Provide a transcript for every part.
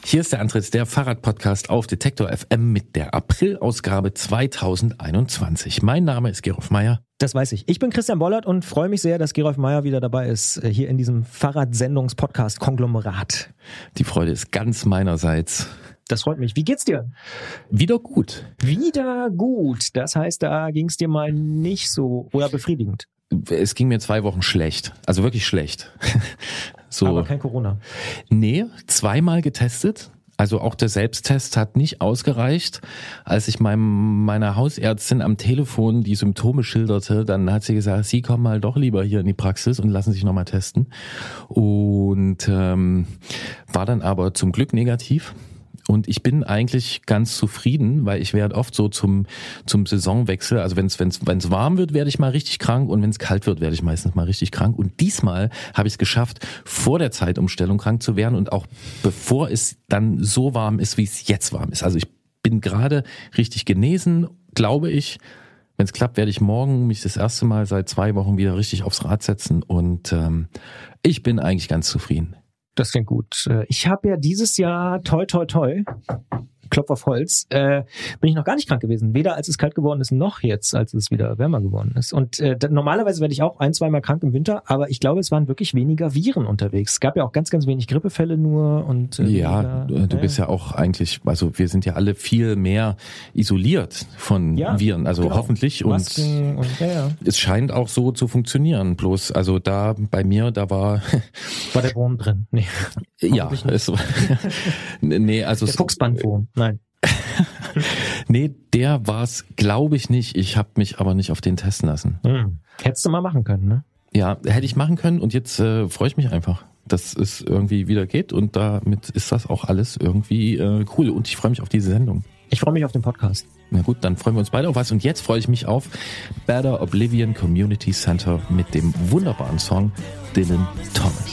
Hier ist der Antritt, der Fahrradpodcast auf Detektor FM mit der April-Ausgabe 2021. Mein Name ist Gerolf Meyer. Das weiß ich. Ich bin Christian Bollert und freue mich sehr, dass Gerolf Meyer wieder dabei ist, hier in diesem Fahrradsendungs-Podcast-Konglomerat. Die Freude ist ganz meinerseits. Das freut mich. Wie geht's dir? Wieder gut. Wieder gut. Das heißt, da ging's dir mal nicht so oder befriedigend. Es ging mir 2 Wochen schlecht. Also wirklich schlecht. So. Aber kein Corona. Nee, 2-mal getestet. Also auch der Selbsttest hat nicht ausgereicht. Als ich meiner Hausärztin am Telefon die Symptome schilderte, dann hat sie gesagt, Sie kommen mal doch lieber hier in die Praxis und lassen sich nochmal testen. Und war dann aber zum Glück negativ. Und ich bin eigentlich ganz zufrieden, weil ich werde oft so zum Saisonwechsel, also wenn's warm wird, werde ich mal richtig krank und wenn es kalt wird, werde ich meistens mal richtig krank. Und diesmal habe ich es geschafft, vor der Zeitumstellung krank zu werden und auch bevor es dann so warm ist, wie es jetzt warm ist. Also ich bin gerade richtig genesen, glaube ich. Wenn es klappt, werde ich morgen mich das erste Mal seit 2 Wochen wieder richtig aufs Rad setzen und ich bin eigentlich ganz zufrieden. Das klingt gut. Ich habe ja dieses Jahr, toi, Klopf auf Holz, bin ich noch gar nicht krank gewesen. Weder als es kalt geworden ist, noch jetzt, als es wieder wärmer geworden ist. Und normalerweise werde ich auch 1-2 Mal krank im Winter, aber ich glaube, es waren wirklich weniger Viren unterwegs. Es gab ja auch ganz, ganz wenig Grippefälle nur. Und du bist ja auch eigentlich, also wir sind ja alle viel mehr isoliert von Viren, also genau. Hoffentlich. Masken und es scheint auch so zu funktionieren. Bloß, also da bei mir, da war der Wurm drin? Nee. Ja, es war, nee, also der Fuchsbandwurm. Nein. Nee, der war's, glaube ich nicht. Ich habe mich aber nicht auf den testen lassen. Hättest du mal machen können, ne? Ja, hätte ich machen können und jetzt freue ich mich einfach, dass es irgendwie wieder geht und damit ist das auch alles irgendwie cool und ich freue mich auf diese Sendung. Ich freue mich auf den Podcast. Na gut, dann freuen wir uns beide auf was und jetzt freue ich mich auf Better Oblivion Community Center mit dem wunderbaren Song Dylan Thomas.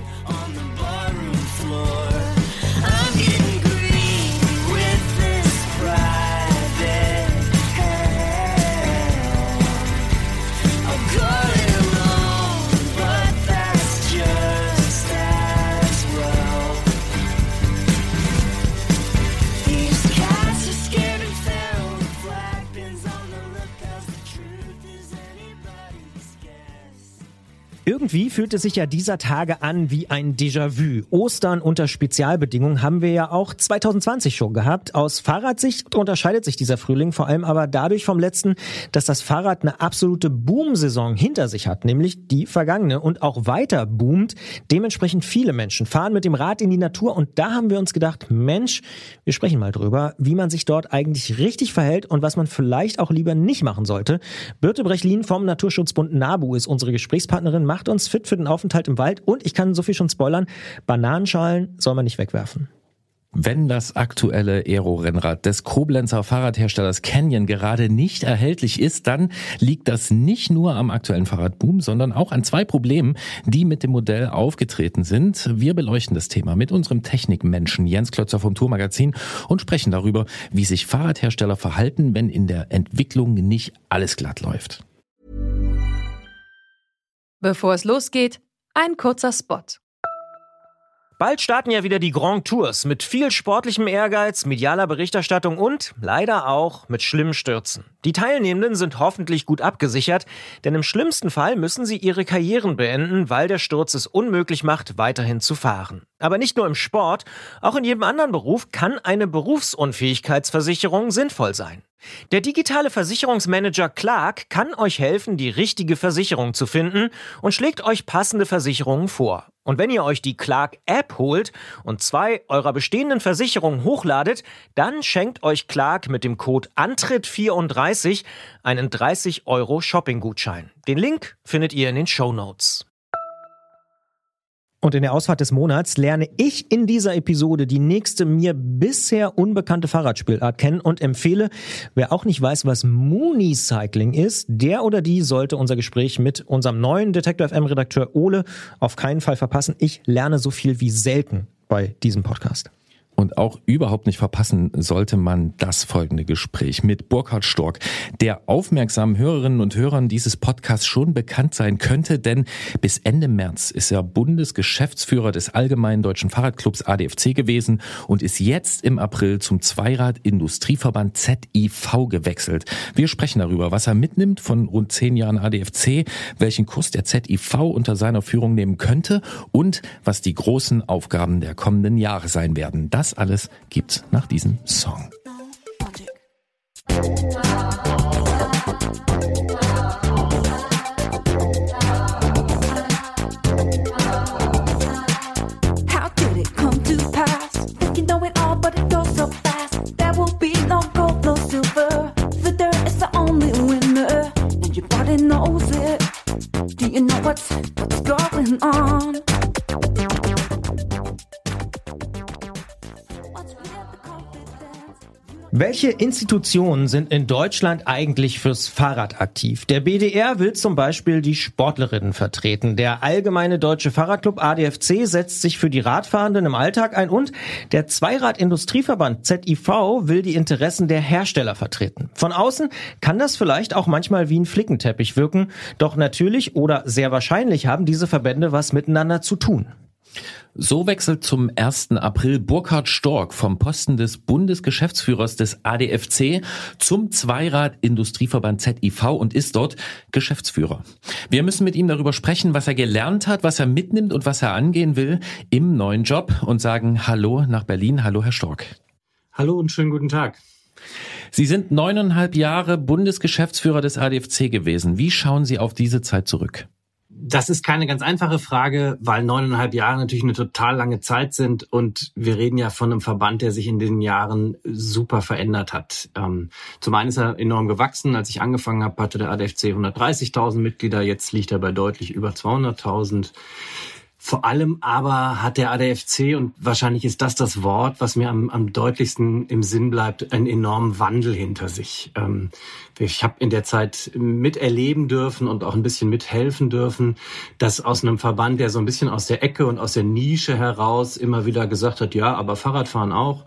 Irgendwie fühlt es sich ja dieser Tage an wie ein Déjà-vu. Ostern unter Spezialbedingungen haben wir ja auch 2020 schon gehabt. Aus Fahrradsicht unterscheidet sich dieser Frühling vor allem aber dadurch vom letzten, dass das Fahrrad eine absolute Boom-Saison hinter sich hat, nämlich die vergangene und auch weiter boomt. Dementsprechend viele Menschen fahren mit dem Rad in die Natur und da haben wir uns gedacht, Mensch, wir sprechen mal drüber, wie man sich dort eigentlich richtig verhält und was man vielleicht auch lieber nicht machen sollte. Birte Brechlin vom Naturschutzbund NABU ist unsere Gesprächspartnerin, macht uns fit für den Aufenthalt im Wald und ich kann so viel schon spoilern, Bananenschalen soll man nicht wegwerfen. Wenn das aktuelle Aero-Rennrad des Koblenzer Fahrradherstellers Canyon gerade nicht erhältlich ist, dann liegt das nicht nur am aktuellen Fahrradboom, sondern auch an 2 Problemen, die mit dem Modell aufgetreten sind. Wir beleuchten das Thema mit unserem Technikmenschen Jens Klötzer vom Tourmagazin und sprechen darüber, wie sich Fahrradhersteller verhalten, wenn in der Entwicklung nicht alles glatt läuft. Bevor es losgeht, ein kurzer Spot. Bald starten ja wieder die Grand Tours mit viel sportlichem Ehrgeiz, medialer Berichterstattung und leider auch mit schlimmen Stürzen. Die Teilnehmenden sind hoffentlich gut abgesichert, denn im schlimmsten Fall müssen sie ihre Karrieren beenden, weil der Sturz es unmöglich macht, weiterhin zu fahren. Aber nicht nur im Sport, auch in jedem anderen Beruf kann eine Berufsunfähigkeitsversicherung sinnvoll sein. Der digitale Versicherungsmanager Clark kann euch helfen, die richtige Versicherung zu finden und schlägt euch passende Versicherungen vor. Und wenn ihr euch die Clark-App holt und 2 eurer bestehenden Versicherungen hochladet, dann schenkt euch Clark mit dem Code ANTRITT34 einen 30 € Shopping-Gutschein. Den Link findet ihr in den Shownotes. Und in der Ausfahrt des Monats lerne ich in dieser Episode die nächste mir bisher unbekannte Fahrradspielart kennen und empfehle, wer auch nicht weiß, was Mooneycycling ist, der oder die sollte unser Gespräch mit unserem neuen Detektor FM Redakteur Ole auf keinen Fall verpassen. Ich lerne so viel wie selten bei diesem Podcast. Und auch überhaupt nicht verpassen sollte man das folgende Gespräch mit Burkhard Stork, der aufmerksamen Hörerinnen und Hörern dieses Podcasts schon bekannt sein könnte, denn bis Ende März ist er Bundesgeschäftsführer des Allgemeinen Deutschen Fahrradclubs ADFC gewesen und ist jetzt im April zum Zweirad-Industrieverband ZIV gewechselt. Wir sprechen darüber, was er mitnimmt von rund 10 Jahren ADFC, welchen Kurs der ZIV unter seiner Führung nehmen könnte und was die großen Aufgaben der kommenden Jahre sein werden. Das alles gibt's nach diesem Song. How did it come to pass? Think you know it all, but it goes so fast. There will be no gold, no silver. The dirt is the only winner, and your body knows it. Do you know what's going on? Welche Institutionen sind in Deutschland eigentlich fürs Fahrrad aktiv? Der BDR will zum Beispiel die Sportlerinnen vertreten. Der Allgemeine Deutsche Fahrradclub ADFC setzt sich für die Radfahrenden im Alltag ein und der Zweirad-Industrieverband ZIV will die Interessen der Hersteller vertreten. Von außen kann das vielleicht auch manchmal wie ein Flickenteppich wirken, doch natürlich oder sehr wahrscheinlich haben diese Verbände was miteinander zu tun. So wechselt zum 1. April Burkhard Stork vom Posten des Bundesgeschäftsführers des ADFC zum Zweirad-Industrieverband ZIV und ist dort Geschäftsführer. Wir müssen mit ihm darüber sprechen, was er gelernt hat, was er mitnimmt und was er angehen will im neuen Job und sagen Hallo nach Berlin. Hallo, Herr Stork. Hallo und schönen guten Tag. Sie sind 9,5 Jahre Bundesgeschäftsführer des ADFC gewesen. Wie schauen Sie auf diese Zeit zurück? Das ist keine ganz einfache Frage, weil 9,5 Jahre natürlich eine total lange Zeit sind und wir reden ja von einem Verband, der sich in den Jahren super verändert hat. Zum einen ist er enorm gewachsen. Als ich angefangen habe, hatte der ADFC 130.000 Mitglieder, jetzt liegt er bei deutlich über 200.000. Vor allem aber hat der ADFC, und wahrscheinlich ist das Wort, was mir am deutlichsten im Sinn bleibt, einen enormen Wandel hinter sich. Ich habe in der Zeit miterleben dürfen und auch ein bisschen mithelfen dürfen, dass aus einem Verband, der so ein bisschen aus der Ecke und aus der Nische heraus immer wieder gesagt hat, ja, aber Fahrradfahren auch,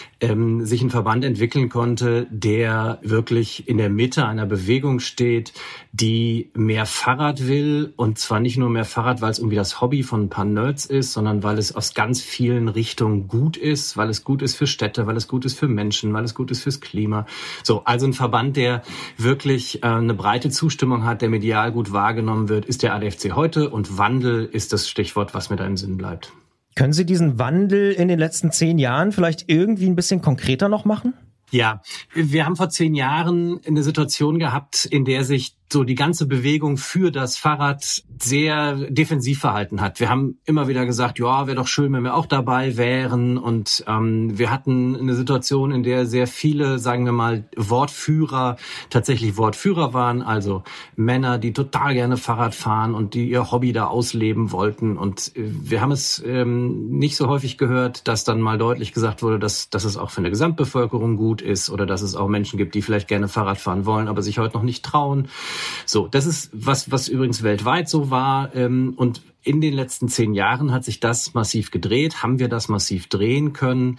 sich ein Verband entwickeln konnte, der wirklich in der Mitte einer Bewegung steht, die mehr Fahrrad will, und zwar nicht nur mehr Fahrrad, weil es irgendwie das Hobby von ein paar Nerds ist, sondern weil es aus ganz vielen Richtungen gut ist, weil es gut ist für Städte, weil es gut ist für Menschen, weil es gut ist fürs Klima. So, also ein Verband, der wirklich eine breite Zustimmung hat, der medial gut wahrgenommen wird, ist der ADFC heute, und Wandel ist das Stichwort, was mir da im Sinn bleibt. Können Sie diesen Wandel in den letzten 10 Jahren vielleicht irgendwie ein bisschen konkreter noch machen? Ja, wir haben vor 10 Jahren eine Situation gehabt, in der sich so die ganze Bewegung für das Fahrrad sehr defensiv verhalten hat. Wir haben immer wieder gesagt, ja, wäre doch schön, wenn wir auch dabei wären. Und wir hatten eine Situation, in der sehr viele, sagen wir mal, Wortführer tatsächlich Wortführer waren. Also Männer, die total gerne Fahrrad fahren und die ihr Hobby da ausleben wollten. Und wir haben es nicht so häufig gehört, dass dann mal deutlich gesagt wurde, dass es auch für eine Gesamtbevölkerung gut ist oder dass es auch Menschen gibt, die vielleicht gerne Fahrrad fahren wollen, aber sich heute noch nicht trauen. So, das ist was übrigens weltweit so war. Und in den letzten 10 Jahren hat sich das massiv gedreht, haben wir das massiv drehen können.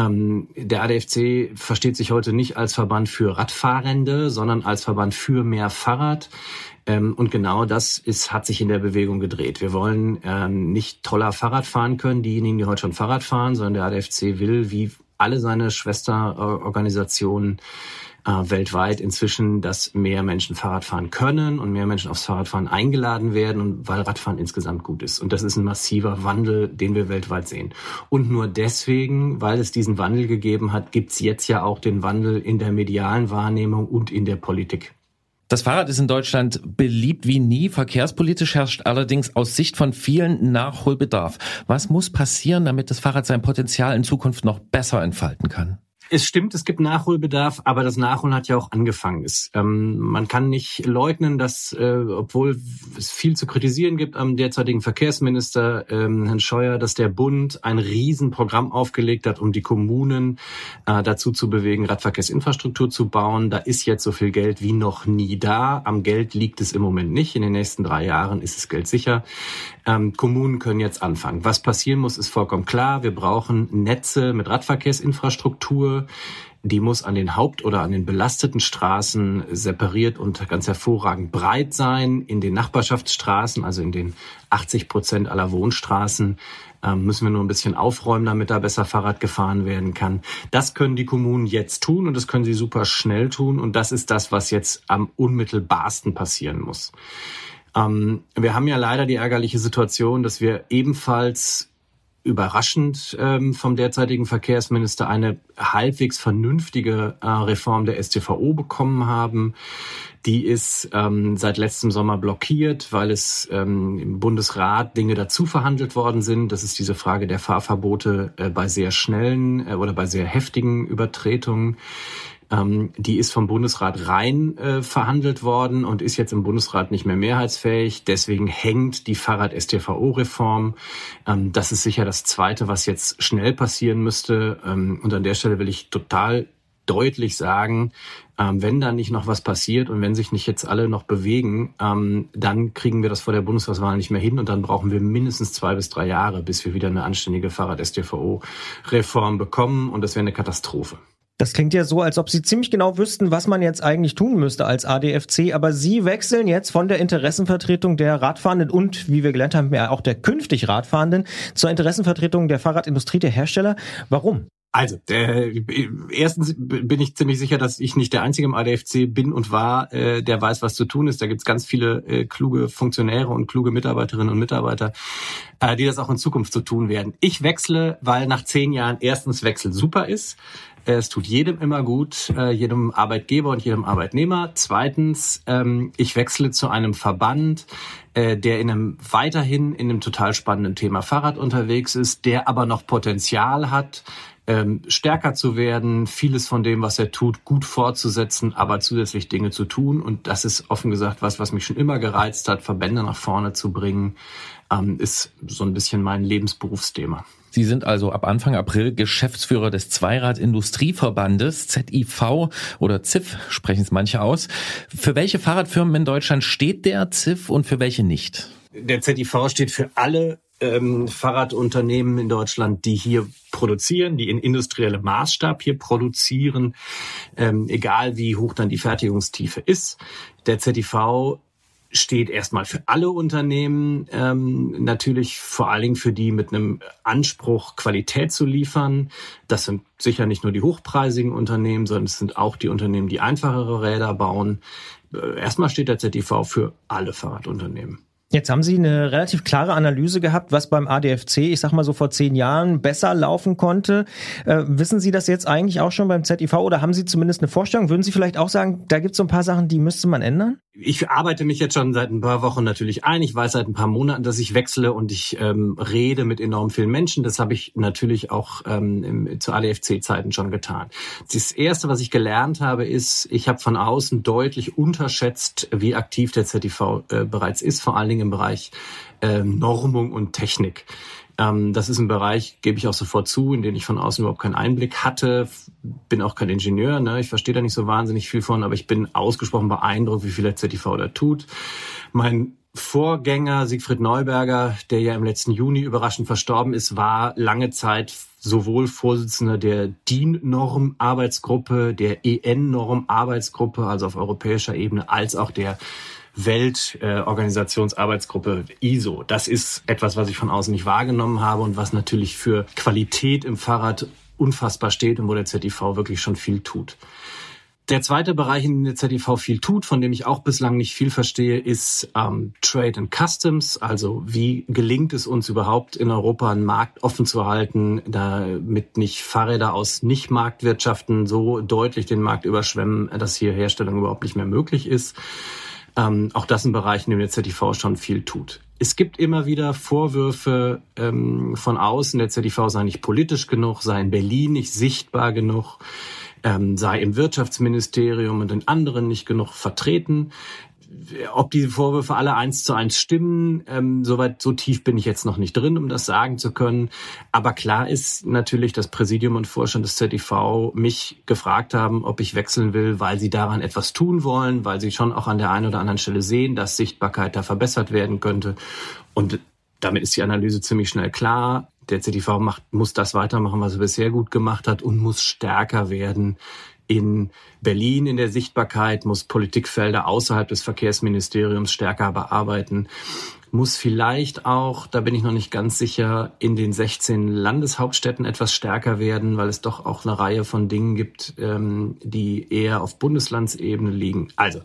Der ADFC versteht sich heute nicht als Verband für Radfahrende, sondern als Verband für mehr Fahrrad. Und genau das hat sich in der Bewegung gedreht. Wir wollen nicht toller Fahrrad fahren können, diejenigen, die heute schon Fahrrad fahren, sondern der ADFC will, wie alle seine Schwesterorganisationen weltweit inzwischen, dass mehr Menschen Fahrrad fahren können und mehr Menschen aufs Fahrradfahren eingeladen werden, und weil Radfahren insgesamt gut ist. Und das ist ein massiver Wandel, den wir weltweit sehen. Und nur deswegen, weil es diesen Wandel gegeben hat, gibt's jetzt ja auch den Wandel in der medialen Wahrnehmung und in der Politik. Das Fahrrad ist in Deutschland beliebt wie nie. Verkehrspolitisch herrscht allerdings aus Sicht von vielen Nachholbedarf. Was muss passieren, damit das Fahrrad sein Potenzial in Zukunft noch besser entfalten kann? Es stimmt, es gibt Nachholbedarf, aber das Nachholen hat ja auch angefangen. Man kann nicht leugnen, dass, obwohl es viel zu kritisieren gibt am derzeitigen Verkehrsminister, Herrn Scheuer, dass der Bund ein Riesenprogramm aufgelegt hat, um die Kommunen dazu zu bewegen, Radverkehrsinfrastruktur zu bauen. Da ist jetzt so viel Geld wie noch nie da. Am Geld liegt es im Moment nicht. In den nächsten 3 Jahren ist das Geld sicher. Kommunen können jetzt anfangen. Was passieren muss, ist vollkommen klar. Wir brauchen Netze mit Radverkehrsinfrastruktur. Die muss an den Haupt- oder an den belasteten Straßen separiert und ganz hervorragend breit sein. In den Nachbarschaftsstraßen, also in den 80% aller Wohnstraßen, müssen wir nur ein bisschen aufräumen, damit da besser Fahrrad gefahren werden kann. Das können die Kommunen jetzt tun und das können sie super schnell tun. Und das ist das, was jetzt am unmittelbarsten passieren muss. Wir haben ja leider die ärgerliche Situation, dass wir ebenfalls überraschend vom derzeitigen Verkehrsminister eine halbwegs vernünftige Reform der StVO bekommen haben. Die ist seit letztem Sommer blockiert, weil es im Bundesrat Dinge dazu verhandelt worden sind. Das ist diese Frage der Fahrverbote bei sehr schnellen oder bei sehr heftigen Übertretungen. Die ist vom Bundesrat rein verhandelt worden und ist jetzt im Bundesrat nicht mehr mehrheitsfähig. Deswegen hängt die Fahrrad-StVO-Reform. Das ist sicher das Zweite, was jetzt schnell passieren müsste. Und an der Stelle will ich total deutlich sagen, wenn da nicht noch was passiert und wenn sich nicht jetzt alle noch bewegen, dann kriegen wir das vor der Bundestagswahl nicht mehr hin und dann brauchen wir mindestens 2 bis 3 Jahre, bis wir wieder eine anständige Fahrrad-StVO-Reform bekommen und das wäre eine Katastrophe. Das klingt ja so, als ob Sie ziemlich genau wüssten, was man jetzt eigentlich tun müsste als ADFC. Aber Sie wechseln jetzt von der Interessenvertretung der Radfahrenden und, wie wir gelernt haben, ja auch der künftig Radfahrenden zur Interessenvertretung der Fahrradindustrie, der Hersteller. Warum? Also, erstens bin ich ziemlich sicher, dass ich nicht der Einzige im ADFC bin und war, der weiß, was zu tun ist. Da gibt's ganz viele kluge Funktionäre und kluge Mitarbeiterinnen und Mitarbeiter, die das auch in Zukunft so tun werden. Ich wechsle, weil nach 10 Jahren erstens Wechsel super ist. Es tut jedem immer gut, jedem Arbeitgeber und jedem Arbeitnehmer. Zweitens, ich wechsle zu einem Verband, der weiterhin in einem total spannenden Thema Fahrrad unterwegs ist, der aber noch Potenzial hat, stärker zu werden, vieles von dem, was er tut, gut fortzusetzen, aber zusätzlich Dinge zu tun. Und das ist offen gesagt was mich schon immer gereizt hat, Verbände nach vorne zu bringen, ist so ein bisschen mein Lebensberufsthema. Sie sind also ab Anfang April Geschäftsführer des Zweirad-Industrieverbandes, ZIV oder ZIF, sprechen es manche aus. Für welche Fahrradfirmen in Deutschland steht der ZIV und für welche nicht? Der ZIV steht für alle Fahrradunternehmen in Deutschland, die hier produzieren, die in industriellem Maßstab hier produzieren, egal wie hoch dann die Fertigungstiefe ist. Der ZIV steht erstmal für alle Unternehmen, natürlich vor allen Dingen für die mit einem Anspruch, Qualität zu liefern. Das sind sicher nicht nur die hochpreisigen Unternehmen, sondern es sind auch die Unternehmen, die einfachere Räder bauen. Erstmal steht der ZIV für alle Fahrradunternehmen. Jetzt haben Sie eine relativ klare Analyse gehabt, was beim ADFC, ich sag mal so vor 10 Jahren, besser laufen konnte. Wissen Sie das jetzt eigentlich auch schon beim ZIV oder haben Sie zumindest eine Vorstellung? Würden Sie vielleicht auch sagen, da gibt es so ein paar Sachen, die müsste man ändern? Ich arbeite mich jetzt schon seit ein paar Wochen natürlich ein. Ich weiß seit ein paar Monaten, dass ich wechsle und ich rede mit enorm vielen Menschen. Das habe ich natürlich auch zu ADFC-Zeiten schon getan. Das Erste, was ich gelernt habe, ist, ich habe von außen deutlich unterschätzt, wie aktiv der ZIV bereits ist, vor allen Dingen im Bereich Normung und Technik. Das ist ein Bereich, gebe ich auch sofort zu, in den ich von außen überhaupt keinen Einblick hatte. Bin auch kein Ingenieur, ne? Ich verstehe da nicht so wahnsinnig viel von, aber ich bin ausgesprochen beeindruckt, wie viel der ZIV da tut. Mein Vorgänger Siegfried Neuberger, der ja im letzten Juni überraschend verstorben ist, war lange Zeit sowohl Vorsitzender der DIN-Norm-Arbeitsgruppe, der EN-Norm-Arbeitsgruppe, also auf europäischer Ebene, als auch der Weltorganisationsarbeitsgruppe ISO. Das ist etwas, was ich von außen nicht wahrgenommen habe und was natürlich für Qualität im Fahrrad unfassbar steht und wo der ZIV wirklich schon viel tut. Der zweite Bereich, in dem der ZIV viel tut, von dem ich auch bislang nicht viel verstehe, ist Trade and Customs. Also wie gelingt es uns überhaupt in Europa einen Markt offen zu halten, damit nicht Fahrräder aus Nicht-Marktwirtschaften so deutlich den Markt überschwemmen, dass hier Herstellung überhaupt nicht mehr möglich ist. Auch das ein Bereich, in dem der ZIV schon viel tut. Es gibt immer wieder Vorwürfe von außen, der ZIV sei nicht politisch genug, sei in Berlin nicht sichtbar genug, sei im Wirtschaftsministerium und in anderen nicht genug vertreten. Ob diese Vorwürfe alle 1:1 stimmen, so tief bin ich jetzt noch nicht drin, um das sagen zu können. Aber klar ist natürlich, dass Präsidium und Vorstand des ZIV mich gefragt haben, ob ich wechseln will, weil sie daran etwas tun wollen, weil sie schon auch an der einen oder anderen Stelle sehen, dass Sichtbarkeit da verbessert werden könnte. Und damit ist die Analyse ziemlich schnell klar. Der ZIV muss das weitermachen, was er bisher gut gemacht hat und muss stärker werden in Berlin in der Sichtbarkeit, muss Politikfelder außerhalb des Verkehrsministeriums stärker bearbeiten, muss vielleicht auch, da bin ich noch nicht ganz sicher, in den 16 Landeshauptstädten etwas stärker werden, weil es doch auch eine Reihe von Dingen gibt, die eher auf Bundeslandsebene liegen. Also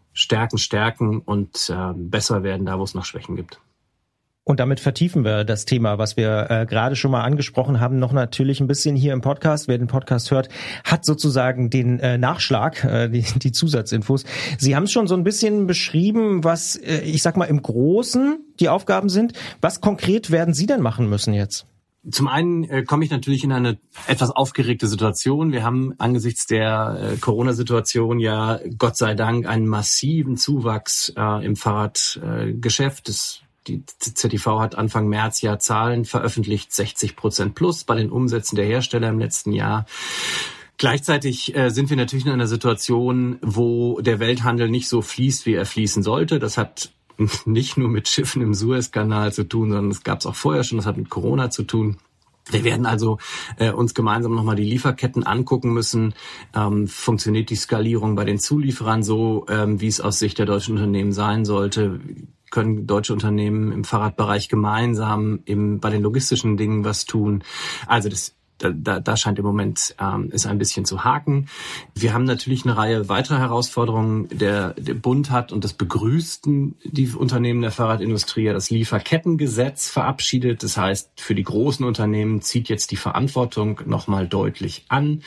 stärken und besser werden da, wo es noch Schwächen gibt. Und damit vertiefen wir das Thema, was wir gerade schon mal angesprochen haben, noch natürlich ein bisschen hier im Podcast. Wer den Podcast hört, hat sozusagen den Nachschlag, die Zusatzinfos. Sie haben es schon so ein bisschen beschrieben, was, ich sag mal, im Großen die Aufgaben sind. Was konkret werden Sie denn machen müssen jetzt? Zum einen komme ich natürlich in eine etwas aufgeregte Situation. Wir haben angesichts der Corona-Situation ja Gott sei Dank einen massiven Zuwachs im Fahrradgeschäft. Die ZIV hat Anfang März ja Zahlen veröffentlicht, 60% plus bei den Umsätzen der Hersteller im letzten Jahr. Gleichzeitig sind wir natürlich in einer Situation, wo der Welthandel nicht so fließt, wie er fließen sollte. Das hat nicht nur mit Schiffen im Suezkanal zu tun, sondern das gab es auch vorher schon, das hat mit Corona zu tun. Wir werden also uns gemeinsam nochmal die Lieferketten angucken müssen. Funktioniert die Skalierung bei den Zulieferern so, wie es aus Sicht der deutschen Unternehmen sein sollte? Können deutsche Unternehmen im Fahrradbereich gemeinsam bei den logistischen Dingen was tun? Also da scheint im Moment es ein bisschen zu haken. Wir haben natürlich eine Reihe weiterer Herausforderungen. Der Bund hat, und das begrüßten die Unternehmen der Fahrradindustrie, ja das Lieferkettengesetz verabschiedet. Das heißt, für die großen Unternehmen zieht jetzt die Verantwortung nochmal deutlich an.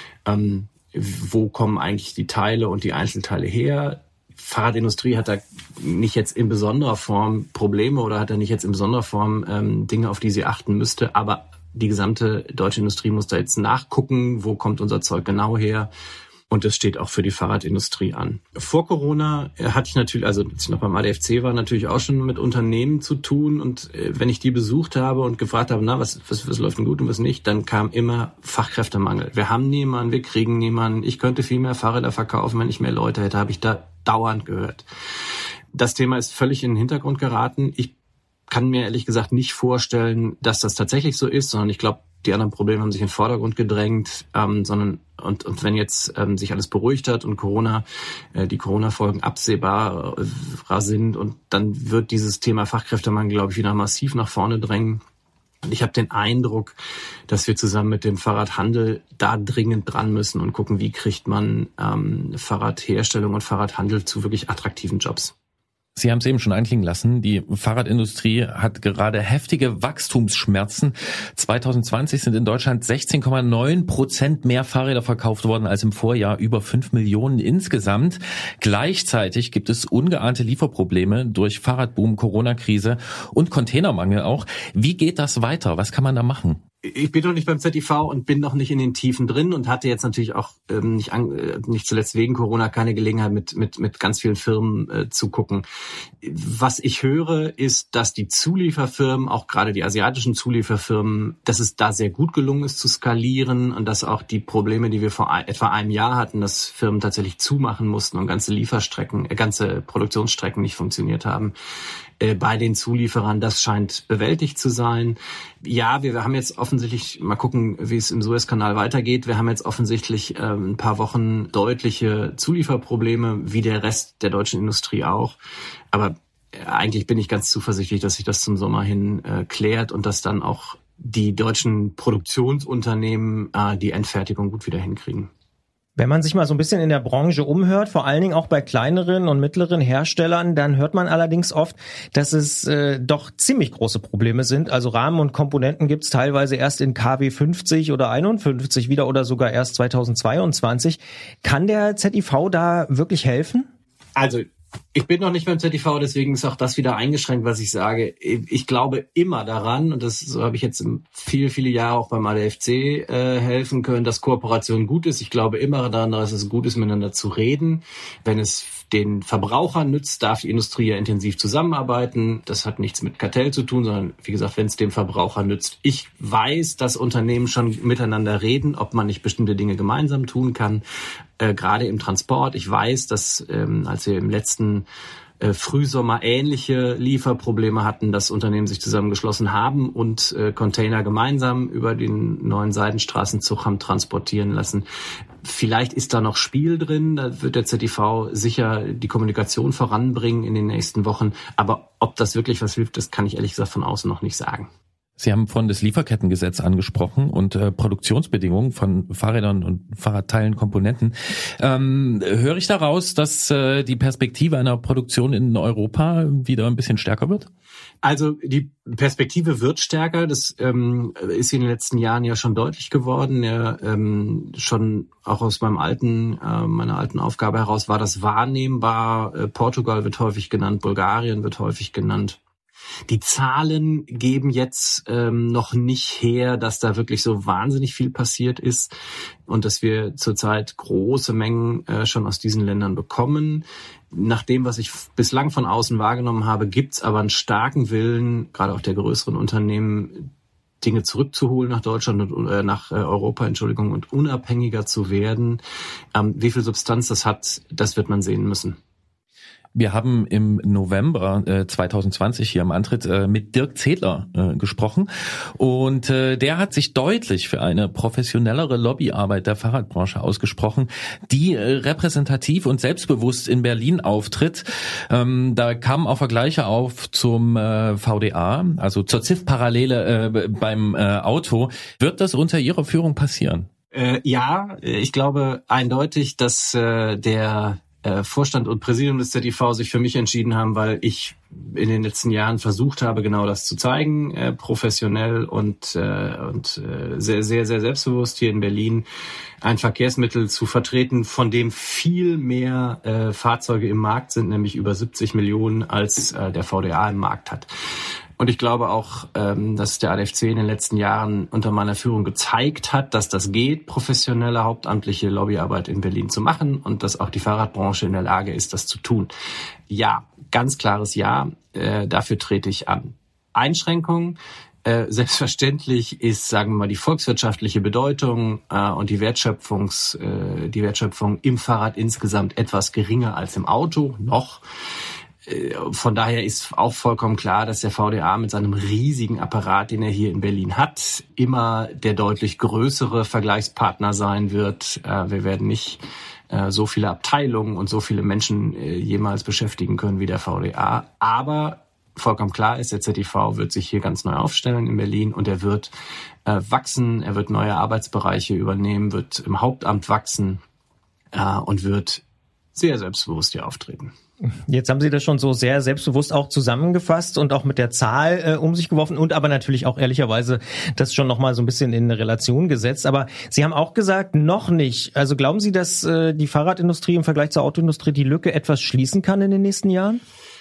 Wo kommen eigentlich die Teile und die Einzelteile her? Fahrradindustrie hat da nicht jetzt in besonderer Form Probleme oder hat da nicht jetzt in besonderer Form Dinge, auf die sie achten müsste. Aber die gesamte deutsche Industrie muss da jetzt nachgucken, wo kommt unser Zeug genau her. Und das steht auch für die Fahrradindustrie an. Vor Corona hatte ich natürlich, also als ich noch beim ADFC war, natürlich auch schon mit Unternehmen zu tun. Und wenn ich die besucht habe und gefragt habe, was läuft denn gut und was nicht, dann kam immer Fachkräftemangel. Wir haben niemanden, wir kriegen niemanden. Ich könnte viel mehr Fahrräder verkaufen, wenn ich mehr Leute hätte, habe ich da dauernd gehört. Das Thema ist völlig in den Hintergrund geraten. Ich kann mir ehrlich gesagt nicht vorstellen, dass das tatsächlich so ist, sondern ich glaube, die anderen Probleme haben sich in den Vordergrund gedrängt, sondern und wenn jetzt sich alles beruhigt hat und die Corona-Folgen absehbar sind, und dann wird dieses Thema Fachkräftemangel, glaube ich, wieder massiv nach vorne drängen. Und ich habe den Eindruck, dass wir zusammen mit dem Fahrradhandel da dringend dran müssen und gucken, wie kriegt man Fahrradherstellung und Fahrradhandel zu wirklich attraktiven Jobs. Sie haben es eben schon einklingen lassen, die Fahrradindustrie hat gerade heftige Wachstumsschmerzen. 2020 sind in Deutschland 16,9% mehr Fahrräder verkauft worden als im Vorjahr, über 5 Millionen insgesamt. Gleichzeitig gibt es ungeahnte Lieferprobleme durch Fahrradboom, Corona-Krise und Containermangel auch. Wie geht das weiter? Was kann man da machen? Ich bin noch nicht beim ZIV und bin noch nicht in den Tiefen drin und hatte jetzt natürlich auch nicht zuletzt wegen Corona keine Gelegenheit mit ganz vielen Firmen zu gucken. Was ich höre, ist, dass die Zulieferfirmen, auch gerade die asiatischen Zulieferfirmen, dass es da sehr gut gelungen ist zu skalieren und dass auch die Probleme, die wir vor etwa einem Jahr hatten, dass Firmen tatsächlich zumachen mussten und ganze Produktionsstrecken nicht funktioniert haben, bei den Zulieferern, das scheint bewältigt zu sein. Ja, wir haben jetzt offensichtlich, mal gucken, wie es im Suezkanal weitergeht, wir haben jetzt offensichtlich ein paar Wochen deutliche Zulieferprobleme, wie der Rest der deutschen Industrie auch. Aber eigentlich bin ich ganz zuversichtlich, dass sich das zum Sommer hin klärt und dass dann auch die deutschen Produktionsunternehmen die Endfertigung gut wieder hinkriegen. Wenn man sich mal so ein bisschen in der Branche umhört, vor allen Dingen auch bei kleineren und mittleren Herstellern, dann hört man allerdings oft, dass es doch ziemlich große Probleme sind. Also Rahmen und Komponenten gibt's teilweise erst in KW 50 oder 51 wieder oder sogar erst 2022. Kann der ZIV da wirklich helfen? Also Ich bin noch nicht beim ZTV, deswegen ist auch das wieder eingeschränkt, was ich sage. Ich glaube immer daran, und so habe ich jetzt viele Jahre auch beim ADFC helfen können, dass Kooperation gut ist. Ich glaube immer daran, dass es gut ist, miteinander zu reden. Wenn es den Verbrauchern nützt, darf die Industrie ja intensiv zusammenarbeiten. Das hat nichts mit Kartell zu tun, sondern wie gesagt, wenn es dem Verbraucher nützt. Ich weiß, dass Unternehmen schon miteinander reden, ob man nicht bestimmte Dinge gemeinsam tun kann, gerade im Transport. Ich weiß, dass als wir im letzten Frühsommer ähnliche Lieferprobleme hatten, dass Unternehmen sich zusammengeschlossen haben und Container gemeinsam über den neuen Seidenstraßenzug haben transportieren lassen. Vielleicht ist da noch Spiel drin, da wird der ZTV sicher die Kommunikation voranbringen in den nächsten Wochen. Aber ob das wirklich was hilft, das kann ich ehrlich gesagt von außen noch nicht sagen. Sie haben vorhin das Lieferkettengesetz angesprochen und Produktionsbedingungen von Fahrrädern und Fahrradteilen, Komponenten. Höre ich daraus, dass die Perspektive einer Produktion in Europa wieder ein bisschen stärker wird? Also die Perspektive wird stärker. Das ist in den letzten Jahren ja schon deutlich geworden. Ja, schon auch aus meiner alten Aufgabe heraus war das wahrnehmbar. Portugal wird häufig genannt, Bulgarien wird häufig genannt. Die Zahlen geben jetzt noch nicht her, dass da wirklich so wahnsinnig viel passiert ist und dass wir zurzeit große Mengen schon aus diesen Ländern bekommen. Nach dem, was ich bislang von außen wahrgenommen habe, gibt's aber einen starken Willen, gerade auch der größeren Unternehmen, Dinge zurückzuholen nach Deutschland und nach Europa, und unabhängiger zu werden. Wie viel Substanz das hat, das wird man sehen müssen. Wir haben im November 2020 hier am Antritt mit Dirk Zedler gesprochen und der hat sich deutlich für eine professionellere Lobbyarbeit der Fahrradbranche ausgesprochen, die repräsentativ und selbstbewusst in Berlin auftritt. Da kamen auch Vergleiche auf zum VDA, also zur ZIF-Parallele beim Auto. Wird das unter Ihrer Führung passieren? Ja, ich glaube eindeutig, dass der Vorstand und Präsidium des ZTV sich für mich entschieden haben, weil ich in den letzten Jahren versucht habe, genau das zu zeigen, professionell und sehr, sehr, sehr selbstbewusst hier in Berlin ein Verkehrsmittel zu vertreten, von dem viel mehr Fahrzeuge im Markt sind, nämlich über 70 Millionen, als der VDA im Markt hat. Und ich glaube auch, dass der ADFC in den letzten Jahren unter meiner Führung gezeigt hat, dass das geht, professionelle, hauptamtliche Lobbyarbeit in Berlin zu machen und dass auch die Fahrradbranche in der Lage ist, das zu tun. Ja, ganz klares Ja, dafür trete ich an. Einschränkungen. Selbstverständlich ist, sagen wir mal, die volkswirtschaftliche Bedeutung und die Wertschöpfung im Fahrrad insgesamt etwas geringer als im Auto noch. Von daher ist auch vollkommen klar, dass der VDA mit seinem riesigen Apparat, den er hier in Berlin hat, immer der deutlich größere Vergleichspartner sein wird. Wir werden nicht so viele Abteilungen und so viele Menschen jemals beschäftigen können wie der VDA. Aber vollkommen klar ist, der ZTV wird sich hier ganz neu aufstellen in Berlin und er wird wachsen, er wird neue Arbeitsbereiche übernehmen, wird im Hauptamt wachsen und wird sehr selbstbewusst hier auftreten. Jetzt haben Sie das schon so sehr selbstbewusst auch zusammengefasst und auch mit der Zahl um sich geworfen und aber natürlich auch ehrlicherweise das schon nochmal so ein bisschen in eine Relation gesetzt. Aber Sie haben auch gesagt, noch nicht. Also glauben Sie, dass die Fahrradindustrie im Vergleich zur Autoindustrie die Lücke etwas schließen kann in den nächsten Jahren?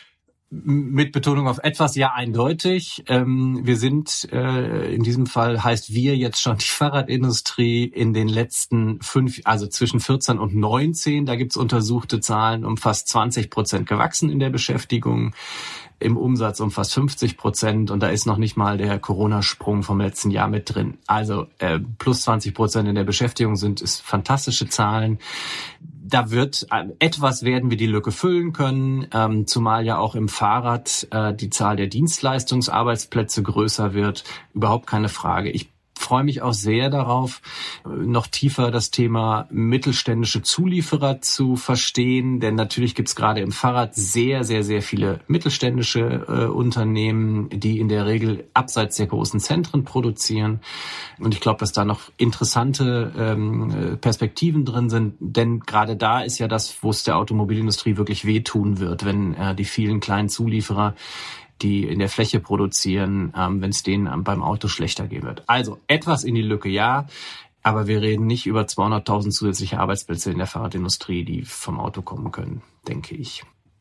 Mit Betonung auf etwas, ja, eindeutig. Wir sind, in diesem Fall heißt wir jetzt schon die Fahrradindustrie in den letzten 5, also zwischen 14 und 19, da gibt's untersuchte Zahlen, um fast 20% gewachsen in der Beschäftigung, im Umsatz um fast 50% und da ist noch nicht mal der Corona-Sprung vom letzten Jahr mit drin. Also plus 20% in der Beschäftigung ist fantastische Zahlen. Da werden wir die Lücke füllen können, zumal ja auch im Fahrrad die Zahl der Dienstleistungsarbeitsplätze größer wird. Überhaupt keine Frage. Ich freue mich auch sehr darauf, noch tiefer das Thema mittelständische Zulieferer zu verstehen, denn natürlich gibt es gerade im Fahrrad sehr, sehr, sehr viele mittelständische Unternehmen, die in der Regel abseits der großen Zentren produzieren. Und ich glaube, dass da noch interessante Perspektiven drin sind, denn gerade da ist ja das, wo es der Automobilindustrie wirklich wehtun wird, wenn die vielen kleinen Zulieferer, die in der Fläche produzieren, wenn es denen beim Auto schlechter gehen wird. Also etwas in die Lücke, ja, aber wir reden nicht über 200.000 zusätzliche Arbeitsplätze in der Fahrradindustrie, die vom Auto kommen können, denke ich.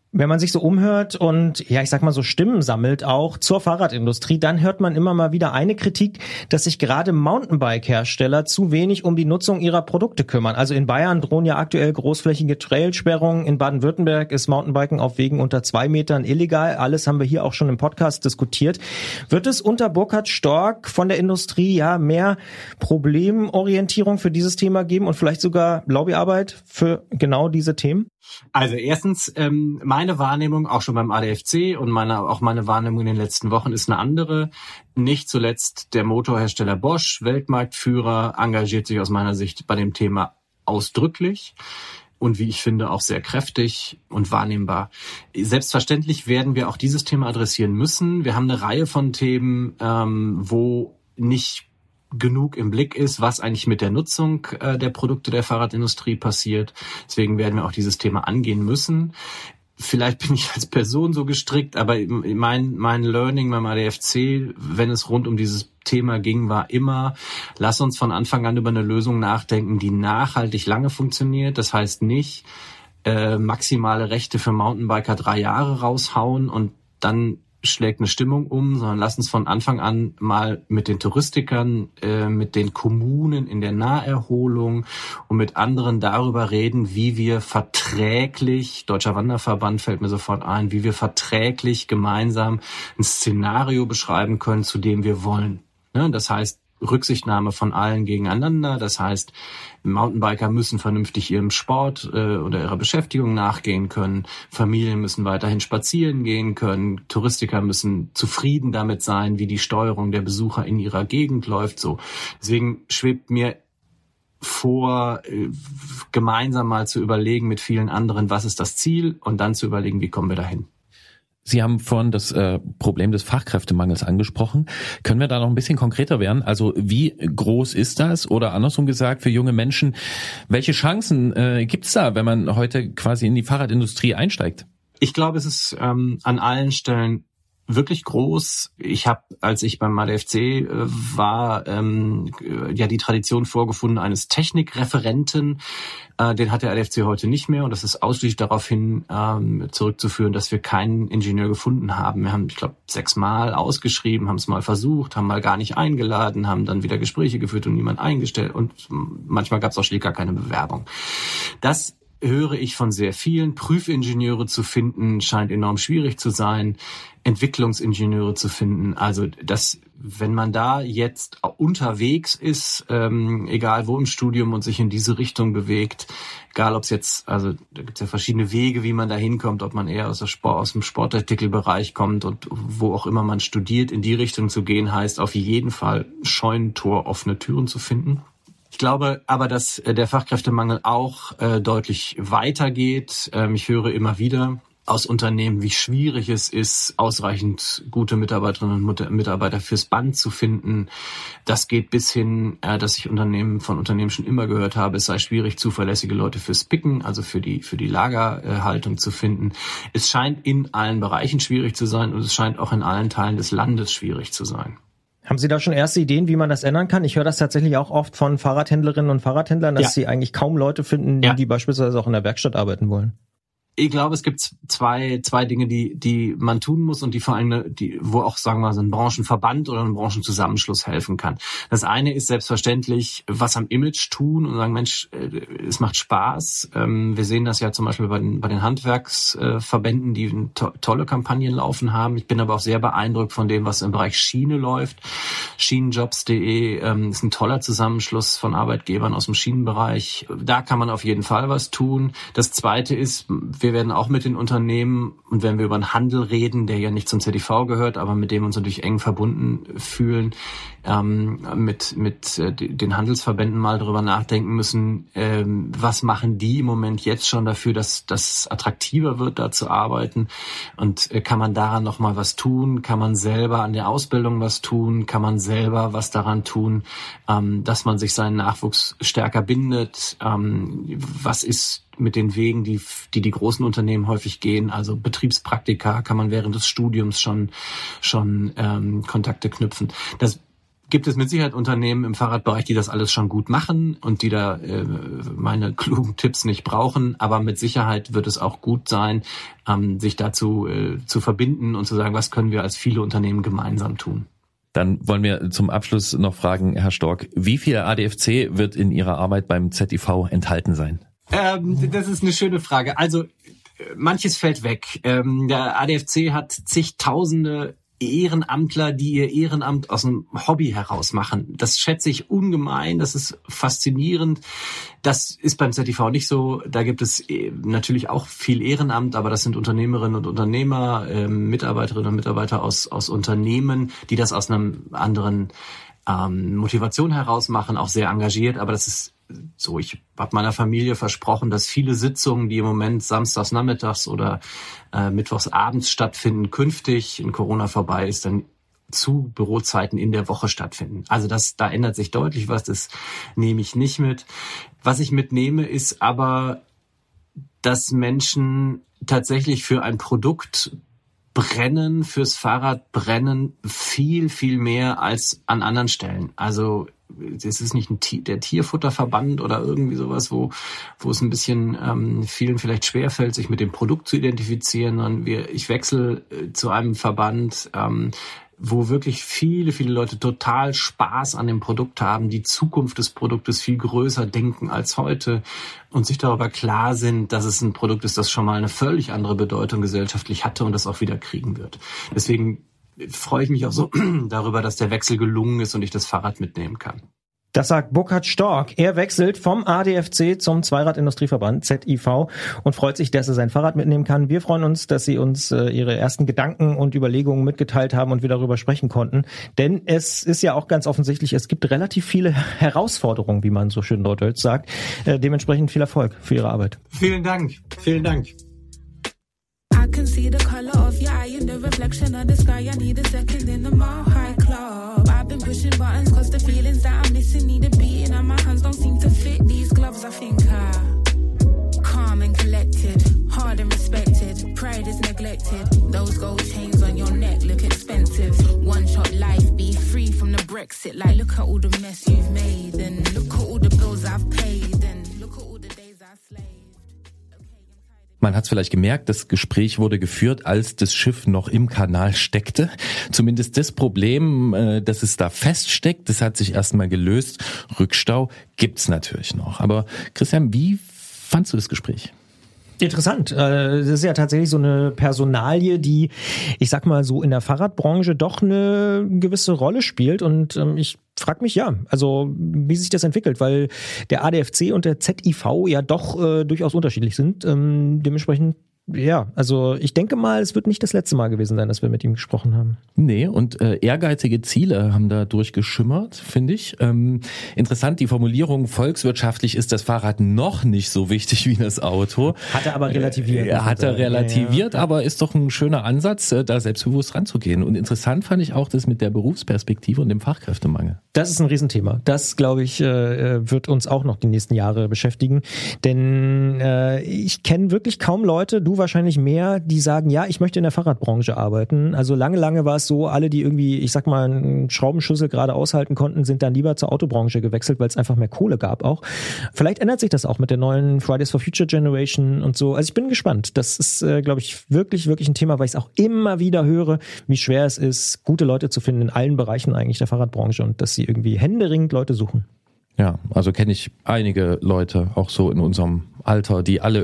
Wenn man sich so umhört und, ja, ich sag mal so Stimmen sammelt auch zur Fahrradindustrie, dann hört man immer mal wieder eine Kritik, dass sich gerade Mountainbike-Hersteller zu wenig um die Nutzung ihrer Produkte kümmern. Also in Bayern drohen ja aktuell großflächige Trailsperrungen. In Baden-Württemberg ist Mountainbiken auf Wegen unter 2 Metern illegal. Alles haben wir hier auch schon im Podcast diskutiert. Wird es unter Burkhard Stork von der Industrie ja mehr Problemorientierung für dieses Thema geben und vielleicht sogar Lobbyarbeit für genau diese Themen? Also erstens, meine Wahrnehmung, auch schon beim ADFC und meine Wahrnehmung in den letzten Wochen ist eine andere. Nicht zuletzt der Motorhersteller Bosch, Weltmarktführer, engagiert sich aus meiner Sicht bei dem Thema ausdrücklich und wie ich finde auch sehr kräftig und wahrnehmbar. Selbstverständlich werden wir auch dieses Thema adressieren müssen. Wir haben eine Reihe von Themen, wo nicht genug im Blick ist, was eigentlich mit der Nutzung der Produkte der Fahrradindustrie passiert. Deswegen werden wir auch dieses Thema angehen müssen. Vielleicht bin ich als Person so gestrickt, aber mein Learning beim ADFC, wenn es rund um dieses Thema ging, war immer, lass uns von Anfang an über eine Lösung nachdenken, die nachhaltig lange funktioniert. Das heißt nicht maximale Rechte für Mountainbiker 3 Jahre raushauen und dann schlägt eine Stimmung um, sondern lass uns von Anfang an mal mit den Touristikern, mit den Kommunen in der Naherholung und mit anderen darüber reden, wie wir verträglich, Deutscher Wanderverband fällt mir sofort ein, wie wir verträglich gemeinsam ein Szenario beschreiben können, zu dem wir wollen. Das heißt, Rücksichtnahme von allen gegeneinander. Das heißt, Mountainbiker müssen vernünftig ihrem Sport oder ihrer Beschäftigung nachgehen können. Familien müssen weiterhin spazieren gehen können. Touristiker müssen zufrieden damit sein, wie die Steuerung der Besucher in ihrer Gegend läuft. So, deswegen schwebt mir vor, gemeinsam mal zu überlegen mit vielen anderen, was ist das Ziel, und dann zu überlegen, wie kommen wir dahin. Sie haben vorhin das Problem des Fachkräftemangels angesprochen. Können wir da noch ein bisschen konkreter werden? Also wie groß ist das? Oder andersrum gesagt, für junge Menschen, welche Chancen gibt's da, wenn man heute quasi in die Fahrradindustrie einsteigt? Ich glaube, es ist an allen Stellen wirklich groß. Ich habe, als ich beim ADFC war, die Tradition vorgefunden eines Technikreferenten. Den hat der ADFC heute nicht mehr, und das ist ausschließlich darauf hin zurückzuführen, dass wir keinen Ingenieur gefunden haben. Wir haben, ich glaube, 6 Mal ausgeschrieben, haben es mal versucht, haben mal gar nicht eingeladen, haben dann wieder Gespräche geführt und niemand eingestellt, und manchmal gab es auch schlicht gar keine Bewerbung. Das höre ich von sehr vielen. Prüfingenieure zu finden, scheint enorm schwierig zu sein. Entwicklungsingenieure zu finden. Also wenn man da jetzt unterwegs ist, egal wo im Studium, und sich in diese Richtung bewegt, egal ob es jetzt, also da gibt es ja verschiedene Wege, wie man da hinkommt, ob man eher aus dem Sportartikelbereich kommt und wo auch immer man studiert, in die Richtung zu gehen, heißt auf jeden Fall Scheunentor, offene Türen zu finden. Ich glaube aber, dass der Fachkräftemangel auch deutlich weitergeht. Ich höre immer wieder aus Unternehmen, wie schwierig es ist, ausreichend gute Mitarbeiterinnen und Mitarbeiter fürs Band zu finden. Das geht bis hin, dass ich von Unternehmen schon immer gehört habe, es sei schwierig, zuverlässige Leute fürs Picken, also für die Lagerhaltung zu finden. Es scheint in allen Bereichen schwierig zu sein, und es scheint auch in allen Teilen des Landes schwierig zu sein. Haben Sie da schon erste Ideen, wie man das ändern kann? Ich höre das tatsächlich auch oft von Fahrradhändlerinnen und Fahrradhändlern, dass sie eigentlich kaum Leute finden, die beispielsweise auch in der Werkstatt arbeiten wollen. Ich glaube, es gibt zwei Dinge, die man tun muss, und die vor allem, wo auch, sagen wir mal, so ein Branchenverband oder ein Branchenzusammenschluss helfen kann. Das eine ist selbstverständlich, was am Image tun und sagen, Mensch, es macht Spaß. Wir sehen das ja zum Beispiel bei den Handwerksverbänden, die tolle Kampagnen laufen haben. Ich bin aber auch sehr beeindruckt von dem, was im Bereich Schiene läuft. Schienenjobs.de ist ein toller Zusammenschluss von Arbeitgebern aus dem Schienenbereich. Da kann man auf jeden Fall was tun. Das zweite ist, wir werden auch mit den Unternehmen, und wenn wir über einen Handel reden, der ja nicht zum ZDV gehört, aber mit dem wir uns natürlich eng verbunden fühlen, mit den Handelsverbänden mal darüber nachdenken müssen, was machen die im Moment jetzt schon dafür, dass das attraktiver wird, da zu arbeiten, und kann man daran noch mal was tun, kann man selber an der Ausbildung was tun, kann man selber was daran tun, dass man sich seinen Nachwuchs stärker bindet, was ist mit den Wegen, die großen Unternehmen häufig gehen, also Betriebspraktika, kann man während des Studiums schon Kontakte knüpfen. gibt es mit Sicherheit Unternehmen im Fahrradbereich, die das alles schon gut machen und die da meine klugen Tipps nicht brauchen. Aber mit Sicherheit wird es auch gut sein, sich dazu zu verbinden und zu sagen, was können wir als viele Unternehmen gemeinsam tun. Dann wollen wir zum Abschluss noch fragen, Herr Stork, wie viel ADFC wird in Ihrer Arbeit beim ZIV enthalten sein? Das ist eine schöne Frage. Also manches fällt weg. Der ADFC hat zigtausende Ehrenamtler, die ihr Ehrenamt aus dem Hobby heraus machen. Das schätze ich ungemein, das ist faszinierend. Das ist beim ZIV nicht so. Da gibt es natürlich auch viel Ehrenamt, aber das sind Unternehmerinnen und Unternehmer, Mitarbeiterinnen und Mitarbeiter aus Unternehmen, die das aus einem anderen Motivation heraus machen, auch sehr engagiert. Aber das ist so, ich habe meiner Familie versprochen, dass viele Sitzungen, die im Moment samstags nachmittags oder mittwochs abends stattfinden, künftig, wenn Corona vorbei ist, dann zu Bürozeiten in der Woche stattfinden. Also da ändert sich deutlich was, das nehme ich nicht mit. Was ich mitnehme, ist aber, dass Menschen tatsächlich für ein Produkt brennen, fürs Fahrrad brennen, viel, viel mehr als an anderen Stellen. Also es ist nicht der Tierfutterverband oder irgendwie sowas, wo es ein bisschen vielen vielleicht schwerfällt, sich mit dem Produkt zu identifizieren, sondern ich wechsle zu einem Verband, wo wirklich viele, viele Leute total Spaß an dem Produkt haben, die Zukunft des Produktes viel größer denken als heute und sich darüber klar sind, dass es ein Produkt ist, das schon mal eine völlig andere Bedeutung gesellschaftlich hatte und das auch wieder kriegen wird. Deswegen freue ich mich auch so darüber, dass der Wechsel gelungen ist und ich das Fahrrad mitnehmen kann. Das sagt Burkhard Stork. Er wechselt vom ADFC zum Zweiradindustrieverband ZIV und freut sich, dass er sein Fahrrad mitnehmen kann. Wir freuen uns, dass Sie uns Ihre ersten Gedanken und Überlegungen mitgeteilt haben und wir darüber sprechen konnten. Denn es ist ja auch ganz offensichtlich, es gibt relativ viele Herausforderungen, wie man so schön deutsch sagt. Dementsprechend viel Erfolg für Ihre Arbeit. Vielen Dank. Vielen Dank. I can see the color of your eye in the reflection of the sky. I need a second in the Mile High Club. I've been pushing buttons cause the feelings that I'm missing need a beating and my hands don't seem to fit these gloves. I think calm and collected, hard and respected, pride is neglected. Those gold chains on your neck look expensive. One shot life, be free from the Brexit. Like look at all the mess you've made and look at all the bills I've paid and look at all the days I slaved. Man hat es vielleicht gemerkt, das Gespräch wurde geführt, als das Schiff noch im Kanal steckte. Zumindest das Problem, dass es da feststeckt, das hat sich erstmal gelöst. Rückstau gibt's natürlich noch. Aber Christian, wie fandst du das Gespräch? Interessant. Das ist ja tatsächlich so eine Personalie, die, ich sag mal so, in der Fahrradbranche doch eine gewisse Rolle spielt. Und ich frage mich wie sich das entwickelt, weil der ADFC und der ZIV ja doch durchaus unterschiedlich sind. Dementsprechend, also ich denke mal, es wird nicht das letzte Mal gewesen sein, dass wir mit ihm gesprochen haben. Nee, und ehrgeizige Ziele haben da durchgeschimmert, finde ich. Interessant, die Formulierung, volkswirtschaftlich ist das Fahrrad noch nicht so wichtig wie das Auto. Hat er aber relativiert. Hat er relativiert, ja. Aber ist doch ein schöner Ansatz, da selbstbewusst ranzugehen. Und interessant fand ich auch das mit der Berufsperspektive und dem Fachkräftemangel. Das ist ein Riesenthema. Das, glaube ich, wird uns auch noch die nächsten Jahre beschäftigen. Denn ich kenne wirklich kaum Leute, du wahrscheinlich mehr, die sagen, ja, ich möchte in der Fahrradbranche arbeiten. Also lange war es so, alle, die irgendwie, ich sag mal, einen Schraubenschlüssel gerade aushalten konnten, sind dann lieber zur Autobranche gewechselt, weil es einfach mehr Kohle gab auch. Vielleicht ändert sich das auch mit der neuen Fridays for Future Generation und so. Also ich bin gespannt. Das ist, glaube ich, wirklich ein Thema, weil ich es auch immer wieder höre, wie schwer es ist, gute Leute zu finden in allen Bereichen eigentlich der Fahrradbranche und dass sie irgendwie händeringend Leute suchen. Ja, also kenne ich einige Leute, auch so in unserem Alter, die alle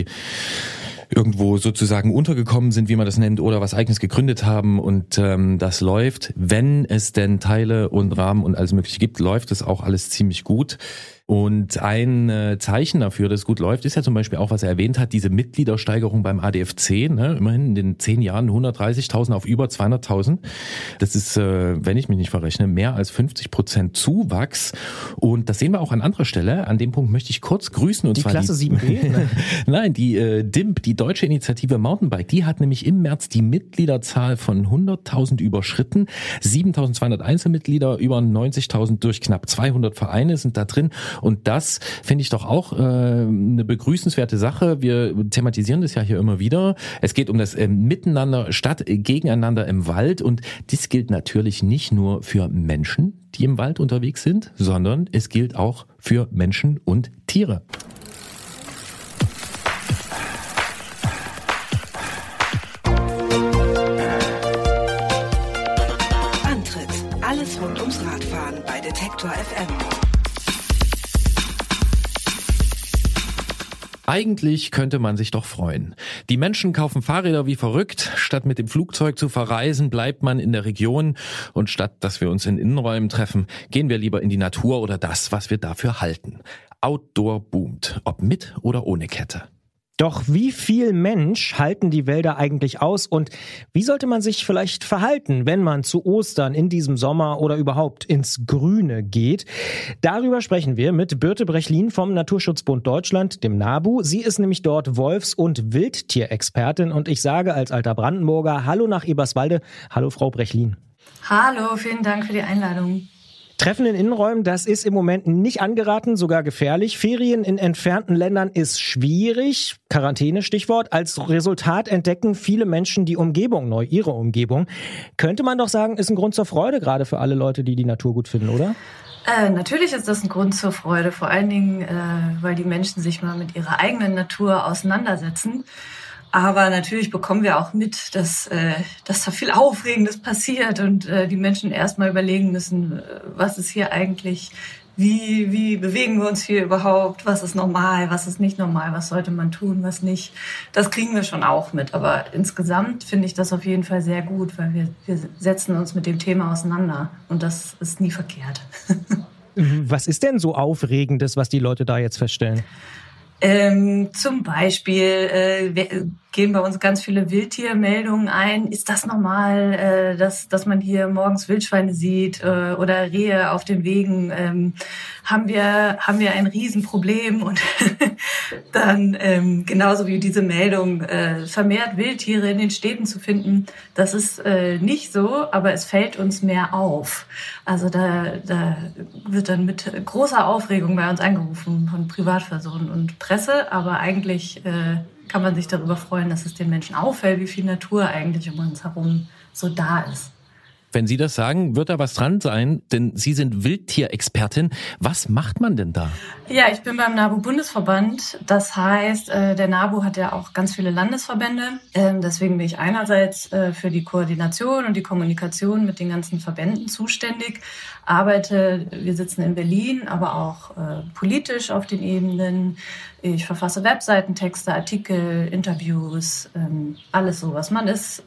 irgendwo sozusagen untergekommen sind, wie man das nennt, oder was Eigenes gegründet haben und das läuft. Wenn es denn Teile und Rahmen und alles Mögliche gibt, läuft es auch alles ziemlich gut. Und ein Zeichen dafür, dass es gut läuft, ist ja zum Beispiel auch, was er erwähnt hat, diese Mitgliedersteigerung beim ADFC. Ne? Immerhin in den 10 Jahren 130.000 auf über 200.000. Das ist, wenn ich mich nicht verrechne, mehr als 50% Zuwachs. Und das sehen wir auch an anderer Stelle. An dem Punkt möchte ich kurz grüßen. Und die zwar Klasse 7B? Nein, die DIMP, die Deutsche Initiative Mountainbike, die hat nämlich im März die Mitgliederzahl von 100.000 überschritten. 7.200 Einzelmitglieder, über 90.000 durch knapp 200 Vereine sind da drin. Und das finde ich doch auch eine begrüßenswerte Sache. Wir thematisieren das ja hier immer wieder. Es geht um das Miteinander statt gegeneinander im Wald. Und dies gilt natürlich nicht nur für Menschen, die im Wald unterwegs sind, sondern es gilt auch für Menschen und Tiere. Alles rund ums Radfahren bei Detektor FM. Eigentlich könnte man sich doch freuen. Die Menschen kaufen Fahrräder wie verrückt. Statt mit dem Flugzeug zu verreisen, bleibt man in der Region. Und statt dass wir uns in Innenräumen treffen, gehen wir lieber in die Natur oder das, was wir dafür halten. Outdoor boomt, ob mit oder ohne Kette. Doch wie viel Mensch halten die Wälder eigentlich aus und wie sollte man sich vielleicht verhalten, wenn man zu Ostern in diesem Sommer oder überhaupt ins Grüne geht? Darüber sprechen wir mit Birte Brechlin vom Naturschutzbund Deutschland, dem NABU. Sie ist nämlich dort Wolfs- und Wildtierexpertin und ich sage als alter Brandenburger Hallo nach Eberswalde. Hallo Frau Brechlin. Hallo, vielen Dank für die Einladung. Treffen in Innenräumen, das ist im Moment nicht angeraten, sogar gefährlich. Ferien in entfernten Ländern ist schwierig. Quarantäne, Stichwort. Als Resultat entdecken viele Menschen die Umgebung neu, ihre Umgebung. Könnte man doch sagen, ist ein Grund zur Freude, gerade für alle Leute, die die Natur gut finden, oder? Natürlich ist das ein Grund zur Freude, vor allen Dingen, weil die Menschen sich mal mit ihrer eigenen Natur auseinandersetzen. Aber natürlich bekommen wir auch mit, dass da viel Aufregendes passiert und die Menschen erstmal überlegen müssen, was ist hier eigentlich, wie bewegen wir uns hier überhaupt, was ist normal, was ist nicht normal, was sollte man tun, was nicht. Das kriegen wir schon auch mit. Aber insgesamt finde ich das auf jeden Fall sehr gut, weil wir setzen uns mit dem Thema auseinander und das ist nie verkehrt. Was ist denn so Aufregendes, was die Leute da jetzt feststellen? Zum Beispiel gehen bei uns ganz viele Wildtiermeldungen ein. Ist das normal, dass man hier morgens Wildschweine sieht oder Rehe auf den Wegen? Haben wir ein Riesenproblem? Und dann genauso wie diese Meldung, vermehrt Wildtiere in den Städten zu finden, das ist nicht so, aber es fällt uns mehr auf. Also da wird dann mit großer Aufregung bei uns angerufen von Privatpersonen und Presse, aber eigentlich kann man sich darüber freuen, dass es den Menschen auffällt, wie viel Natur eigentlich um uns herum so da ist. Wenn Sie das sagen, wird da was dran sein, denn Sie sind Wildtierexpertin. Was macht man denn da? Ja, ich bin beim NABU-Bundesverband. Das heißt, der NABU hat ja auch ganz viele Landesverbände. Deswegen bin ich einerseits für die Koordination und die Kommunikation mit den ganzen Verbänden zuständig. Wir sitzen in Berlin, aber auch politisch auf den Ebenen. Ich verfasse Webseitentexte, Artikel, Interviews, alles so, was man ist.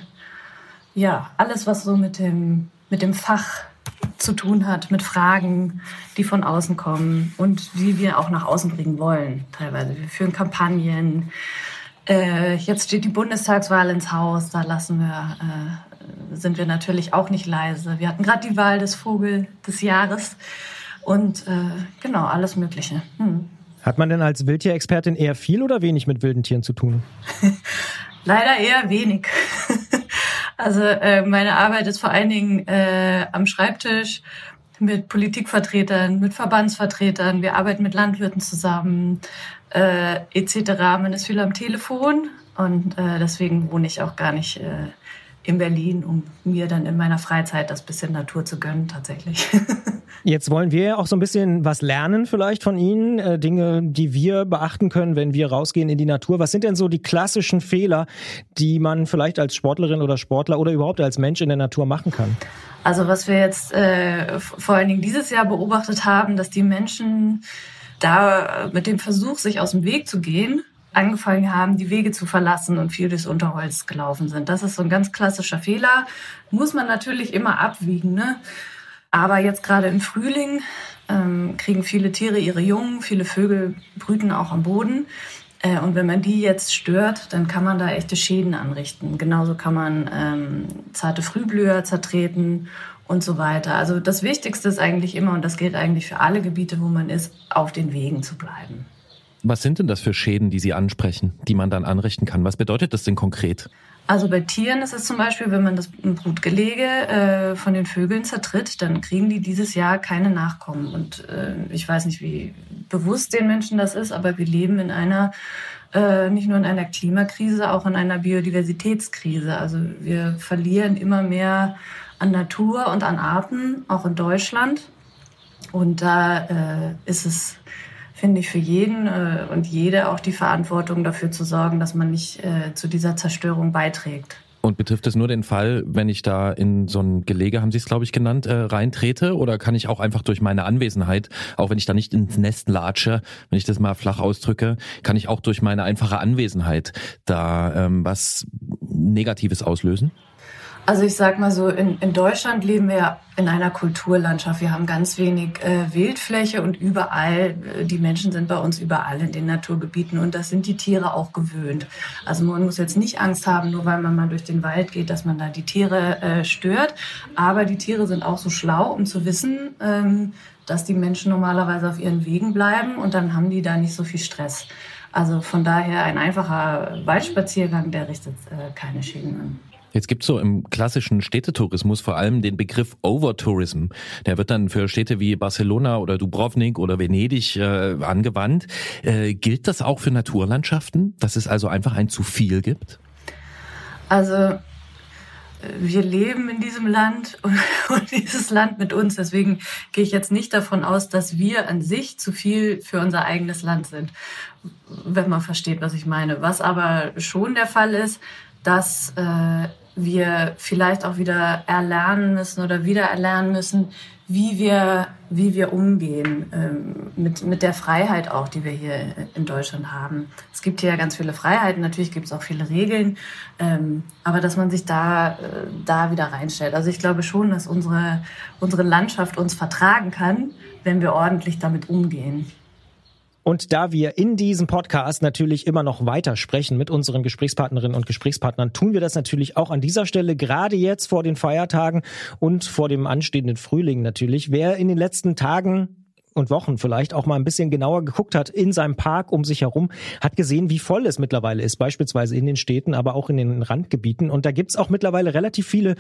Alles, was so mit dem Fach zu tun hat, mit Fragen, die von außen kommen und die wir auch nach außen bringen wollen, teilweise. Wir führen Kampagnen. Jetzt steht die Bundestagswahl ins Haus, da sind wir natürlich auch nicht leise. Wir hatten gerade die Wahl des Vogel des Jahres und alles Mögliche. Hat man denn als Wildtierexpertin eher viel oder wenig mit wilden Tieren zu tun? Leider eher wenig. Also meine Arbeit ist vor allen Dingen am Schreibtisch mit Politikvertretern, mit Verbandsvertretern. Wir arbeiten mit Landwirten zusammen, etc. Man ist viel am Telefon und deswegen wohne ich auch gar nicht in Berlin, um mir dann in meiner Freizeit das bisschen Natur zu gönnen tatsächlich. Jetzt wollen wir ja auch so ein bisschen was lernen vielleicht von Ihnen, Dinge, die wir beachten können, wenn wir rausgehen in die Natur. Was sind denn so die klassischen Fehler, die man vielleicht als Sportlerin oder Sportler oder überhaupt als Mensch in der Natur machen kann? Also was wir jetzt vor allen Dingen dieses Jahr beobachtet haben, dass die Menschen da mit dem Versuch, sich aus dem Weg zu gehen, angefangen haben, die Wege zu verlassen und viel durchs Unterholz gelaufen sind. Das ist so ein ganz klassischer Fehler. Muss man natürlich immer abwiegen, ne? Aber jetzt gerade im Frühling kriegen viele Tiere ihre Jungen, viele Vögel brüten auch am Boden. Und wenn man die jetzt stört, dann kann man da echte Schäden anrichten. Genauso kann man zarte Frühblüher zertreten und so weiter. Also das Wichtigste ist eigentlich immer, und das gilt eigentlich für alle Gebiete, wo man ist, auf den Wegen zu bleiben. Was sind denn das für Schäden, die Sie ansprechen, die man dann anrichten kann? Was bedeutet das denn konkret? Also bei Tieren ist es zum Beispiel, wenn man das Brutgelege von den Vögeln zertritt, dann kriegen die dieses Jahr keine Nachkommen. Und ich weiß nicht, wie bewusst den Menschen das ist, aber wir leben in einer, nicht nur in einer Klimakrise, auch in einer Biodiversitätskrise. Also wir verlieren immer mehr an Natur und an Arten, auch in Deutschland. Und da ist es, finde ich, für jeden und jede auch die Verantwortung dafür zu sorgen, dass man nicht zu dieser Zerstörung beiträgt. Und betrifft es nur den Fall, wenn ich da in so ein Gelege, haben Sie es, glaube ich, genannt, reintrete? Oder kann ich auch einfach durch meine Anwesenheit, auch wenn ich da nicht ins Nest latsche, wenn ich das mal flach ausdrücke, kann ich auch durch meine einfache Anwesenheit da was Negatives auslösen? Also ich sag mal so, in Deutschland leben wir ja in einer Kulturlandschaft. Wir haben ganz wenig Wildfläche und überall, die Menschen sind bei uns überall in den Naturgebieten und das sind die Tiere auch gewöhnt. Also man muss jetzt nicht Angst haben, nur weil man mal durch den Wald geht, dass man da die Tiere stört. Aber die Tiere sind auch so schlau, um zu wissen, dass die Menschen normalerweise auf ihren Wegen bleiben und dann haben die da nicht so viel Stress. Also von daher ein einfacher Waldspaziergang, der richtet keine Schäden an. Jetzt gibt's so im klassischen Städtetourismus vor allem den Begriff Overtourism. Der wird dann für Städte wie Barcelona oder Dubrovnik oder Venedig angewandt. Gilt das auch für Naturlandschaften, dass es also einfach ein zu viel gibt? Also wir leben in diesem Land und dieses Land mit uns. Deswegen gehe ich jetzt nicht davon aus, dass wir an sich zu viel für unser eigenes Land sind, wenn man versteht, was ich meine. Was aber schon der Fall ist, dass wir vielleicht auch wieder erlernen müssen oder wieder erlernen müssen, wie wir umgehen mit der Freiheit auch, die wir hier in Deutschland haben. Es gibt hier ja ganz viele Freiheiten, natürlich gibt es auch viele Regeln, aber dass man sich da wieder reinstellt. Also ich glaube schon, dass unsere Landschaft uns vertragen kann, wenn wir ordentlich damit umgehen. Und da wir in diesem Podcast natürlich immer noch weiter sprechen mit unseren Gesprächspartnerinnen und Gesprächspartnern, tun wir das natürlich auch an dieser Stelle, gerade jetzt vor den Feiertagen und vor dem anstehenden Frühling natürlich. Wer in den letzten Tagen und Wochen vielleicht auch mal ein bisschen genauer geguckt hat in seinem Park um sich herum, hat gesehen, wie voll es mittlerweile ist, beispielsweise in den Städten, aber auch in den Randgebieten. Und da gibt's auch mittlerweile relativ viele,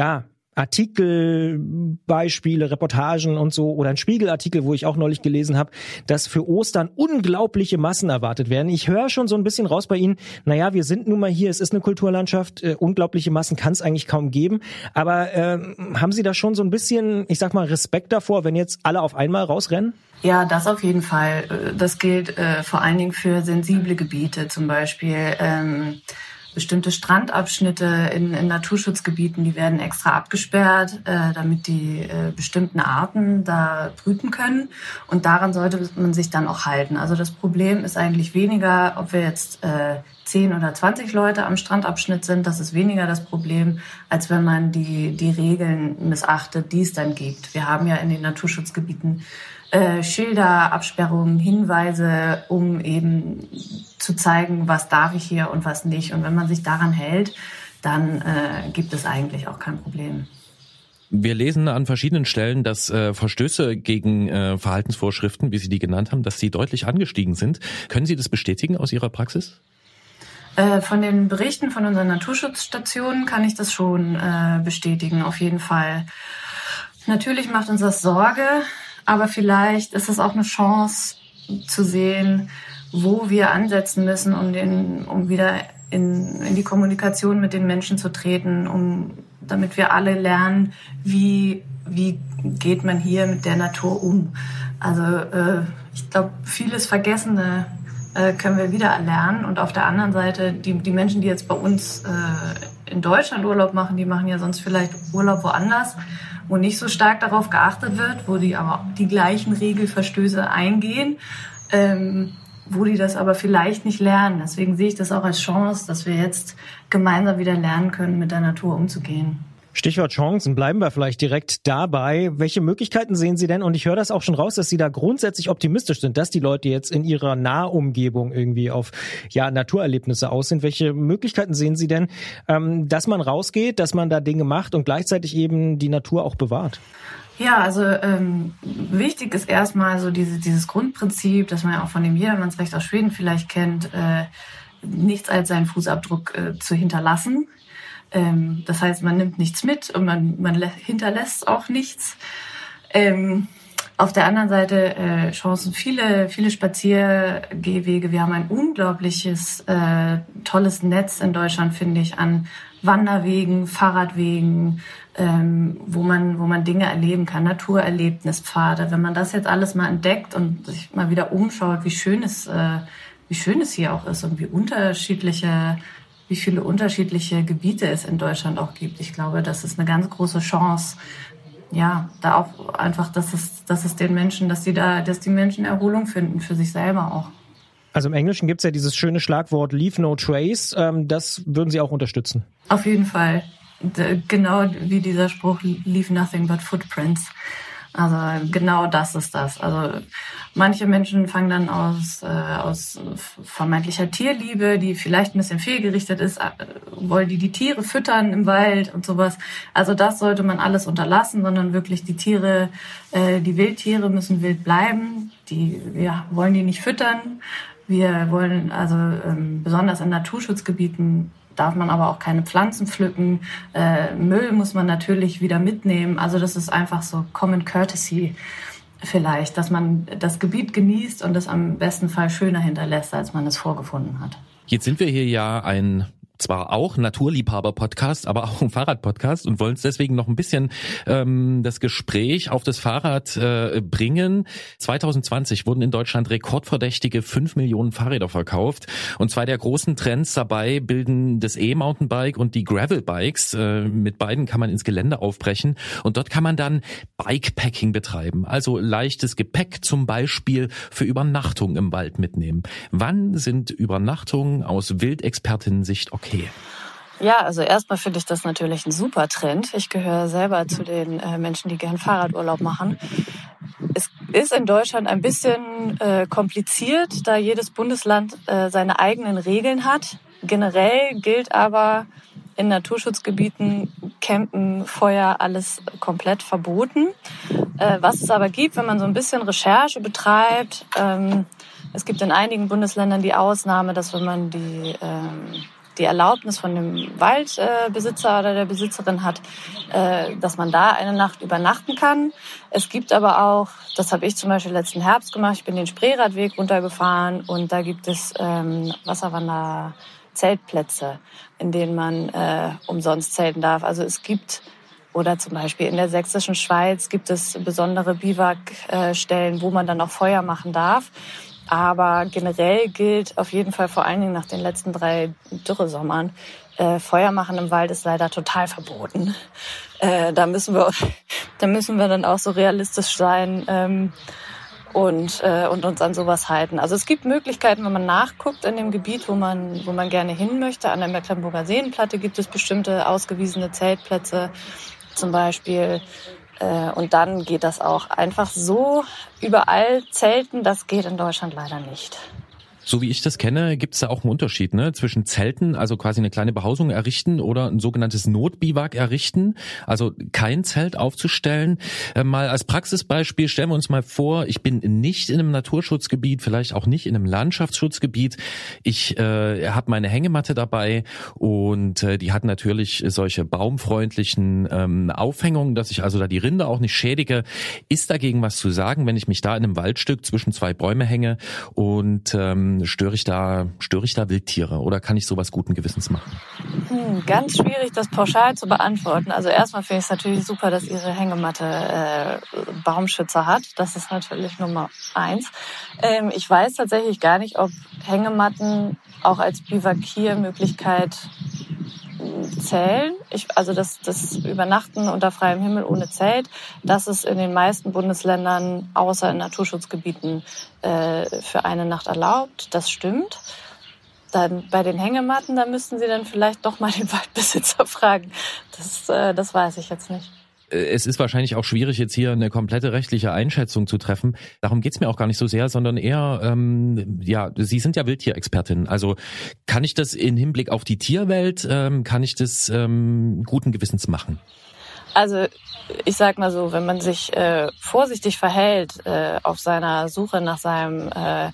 Artikel, Beispiele, Reportagen und so oder ein Spiegelartikel, wo ich auch neulich gelesen habe, dass für Ostern unglaubliche Massen erwartet werden. Ich höre schon so ein bisschen raus bei Ihnen, wir sind nun mal hier, es ist eine Kulturlandschaft, unglaubliche Massen kann es eigentlich kaum geben, aber haben Sie da schon so ein bisschen, ich sag mal, Respekt davor, wenn jetzt alle auf einmal rausrennen? Ja, das auf jeden Fall. Das gilt vor allen Dingen für sensible Gebiete, zum Beispiel bestimmte Strandabschnitte in Naturschutzgebieten, die werden extra abgesperrt, damit die bestimmten Arten da brüten können. Und daran sollte man sich dann auch halten. Also das Problem ist eigentlich weniger, ob wir jetzt 10 oder 20 Leute am Strandabschnitt sind. Das ist weniger das Problem, als wenn man die Regeln missachtet, die es dann gibt. Wir haben ja in den Naturschutzgebieten Schilder, Absperrungen, Hinweise, um eben zu zeigen, was darf ich hier und was nicht. Und wenn man sich daran hält, dann gibt es eigentlich auch kein Problem. Wir lesen an verschiedenen Stellen, dass Verstöße gegen Verhaltensvorschriften, wie Sie die genannt haben, dass sie deutlich angestiegen sind. Können Sie das bestätigen aus Ihrer Praxis? Von den Berichten von unseren Naturschutzstationen kann ich das schon bestätigen, auf jeden Fall. Natürlich macht uns das Sorge, aber vielleicht ist es auch eine Chance zu sehen, wo wir ansetzen müssen, um wieder in die Kommunikation mit den Menschen zu treten, damit wir alle lernen, wie geht man hier mit der Natur um. Also ich glaube, vieles Vergessene können wir wieder erlernen. Und auf der anderen Seite, die Menschen, die jetzt bei uns in Deutschland Urlaub machen, die machen ja sonst vielleicht Urlaub woanders, wo nicht so stark darauf geachtet wird, wo die aber die gleichen Regelverstöße eingehen, wo die das aber vielleicht nicht lernen. Deswegen sehe ich das auch als Chance, dass wir jetzt gemeinsam wieder lernen können, mit der Natur umzugehen. Stichwort Chancen, bleiben wir vielleicht direkt dabei. Welche Möglichkeiten sehen Sie denn? Und ich höre das auch schon raus, dass Sie da grundsätzlich optimistisch sind, dass die Leute jetzt in ihrer Nahumgebung irgendwie auf Naturerlebnisse aus sind. Welche Möglichkeiten sehen Sie denn, dass man rausgeht, dass man da Dinge macht und gleichzeitig eben die Natur auch bewahrt? Ja, also wichtig ist erstmal so dieses Grundprinzip, das man ja auch von dem Jedermannsrecht aus Schweden vielleicht kennt, nichts als seinen Fußabdruck zu hinterlassen. Das heißt, man nimmt nichts mit und man hinterlässt auch nichts. Auf der anderen Seite Chancen, viele Spaziergehwege. Wir haben ein unglaubliches, tolles Netz in Deutschland, finde ich, an Wanderwegen, Fahrradwegen, wo man Dinge erleben kann, Naturerlebnispfade. Wenn man das jetzt alles mal entdeckt und sich mal wieder umschaut, wie schön es hier auch ist und wie viele unterschiedliche Gebiete es in Deutschland auch gibt. Ich glaube, das ist eine ganz große Chance. Ja, da auch einfach, dass es den Menschen, dass die Menschen Erholung finden für sich selber auch. Also im Englischen gibt's ja dieses schöne Schlagwort Leave No Trace. Das würden Sie auch unterstützen? Auf jeden Fall. Genau wie dieser Spruch, Leave Nothing But Footprints. Also genau das ist das. Also manche Menschen fangen dann aus vermeintlicher Tierliebe, die vielleicht ein bisschen fehlgerichtet ist, wollen die Tiere füttern im Wald und sowas. Also das sollte man alles unterlassen, sondern wirklich die Wildtiere müssen wild bleiben. Wir wollen die nicht füttern. Wir wollen besonders in Naturschutzgebieten darf man aber auch keine Pflanzen pflücken. Müll muss man natürlich wieder mitnehmen. Also das ist einfach so Common Courtesy vielleicht, dass man das Gebiet genießt und es am besten Fall schöner hinterlässt, als man es vorgefunden hat. Jetzt sind wir hier ja zwar auch Naturliebhaber-Podcast, aber auch ein Fahrrad-Podcast und wollen uns deswegen noch ein bisschen das Gespräch auf das Fahrrad bringen. 2020 wurden in Deutschland rekordverdächtige 5 Millionen Fahrräder verkauft und zwei der großen Trends dabei bilden das E-Mountainbike und die Gravel-Bikes. Mit beiden kann man ins Gelände aufbrechen und dort kann man dann Bikepacking betreiben, also leichtes Gepäck zum Beispiel für Übernachtungen im Wald mitnehmen. Wann sind Übernachtungen aus Wildexpertinnen-Sicht okay? Ja, also erstmal finde ich das natürlich ein super Trend. Ich gehöre selber zu den Menschen, die gern Fahrradurlaub machen. Es ist in Deutschland ein bisschen kompliziert, da jedes Bundesland seine eigenen Regeln hat. Generell gilt aber in Naturschutzgebieten Campen, Feuer, alles komplett verboten. Was es aber gibt, wenn man so ein bisschen Recherche betreibt, es gibt in einigen Bundesländern die Ausnahme, dass wenn man die Erlaubnis von dem Waldbesitzer oder der Besitzerin hat, dass man da eine Nacht übernachten kann. Es gibt aber auch, das habe ich zum Beispiel letzten Herbst gemacht, ich bin den Spreeradweg runtergefahren und da gibt es Wasserwander-Zeltplätze, in denen man umsonst zelten darf. Also es gibt, oder zum Beispiel in der sächsischen Schweiz gibt es besondere Biwakstellen, wo man dann auch Feuer machen darf. Aber generell gilt auf jeden Fall, vor allen Dingen nach den letzten 3 Dürresommern, Feuer machen im Wald ist leider total verboten. Da müssen wir dann auch so realistisch sein und uns an sowas halten. Also es gibt Möglichkeiten, wenn man nachguckt in dem Gebiet, wo man gerne hin möchte. An der Mecklenburger Seenplatte gibt es bestimmte ausgewiesene Zeltplätze zum Beispiel. Und dann geht das auch einfach so überall zelten. Das geht in Deutschland leider nicht. So wie ich das kenne, gibt es da auch einen Unterschied, ne, zwischen Zelten, also quasi eine kleine Behausung errichten oder ein sogenanntes Notbiwak errichten, also kein Zelt aufzustellen. Mal als Praxisbeispiel stellen wir uns mal vor, ich bin nicht in einem Naturschutzgebiet, vielleicht auch nicht in einem Landschaftsschutzgebiet. Ich habe meine Hängematte dabei und die hat natürlich solche baumfreundlichen Aufhängungen, dass ich also da die Rinde auch nicht schädige. Ist dagegen was zu sagen, wenn ich mich da in einem Waldstück zwischen 2 Bäume hänge und störe ich da Wildtiere oder kann ich sowas guten Gewissens machen? Ganz schwierig, das pauschal zu beantworten. Also erstmal finde ich es natürlich super, dass Ihre Hängematte Baumschützer hat. Das ist natürlich Nummer 1. Ich weiß tatsächlich gar nicht, ob Hängematten auch als Biwakiermöglichkeit zählen. Also das Übernachten unter freiem Himmel ohne Zelt, das ist in den meisten Bundesländern außer in Naturschutzgebieten für eine Nacht erlaubt. Das stimmt. Dann bei den Hängematten, da müssten Sie dann vielleicht doch mal den Waldbesitzer fragen. Das weiß ich jetzt nicht. Es ist wahrscheinlich auch schwierig, jetzt hier eine komplette rechtliche Einschätzung zu treffen. Darum geht's mir auch gar nicht so sehr, sondern eher, Sie sind ja Wildtierexpertin. Also kann ich das in Hinblick auf die Tierwelt, kann ich das guten Gewissens machen? Also ich sag mal so, wenn man sich vorsichtig verhält auf seiner Suche nach seinem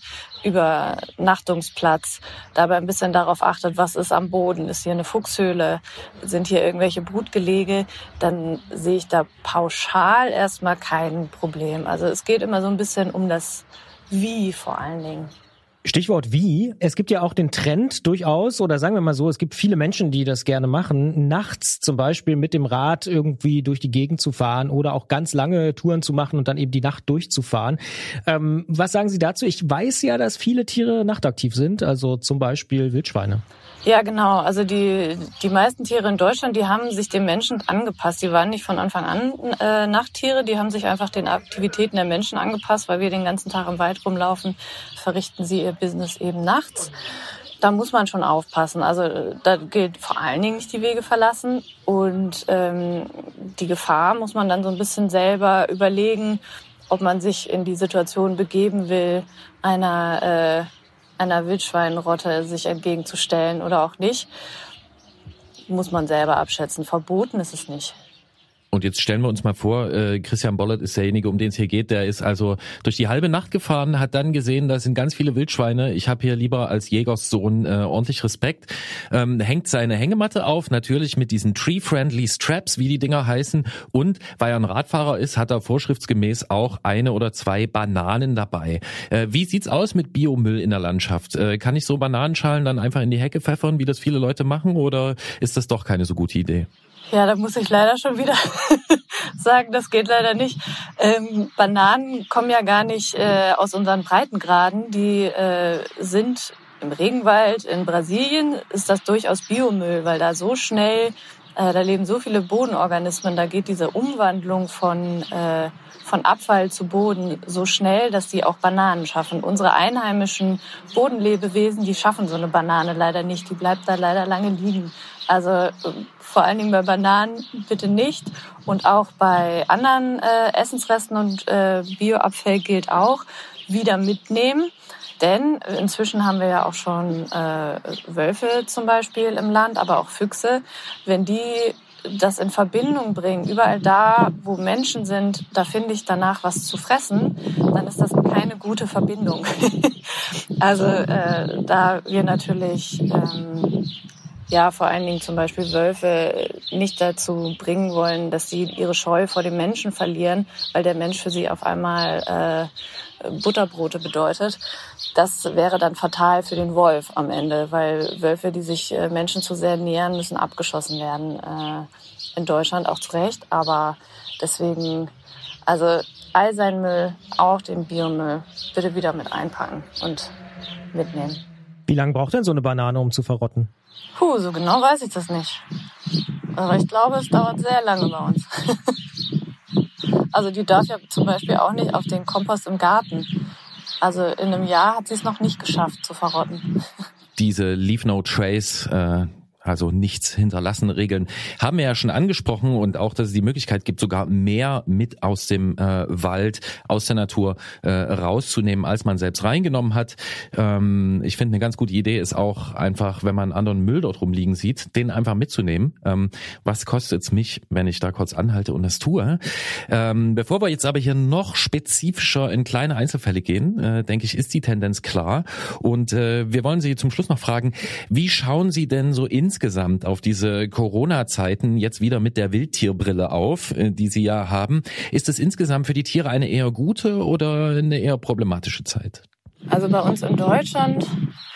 Übernachtungsplatz, dabei ein bisschen darauf achtet, was ist am Boden, ist hier eine Fuchshöhle, sind hier irgendwelche Brutgelege, dann sehe ich da pauschal erstmal kein Problem. Also es geht immer so ein bisschen um das Wie vor allen Dingen. Stichwort wie. Es gibt ja auch den Trend durchaus, oder sagen wir mal so, es gibt viele Menschen, die das gerne machen, nachts zum Beispiel mit dem Rad irgendwie durch die Gegend zu fahren oder auch ganz lange Touren zu machen und dann eben die Nacht durchzufahren. Was sagen Sie dazu? Ich weiß ja, dass viele Tiere nachtaktiv sind, also zum Beispiel Wildschweine. Ja, genau. Also die meisten Tiere in Deutschland, die haben sich dem Menschen angepasst. Die waren nicht von Anfang an Nachttiere, die haben sich einfach den Aktivitäten der Menschen angepasst, weil wir den ganzen Tag im Wald rumlaufen, verrichten sie ihr Business eben nachts. Da muss man schon aufpassen. Also da gilt vor allen Dingen nicht die Wege verlassen und die Gefahr muss man dann so ein bisschen selber überlegen, ob man sich in die Situation begeben will, einer Wildschweinrotte sich entgegenzustellen oder auch nicht, muss man selber abschätzen. Verboten ist es nicht. Und jetzt stellen wir uns mal vor, Christian Bollert ist derjenige, um den es hier geht. Der ist also durch die halbe Nacht gefahren, hat dann gesehen, da sind ganz viele Wildschweine. Ich habe hier lieber als Jägerssohn ordentlich Respekt. Hängt seine Hängematte auf, natürlich mit diesen Tree-Friendly Straps, wie die Dinger heißen. Und weil er ein Radfahrer ist, hat er vorschriftsgemäß auch 1 oder 2 Bananen dabei. Wie sieht's aus mit Biomüll in der Landschaft? Kann ich so Bananenschalen dann einfach in die Hecke pfeffern, wie das viele Leute machen? Oder ist das doch keine so gute Idee? Ja, da muss ich leider schon wieder sagen, das geht leider nicht. Bananen kommen ja gar nicht aus unseren Breitengraden. Die sind im Regenwald in Brasilien, ist das durchaus Biomüll, weil da so schnell, da leben so viele Bodenorganismen, da geht diese Umwandlung von Abfall zu Boden so schnell, dass die auch Bananen schaffen. Unsere einheimischen Bodenlebewesen, die schaffen so eine Banane leider nicht. Die bleibt da leider lange liegen. Also vor allen Dingen bei Bananen bitte nicht. Und auch bei anderen Essensresten und Bioabfall gilt auch, wieder mitnehmen. Denn inzwischen haben wir ja auch schon Wölfe zum Beispiel im Land, aber auch Füchse. Wenn die das in Verbindung bringen, überall da, wo Menschen sind, da finde ich danach was zu fressen, dann ist das keine gute Verbindung. Also da wir natürlich vor allen Dingen zum Beispiel Wölfe nicht dazu bringen wollen, dass sie ihre Scheu vor dem Menschen verlieren, weil der Mensch für sie auf einmal Butterbrote bedeutet. Das wäre dann fatal für den Wolf am Ende, weil Wölfe, die sich Menschen zu sehr nähern, müssen abgeschossen werden. In Deutschland auch zu Recht, aber deswegen, also all sein Müll, auch den Biomüll, bitte wieder mit einpacken und mitnehmen. Wie lange braucht denn so eine Banane, um zu verrotten? So genau weiß ich das nicht. Aber ich glaube, es dauert sehr lange bei uns. Also die darf ja zum Beispiel auch nicht auf den Kompost im Garten. Also in einem Jahr hat sie es noch nicht geschafft zu verrotten. Diese Leave No Trace, also nichts hinterlassen Regeln, haben wir ja schon angesprochen, und auch, dass es die Möglichkeit gibt, sogar mehr mit aus dem Wald, aus der Natur rauszunehmen, als man selbst reingenommen hat. Ich finde, eine ganz gute Idee ist auch einfach, wenn man anderen Müll dort rumliegen sieht, den einfach mitzunehmen. Was kostet es mich, wenn ich da kurz anhalte und das tue? Bevor wir jetzt aber hier noch spezifischer in kleine Einzelfälle gehen, denke ich, ist die Tendenz klar. Und wir wollen Sie zum Schluss noch fragen, wie schauen Sie denn so insgesamt auf diese Corona-Zeiten jetzt wieder mit der Wildtierbrille auf, die Sie ja haben? Ist es insgesamt für die Tiere eine eher gute oder eine eher problematische Zeit? Also bei uns in Deutschland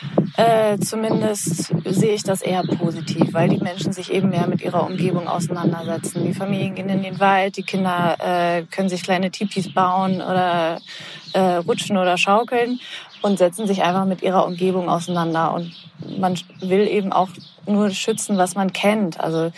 zumindest sehe ich das eher positiv, weil die Menschen sich eben mehr mit ihrer Umgebung auseinandersetzen. Die Familien gehen in den Wald, die Kinder können sich kleine Tipis bauen oder rutschen oder schaukeln und setzen sich einfach mit ihrer Umgebung auseinander. Und man will eben auch nur schützen, was man kennt. Also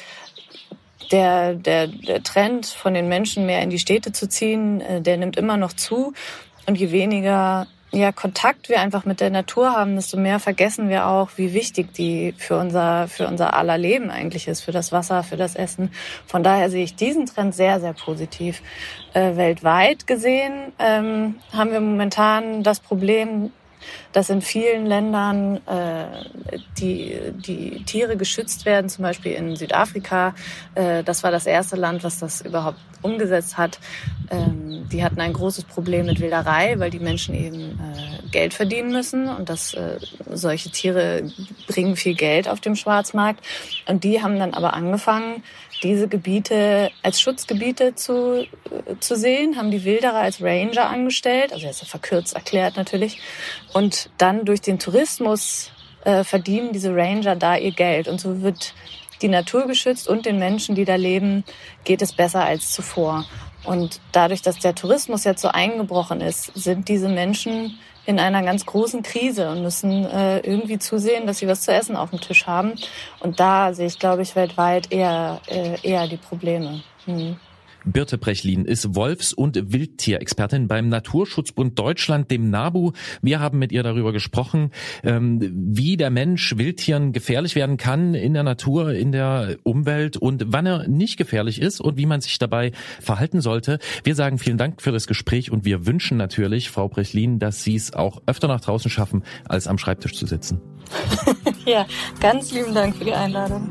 der Trend von den Menschen, mehr in die Städte zu ziehen, der nimmt immer noch zu. Und je weniger Kontakt wir einfach mit der Natur haben, desto mehr vergessen wir auch, wie wichtig die für unser aller Leben eigentlich ist, für das Wasser, für das Essen. Von daher sehe ich diesen Trend sehr, sehr positiv. Weltweit gesehen haben wir momentan das Problem, dass in vielen Ländern die Tiere geschützt werden, zum Beispiel in Südafrika. Das war das erste Land, was das überhaupt umgesetzt hat. Die hatten ein großes Problem mit Wilderei, weil die Menschen eben Geld verdienen müssen und solche Tiere bringen viel Geld auf dem Schwarzmarkt. Und die haben dann aber angefangen, diese Gebiete als Schutzgebiete zu sehen, haben die Wilderer als Ranger angestellt, also das ist ja verkürzt erklärt natürlich. Und dann durch den Tourismus verdienen diese Ranger da ihr Geld. Und so wird die Natur geschützt und den Menschen, die da leben, geht es besser als zuvor. Und dadurch, dass der Tourismus jetzt so eingebrochen ist, sind diese Menschen in einer ganz großen Krise und müssen irgendwie zusehen, dass sie was zu essen auf dem Tisch haben. Und da sehe ich, glaube ich, weltweit eher die Probleme. Birte Brechlin ist Wolfs- und Wildtierexpertin beim Naturschutzbund Deutschland, dem NABU. Wir haben mit ihr darüber gesprochen, wie der Mensch Wildtieren gefährlich werden kann in der Natur, in der Umwelt und wann er nicht gefährlich ist und wie man sich dabei verhalten sollte. Wir sagen vielen Dank für das Gespräch und wir wünschen natürlich, Frau Brechlin, dass Sie es auch öfter nach draußen schaffen, als am Schreibtisch zu sitzen. Ja, ganz lieben Dank für die Einladung.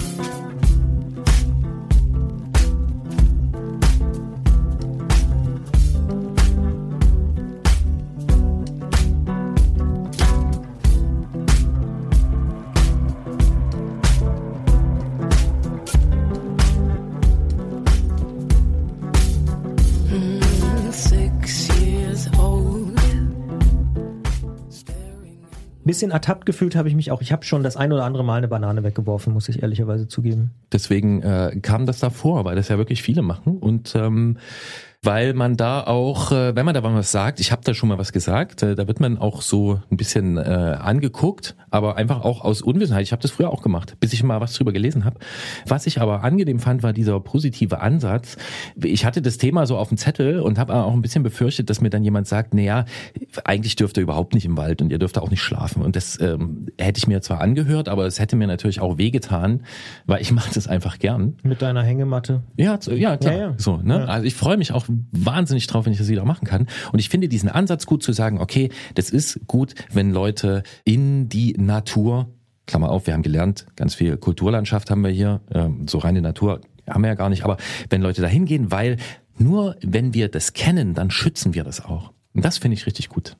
Bisschen ertappt gefühlt habe ich mich auch. Ich habe schon das ein oder andere Mal eine Banane weggeworfen, muss ich ehrlicherweise zugeben. Deswegen kam das davor, weil das ja wirklich viele machen und weil man da auch, wenn man da was sagt, ich habe da schon mal was gesagt, da wird man auch so ein bisschen angeguckt, aber einfach auch aus Unwissenheit. Ich habe das früher auch gemacht, bis ich mal was drüber gelesen habe. Was ich aber angenehm fand, war dieser positive Ansatz. Ich hatte das Thema so auf dem Zettel und habe auch ein bisschen befürchtet, dass mir dann jemand sagt, naja, eigentlich dürft ihr überhaupt nicht im Wald und ihr dürft auch nicht schlafen. Und das hätte ich mir zwar angehört, aber es hätte mir natürlich auch wehgetan, weil ich mache das einfach gern. Mit deiner Hängematte? Ja, klar. Ja. So, ne? Ja. Also ich freue mich auch wahnsinnig drauf, wenn ich das wieder machen kann. Und ich finde diesen Ansatz gut zu sagen, okay, das ist gut, wenn Leute in die Natur, Klammer auf, wir haben gelernt, ganz viel Kulturlandschaft haben wir hier, so reine Natur haben wir ja gar nicht, aber wenn Leute da hingehen, weil nur wenn wir das kennen, dann schützen wir das auch. Und das finde ich richtig gut.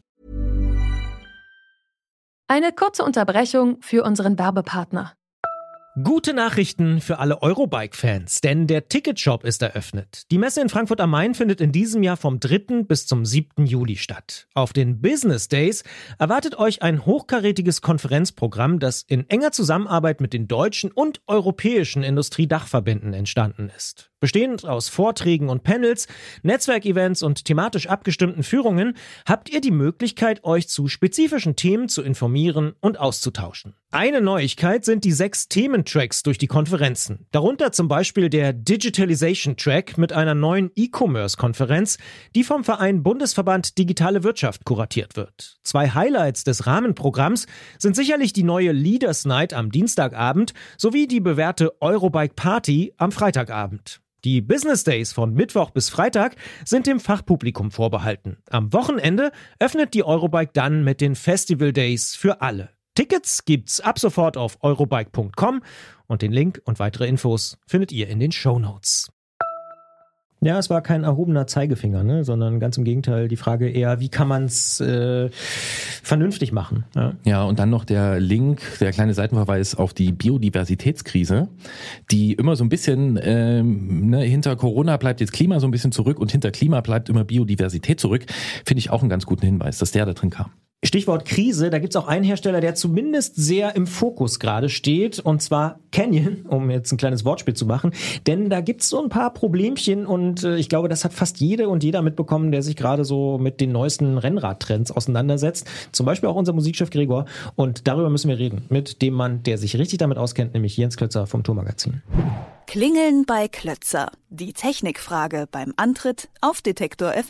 Eine kurze Unterbrechung für unseren Werbepartner. Gute Nachrichten für alle Eurobike-Fans, denn der Ticketshop ist eröffnet. Die Messe in Frankfurt am Main findet in diesem Jahr vom 3. bis zum 7. Juli statt. Auf den Business Days erwartet euch ein hochkarätiges Konferenzprogramm, das in enger Zusammenarbeit mit den deutschen und europäischen Industriedachverbänden entstanden ist. Bestehend aus Vorträgen und Panels, Netzwerkevents und thematisch abgestimmten Führungen habt ihr die Möglichkeit, euch zu spezifischen Themen zu informieren und auszutauschen. Eine Neuigkeit sind die 6 Thementracks durch die Konferenzen. Darunter zum Beispiel der Digitalization Track mit einer neuen E-Commerce-Konferenz, die vom Verein Bundesverband Digitale Wirtschaft kuratiert wird. 2 Highlights des Rahmenprogramms sind sicherlich die neue Leaders Night am Dienstagabend sowie die bewährte Eurobike Party am Freitagabend. Die Business Days von Mittwoch bis Freitag sind dem Fachpublikum vorbehalten. Am Wochenende öffnet die Eurobike dann mit den Festival Days für alle. Tickets gibt's ab sofort auf eurobike.com und den Link und weitere Infos findet ihr in den Shownotes. Ja, es war kein erhobener Zeigefinger, ne, sondern ganz im Gegenteil die Frage eher, wie kann man es vernünftig machen. Ja, und dann noch der Link, der kleine Seitenverweis auf die Biodiversitätskrise, die immer so ein bisschen, hinter Corona bleibt jetzt Klima so ein bisschen zurück und hinter Klima bleibt immer Biodiversität zurück. Finde ich auch einen ganz guten Hinweis, dass der da drin kam. Stichwort Krise, da gibt's auch einen Hersteller, der zumindest sehr im Fokus gerade steht, und zwar Canyon, um jetzt ein kleines Wortspiel zu machen, denn da gibt's so ein paar Problemchen und ich glaube, das hat fast jede und jeder mitbekommen, der sich gerade so mit den neuesten Rennradtrends auseinandersetzt, zum Beispiel auch unser Musikchef Gregor, und darüber müssen wir reden, mit dem Mann, der sich richtig damit auskennt, nämlich Jens Klötzer vom Tourmagazin. Klingeln bei Klötzer. Die Technikfrage beim Antritt auf Detektor FM.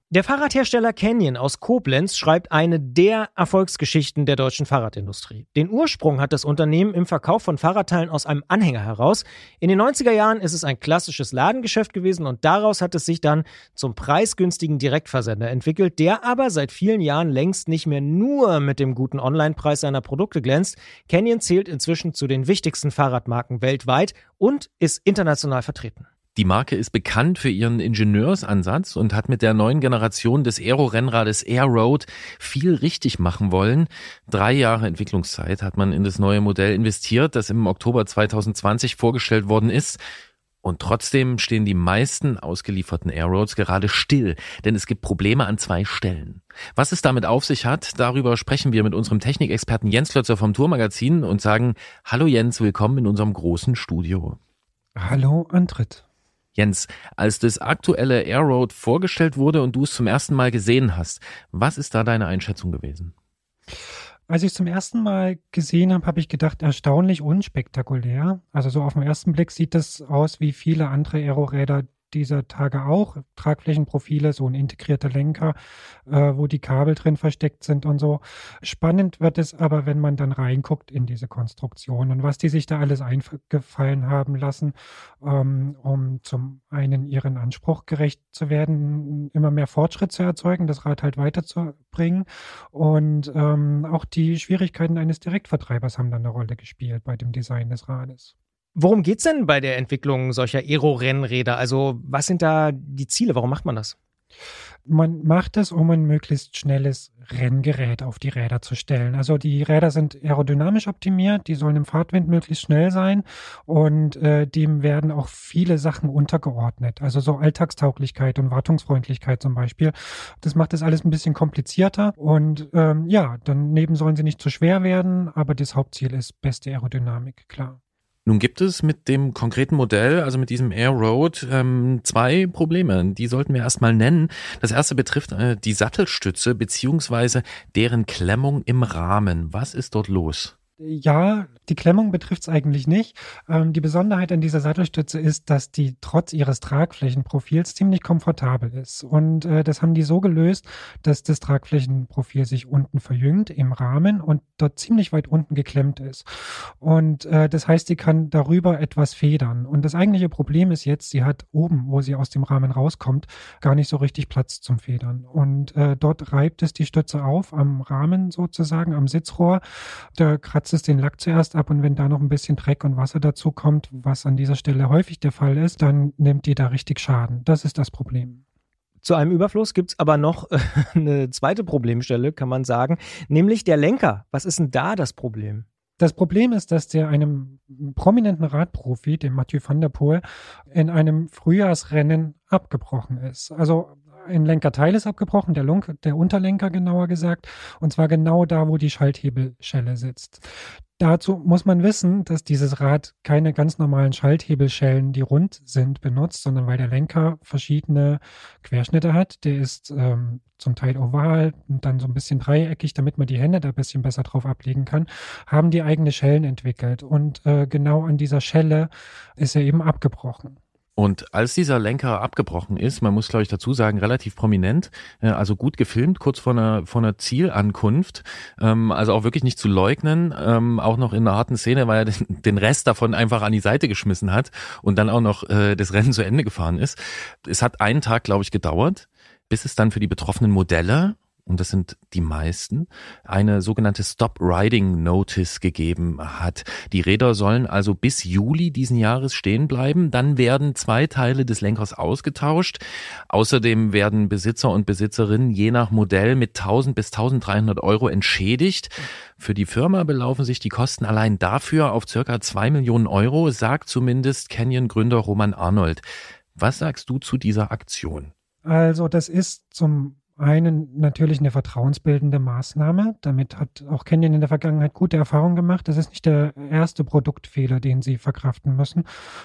Der Fahrradhersteller Canyon aus Koblenz schreibt eine der Erfolgsgeschichten der deutschen Fahrradindustrie. Den Ursprung hat das Unternehmen im Verkauf von Fahrradteilen aus einem Anhänger heraus. In den 90er Jahren ist es ein klassisches Ladengeschäft gewesen und daraus hat es sich dann zum preisgünstigen Direktversender entwickelt, der aber seit vielen Jahren längst nicht mehr nur mit dem guten Onlinepreis seiner Produkte glänzt. Canyon zählt inzwischen zu den wichtigsten Fahrradmarken weltweit und ist international vertreten. Die Marke ist bekannt für ihren Ingenieursansatz und hat mit der neuen Generation des Aero-Rennrades Airroad viel richtig machen wollen. 3 Jahre Entwicklungszeit hat man in das neue Modell investiert, das im Oktober 2020 vorgestellt worden ist. Und trotzdem stehen die meisten ausgelieferten Airroads gerade still, denn es gibt Probleme an 2 Stellen. Was es damit auf sich hat, darüber sprechen wir mit unserem Technikexperten Jens Klötzer vom Tourmagazin und sagen: Hallo Jens, willkommen in unserem großen Studio. Hallo Antritt. Jens, als das aktuelle Airroad vorgestellt wurde und du es zum ersten Mal gesehen hast, was ist da deine Einschätzung gewesen? Als ich es zum ersten Mal gesehen habe, habe ich gedacht, erstaunlich unspektakulär. Also so auf den ersten Blick sieht das aus wie viele andere Aeroräder dieser Tage auch. Tragflächenprofile, so ein integrierter Lenker, wo die Kabel drin versteckt sind und so. Spannend wird es aber, wenn man dann reinguckt in diese Konstruktion und was die sich da alles eingefallen haben lassen, um zum einen ihren Anspruch gerecht zu werden, immer mehr Fortschritt zu erzeugen, das Rad halt weiterzubringen, und auch die Schwierigkeiten eines Direktvertreibers haben dann eine Rolle gespielt bei dem Design des Rades. Worum geht's denn bei der Entwicklung solcher Aero-Rennräder? Also was sind da die Ziele? Warum macht man das? Man macht es, um ein möglichst schnelles Renngerät auf die Räder zu stellen. Also die Räder sind aerodynamisch optimiert, die sollen im Fahrtwind möglichst schnell sein und dem werden auch viele Sachen untergeordnet. Also so Alltagstauglichkeit und Wartungsfreundlichkeit zum Beispiel. Das macht das alles ein bisschen komplizierter und daneben sollen sie nicht zu schwer werden, aber das Hauptziel ist beste Aerodynamik, klar. Nun gibt es mit dem konkreten Modell, also mit diesem Airroad, 2 Probleme. Die sollten wir erstmal nennen. Das erste betrifft die Sattelstütze bzw. deren Klemmung im Rahmen. Was ist dort los? Ja, die Klemmung betrifft es eigentlich nicht. Die Besonderheit an dieser Sattelstütze ist, dass die trotz ihres Tragflächenprofils ziemlich komfortabel ist. Und das haben die so gelöst, dass das Tragflächenprofil sich unten verjüngt im Rahmen und dort ziemlich weit unten geklemmt ist. Und das heißt, sie kann darüber etwas federn. Und das eigentliche Problem ist jetzt, sie hat oben, wo sie aus dem Rahmen rauskommt, gar nicht so richtig Platz zum Federn. Und dort reibt es die Stütze auf, am Rahmen sozusagen, am Sitzrohr. Da kratzt es den Lack zuerst ab und wenn da noch ein bisschen Dreck und Wasser dazu kommt, was an dieser Stelle häufig der Fall ist, dann nimmt die da richtig Schaden. Das ist das Problem. Zu einem Überfluss gibt's aber noch eine zweite Problemstelle, kann man sagen, nämlich der Lenker. Was ist denn da das Problem? Das Problem ist, dass der einem prominenten Radprofi, dem Mathieu van der Poel, in einem Frühjahrsrennen abgebrochen ist. Also ein Lenkerteil ist abgebrochen, der Unterlenker genauer gesagt, und zwar genau da, wo die Schalthebelschelle sitzt. Dazu muss man wissen, dass dieses Rad keine ganz normalen Schalthebelschellen, die rund sind, benutzt, sondern weil der Lenker verschiedene Querschnitte hat. Der ist zum Teil oval und dann so ein bisschen dreieckig, damit man die Hände da ein bisschen besser drauf ablegen kann, haben die eigene Schellen entwickelt. Und genau an dieser Schelle ist er eben abgebrochen. Und als dieser Lenker abgebrochen ist, man muss glaube ich dazu sagen, relativ prominent, also gut gefilmt, kurz vor einer Zielankunft, also auch wirklich nicht zu leugnen, auch noch in einer harten Szene, weil er den Rest davon einfach an die Seite geschmissen hat und dann auch noch das Rennen zu Ende gefahren ist. Es hat einen Tag, glaube ich, gedauert, bis es dann für die betroffenen Modelle, und das sind die meisten, eine sogenannte Stop-Riding-Notice gegeben hat. Die Räder sollen also bis Juli diesen Jahres stehen bleiben. Dann werden 2 Teile des Lenkers ausgetauscht. Außerdem werden Besitzer und Besitzerinnen je nach Modell mit 1.000 bis 1.300 Euro entschädigt. Für die Firma belaufen sich die Kosten allein dafür auf ca. 2 Millionen Euro, sagt zumindest Canyon-Gründer Roman Arnold. Was sagst du zu dieser Aktion? Also das ist zum einen natürlich eine vertrauensbildende Maßnahme. Damit hat auch Canyon in der Vergangenheit gute Erfahrungen gemacht. Das ist nicht der erste Produktfehler, den sie verkraften müssen.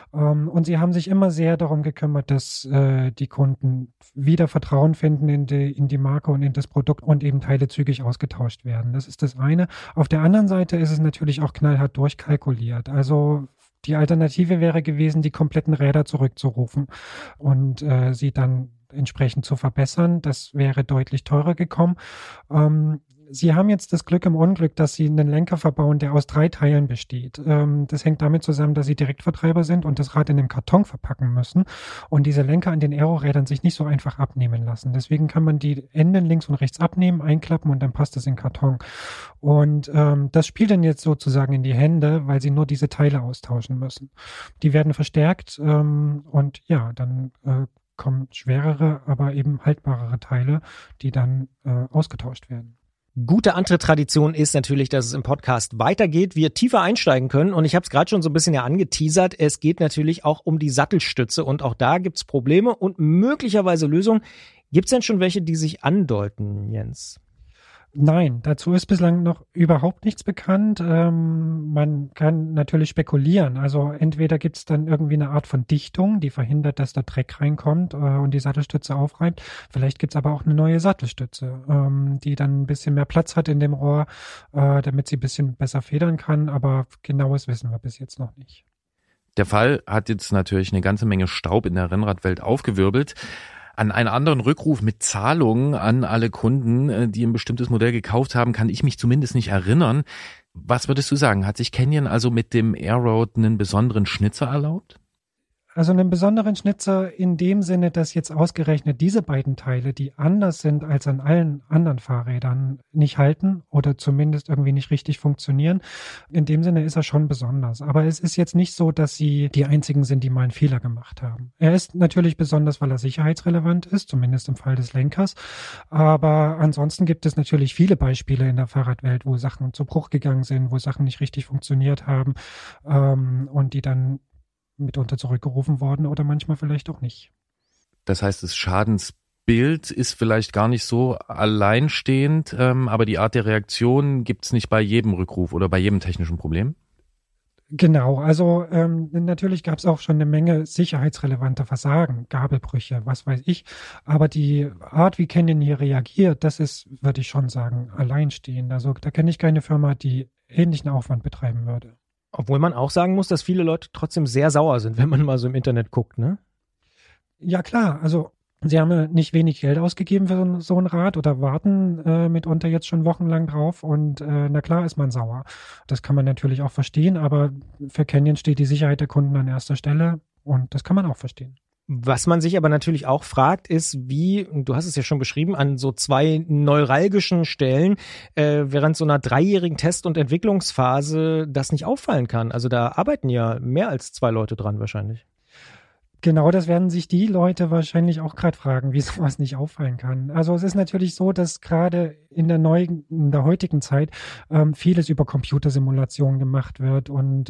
Und sie haben sich immer sehr darum gekümmert, dass die Kunden wieder Vertrauen finden in die Marke und in das Produkt und eben Teile zügig ausgetauscht werden. Das ist das eine. Auf der anderen Seite ist es natürlich auch knallhart durchkalkuliert. Also die Alternative wäre gewesen, die kompletten Räder zurückzurufen und sie dann entsprechend zu verbessern. Das wäre deutlich teurer gekommen. Sie haben jetzt das Glück im Unglück, dass Sie einen Lenker verbauen, der aus 3 Teilen besteht. Das hängt damit zusammen, dass Sie Direktvertreiber sind und das Rad in einem Karton verpacken müssen und diese Lenker an den Aerorädern sich nicht so einfach abnehmen lassen. Deswegen kann man die Enden links und rechts abnehmen, einklappen und dann passt es in den Karton. Und das spielt dann jetzt sozusagen in die Hände, weil Sie nur diese Teile austauschen müssen. Die werden verstärkt und ja, dann kommen schwerere, aber eben haltbarere Teile, die dann ausgetauscht werden. Gute andere Tradition ist natürlich, dass es im Podcast weitergeht, wir tiefer einsteigen können und ich habe es gerade schon so ein bisschen ja angeteasert, es geht natürlich auch um die Sattelstütze und auch da gibt's Probleme und möglicherweise Lösungen. Gibt's denn schon welche, die sich andeuten, Jens? Nein, dazu ist bislang noch überhaupt nichts bekannt. Man kann natürlich spekulieren. Also entweder gibt es dann irgendwie eine Art von Dichtung, die verhindert, dass da Dreck reinkommt und die Sattelstütze aufreibt. Vielleicht gibt es aber auch eine neue Sattelstütze, die dann ein bisschen mehr Platz hat in dem Rohr, damit sie ein bisschen besser federn kann. Aber genaues wissen wir bis jetzt noch nicht. Der Fall hat jetzt natürlich eine ganze Menge Staub in der Rennradwelt aufgewirbelt. An einen anderen Rückruf mit Zahlungen an alle Kunden, die ein bestimmtes Modell gekauft haben, kann ich mich zumindest nicht erinnern. Was würdest du sagen? Hat sich Canyon also mit dem Airroad einen besonderen Schnitzer erlaubt? Also einen besonderen Schnitzer in dem Sinne, dass jetzt ausgerechnet diese beiden Teile, die anders sind als an allen anderen Fahrrädern, nicht halten oder zumindest irgendwie nicht richtig funktionieren. In dem Sinne ist er schon besonders. Aber es ist jetzt nicht so, dass sie die einzigen sind, die mal einen Fehler gemacht haben. Er ist natürlich besonders, weil er sicherheitsrelevant ist, zumindest im Fall des Lenkers. Aber ansonsten gibt es natürlich viele Beispiele in der Fahrradwelt, wo Sachen zu Bruch gegangen sind, wo Sachen nicht richtig funktioniert haben und die dann mitunter zurückgerufen worden oder manchmal vielleicht auch nicht. Das heißt, das Schadensbild ist vielleicht gar nicht so alleinstehend, aber die Art der Reaktion gibt's nicht bei jedem Rückruf oder bei jedem technischen Problem? Genau, also natürlich gab es auch schon eine Menge sicherheitsrelevanter Versagen, Gabelbrüche, was weiß ich, aber die Art, wie Canyon hier reagiert, das ist, würde ich schon sagen, alleinstehend. Also da kenne ich keine Firma, die ähnlichen Aufwand betreiben würde. Obwohl man auch sagen muss, dass viele Leute trotzdem sehr sauer sind, wenn man mal so im Internet guckt, ne? Ja klar, also sie haben ja nicht wenig Geld ausgegeben für so ein Rad oder warten mitunter jetzt schon wochenlang drauf und na klar ist man sauer. Das kann man natürlich auch verstehen, aber für Canyon steht die Sicherheit der Kunden an erster Stelle und das kann man auch verstehen. Was man sich aber natürlich auch fragt, ist, wie, du hast es ja schon beschrieben, an so 2 neuralgischen Stellen während so einer 3-jährigen Test- und Entwicklungsphase das nicht auffallen kann. Also da arbeiten ja mehr als 2 Leute dran wahrscheinlich. Genau, das werden sich die Leute wahrscheinlich auch gerade fragen, wie sowas nicht auffallen kann. Also es ist natürlich so, dass gerade in der heutigen Zeit vieles über Computersimulationen gemacht wird und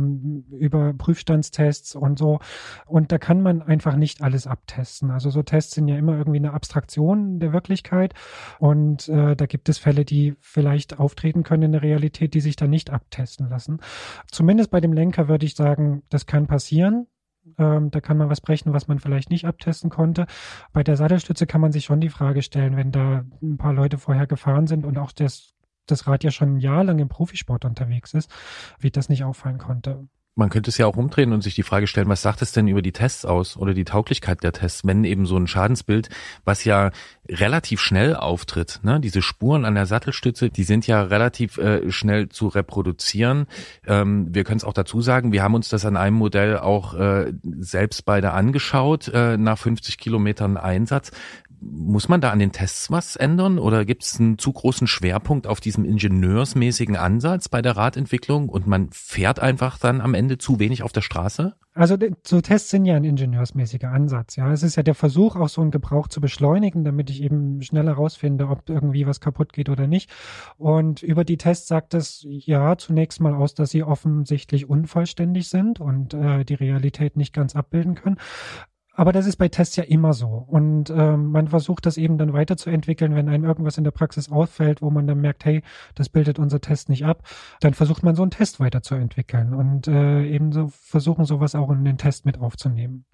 über Prüfstandstests und so. Und da kann man einfach nicht alles abtesten. Also so Tests sind ja immer irgendwie eine Abstraktion der Wirklichkeit. Und da gibt es Fälle, die vielleicht auftreten können in der Realität, die sich da nicht abtesten lassen. Zumindest bei dem Lenker würde ich sagen, das kann passieren. Da kann man was brechen, was man vielleicht nicht abtesten konnte. Bei der Sattelstütze kann man sich schon die Frage stellen, wenn da ein paar Leute vorher gefahren sind und auch das Rad ja schon ein Jahr lang im Profisport unterwegs ist, wie das nicht auffallen konnte. Man könnte es ja auch umdrehen und sich die Frage stellen, was sagt es denn über die Tests aus oder die Tauglichkeit der Tests, wenn eben so ein Schadensbild, was ja relativ schnell auftritt, ne? Diese Spuren an der Sattelstütze, die sind ja relativ schnell zu reproduzieren. Wir können es auch dazu sagen, wir haben uns das an einem Modell auch selbst beide angeschaut, nach 50 Kilometern Einsatz. Muss man da an den Tests was ändern oder gibt es einen zu großen Schwerpunkt auf diesem ingenieursmäßigen Ansatz bei der Radentwicklung und man fährt einfach dann am Ende zu wenig auf der Straße? Also so Tests sind ja ein ingenieursmäßiger Ansatz. Ja, es ist ja der Versuch, auch so einen Gebrauch zu beschleunigen, damit ich eben schneller rausfinde, ob irgendwie was kaputt geht oder nicht. Und über die Tests sagt es ja zunächst mal aus, dass sie offensichtlich unvollständig sind und die Realität nicht ganz abbilden können. Aber das ist bei Tests ja immer so. Und man versucht das eben dann weiterzuentwickeln, wenn einem irgendwas in der Praxis auffällt, wo man dann merkt, hey, das bildet unser Test nicht ab, dann versucht man so einen Test weiterzuentwickeln und eben so versuchen, sowas auch in den Test mit aufzunehmen.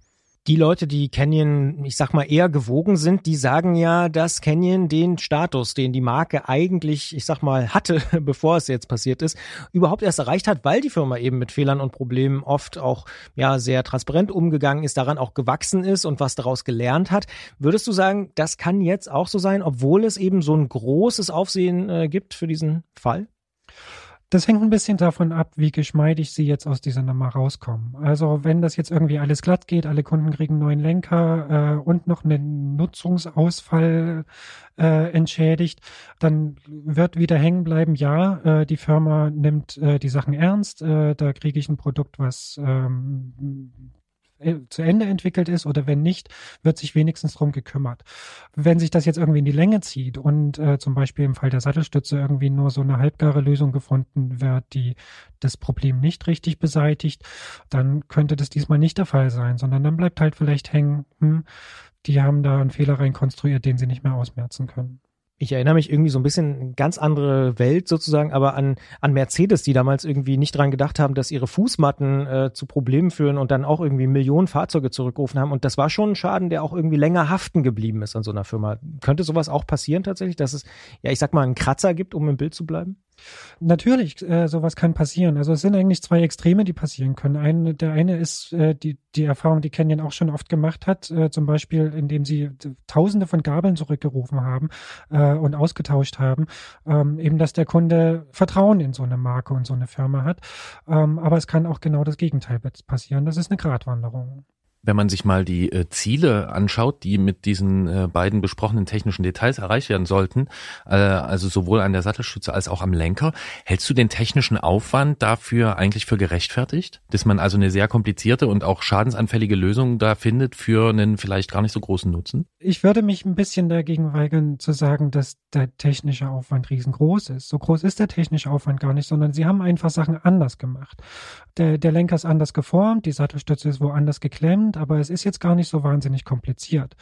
Die Leute, die Canyon, ich sag mal, eher gewogen sind, die sagen ja, dass Canyon den Status, den die Marke eigentlich, ich sag mal, hatte, bevor es jetzt passiert ist, überhaupt erst erreicht hat, weil die Firma eben mit Fehlern und Problemen oft auch ja sehr transparent umgegangen ist, daran auch gewachsen ist und was daraus gelernt hat. Würdest du sagen, das kann jetzt auch so sein, obwohl es eben so ein großes Aufsehen gibt für diesen Fall? Das hängt ein bisschen davon ab, wie geschmeidig sie jetzt aus dieser Nummer rauskommen. Also wenn das jetzt irgendwie alles glatt geht, alle Kunden kriegen einen neuen Lenker und noch einen Nutzungsausfall entschädigt, dann wird wieder hängen bleiben, ja, die Firma nimmt die Sachen ernst, da kriege ich ein Produkt, was zu Ende entwickelt ist, oder wenn nicht, wird sich wenigstens drum gekümmert. Wenn sich das jetzt irgendwie in die Länge zieht und zum Beispiel im Fall der Sattelstütze irgendwie nur so eine halbgare Lösung gefunden wird, die das Problem nicht richtig beseitigt, dann könnte das diesmal nicht der Fall sein, sondern dann bleibt halt vielleicht hängen, die haben da einen Fehler reinkonstruiert, den sie nicht mehr ausmerzen können. Ich erinnere mich irgendwie so ein bisschen eine ganz andere Welt sozusagen, aber an Mercedes, die damals irgendwie nicht dran gedacht haben, dass ihre Fußmatten zu Problemen führen und dann auch irgendwie Millionen Fahrzeuge zurückgerufen haben. Und das war schon ein Schaden, der auch irgendwie länger haften geblieben ist an so einer Firma. Könnte sowas auch passieren tatsächlich, dass es, ja, ich sag mal, einen Kratzer gibt, um im Bild zu bleiben? Natürlich, sowas kann passieren. Also es sind eigentlich zwei Extreme, die passieren können. Der eine ist die Erfahrung, die Canyon auch schon oft gemacht hat, zum Beispiel, indem sie Tausende von Gabeln zurückgerufen haben und ausgetauscht haben, eben, dass der Kunde Vertrauen in so eine Marke und so eine Firma hat. Aber es kann auch genau das Gegenteil passieren. Das ist eine Gratwanderung. Wenn man sich mal die Ziele anschaut, die mit diesen beiden besprochenen technischen Details erreicht werden sollten, also sowohl an der Sattelstütze als auch am Lenker, hältst du den technischen Aufwand dafür eigentlich für gerechtfertigt? Dass man also eine sehr komplizierte und auch schadensanfällige Lösung da findet für einen vielleicht gar nicht so großen Nutzen? Ich würde mich ein bisschen dagegen weigern zu sagen, dass der technische Aufwand riesengroß ist. So groß ist der technische Aufwand gar nicht, sondern sie haben einfach Sachen anders gemacht. Der Lenker ist anders geformt, die Sattelstütze ist woanders geklemmt, aber es ist jetzt gar nicht so wahnsinnig kompliziert.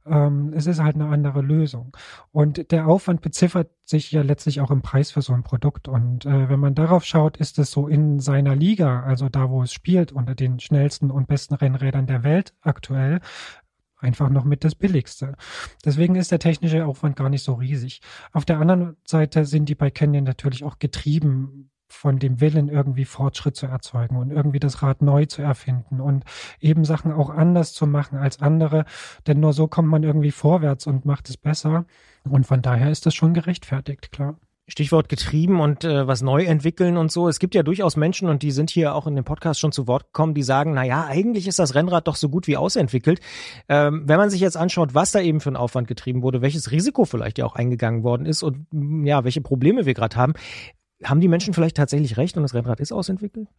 Es ist halt eine andere Lösung. Und der Aufwand beziffert sich ja letztlich auch im Preis für so ein Produkt. Und wenn man darauf schaut, ist es so in seiner Liga, also da, wo es spielt, unter den schnellsten und besten Rennrädern der Welt aktuell, einfach noch mit das Billigste. Deswegen ist der technische Aufwand gar nicht so riesig. Auf der anderen Seite sind die bei Canyon natürlich auch getrieben von dem Willen, irgendwie Fortschritt zu erzeugen und irgendwie das Rad neu zu erfinden und eben Sachen auch anders zu machen als andere, denn nur so kommt man irgendwie vorwärts und macht es besser, und von daher ist das schon gerechtfertigt, klar. Stichwort getrieben und was neu entwickeln und so. Es gibt ja durchaus Menschen, und die sind hier auch in dem Podcast schon zu Wort gekommen, die sagen, naja, eigentlich ist das Rennrad doch so gut wie ausentwickelt. Wenn man sich jetzt anschaut, was da eben für ein Aufwand getrieben wurde, welches Risiko vielleicht ja auch eingegangen worden ist und ja, welche Probleme wir gerade haben die Menschen vielleicht tatsächlich recht und das Rennrad ist ausentwickelt?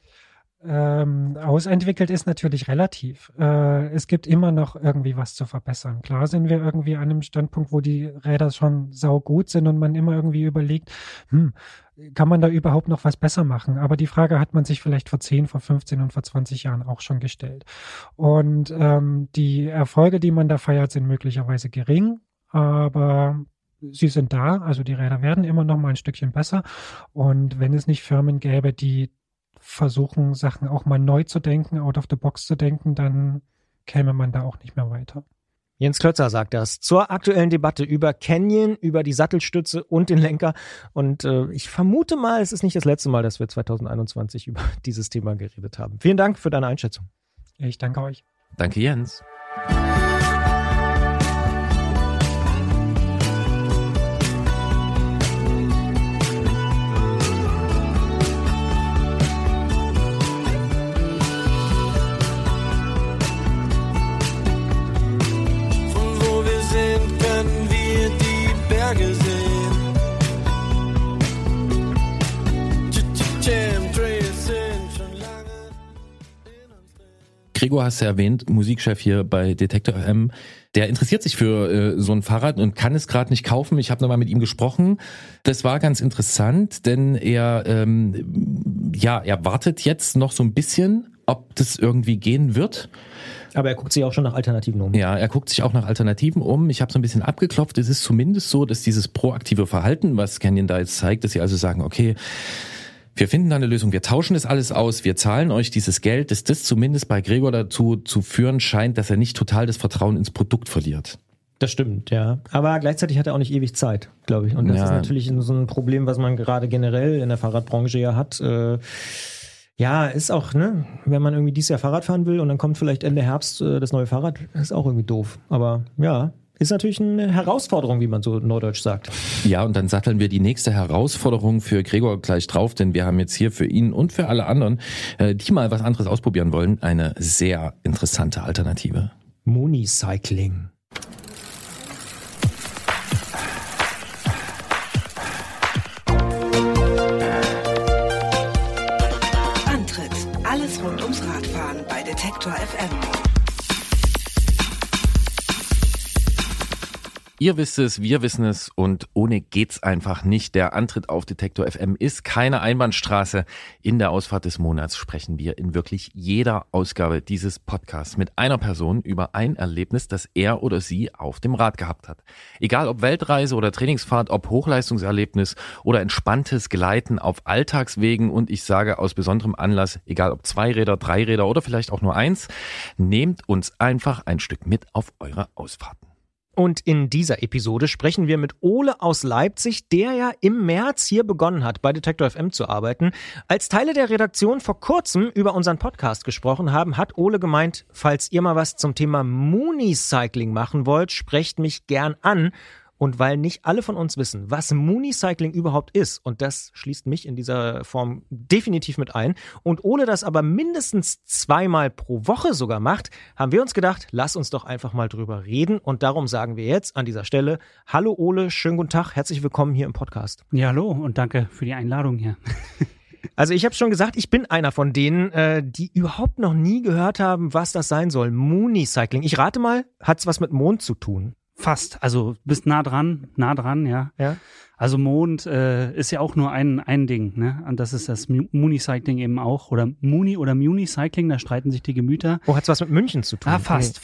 Ausentwickelt ist natürlich relativ. Es gibt immer noch irgendwie was zu verbessern. Klar sind wir irgendwie an einem Standpunkt, wo die Räder schon saugut sind und man immer irgendwie überlegt, kann man da überhaupt noch was besser machen? Aber die Frage hat man sich vielleicht vor 10, vor 15 und vor 20 Jahren auch schon gestellt. Und die Erfolge, die man da feiert, sind möglicherweise gering, aber sie sind da. Also die Räder werden immer noch mal ein Stückchen besser. Und wenn es nicht Firmen gäbe, die versuchen, Sachen auch mal neu zu denken, out of the box zu denken, dann käme man da auch nicht mehr weiter. Jens Klötzer sagt das zur aktuellen Debatte über Canyon, über die Sattelstütze und den Lenker. Und ich vermute mal, es ist nicht das letzte Mal, dass wir 2021 über dieses Thema geredet haben. Vielen Dank für deine Einschätzung. Ich danke euch. Danke, Jens. Gregor hast du erwähnt, Musikchef hier bei Detektor FM. Der interessiert sich für so ein Fahrrad und kann es gerade nicht kaufen. Ich habe nochmal mit ihm gesprochen. Das war ganz interessant, denn er wartet jetzt noch so ein bisschen, ob das irgendwie gehen wird. Aber er guckt sich auch schon nach Alternativen um. Ja, er guckt sich auch nach Alternativen um. Ich habe so ein bisschen abgeklopft. Es ist zumindest so, dass dieses proaktive Verhalten, was Canyon da jetzt zeigt, dass sie also sagen, okay, Wir finden da eine Lösung. Wir tauschen das alles aus. Wir zahlen euch dieses Geld, dass das zumindest bei Gregor dazu zu führen scheint, dass er nicht total das Vertrauen ins Produkt verliert. Das stimmt, ja. Aber gleichzeitig hat er auch nicht ewig Zeit, glaube ich. Und das ist natürlich so ein Problem, was man gerade generell in der Fahrradbranche ja hat. Ja, ist auch, ne, wenn man irgendwie dieses Jahr Fahrrad fahren will und dann kommt vielleicht Ende Herbst das neue Fahrrad, ist auch irgendwie doof. Aber ja, ist natürlich eine Herausforderung, wie man so neudeutsch sagt. Ja, und dann satteln wir die nächste Herausforderung für Gregor gleich drauf, denn wir haben jetzt hier für ihn und für alle anderen, die mal was anderes ausprobieren wollen, eine sehr interessante Alternative. Municycling. Alles rund ums Radfahren bei Detektor FM. Ihr wisst es, wir wissen es und ohne geht's einfach nicht. Der Antritt auf Detektor FM ist keine Einbahnstraße. In der Ausfahrt des Monats sprechen wir in wirklich jeder Ausgabe dieses Podcasts mit einer Person über ein Erlebnis, das er oder sie auf dem Rad gehabt hat. Egal ob Weltreise oder Trainingsfahrt, ob Hochleistungserlebnis oder entspanntes Gleiten auf Alltagswegen und ich sage aus besonderem Anlass, egal ob 2 Räder, 3 Räder oder vielleicht auch nur 1, nehmt uns einfach ein Stück mit auf eure Ausfahrten. Und in dieser Episode sprechen wir mit Ole aus Leipzig, der ja im März hier begonnen hat, bei Detektor FM zu arbeiten. Als Teile der Redaktion vor kurzem über unseren Podcast gesprochen haben, hat Ole gemeint, falls ihr mal was zum Thema Municycling machen wollt, sprecht mich gern an. Und weil nicht alle von uns wissen, was Municycling überhaupt ist, und das schließt mich in dieser Form definitiv mit ein, und Ole das aber mindestens 2-mal pro Woche sogar macht, haben wir uns gedacht, lass uns doch einfach mal drüber reden. Und darum sagen wir jetzt an dieser Stelle, hallo Ole, schönen guten Tag, herzlich willkommen hier im Podcast. Ja, hallo und danke für die Einladung hier. Also ich habe schon gesagt, ich bin einer von denen, die überhaupt noch nie gehört haben, was das sein soll. Municycling. Ich rate mal, hat's was mit Mond zu tun? Fast, also bist nah dran, ja. Also Mond ist ja auch nur ein Ding, ne? Und das ist das Municycling eben auch. Oder Muni oder Municycling, da streiten sich die Gemüter. Oh, hat's was mit München zu tun? Ah,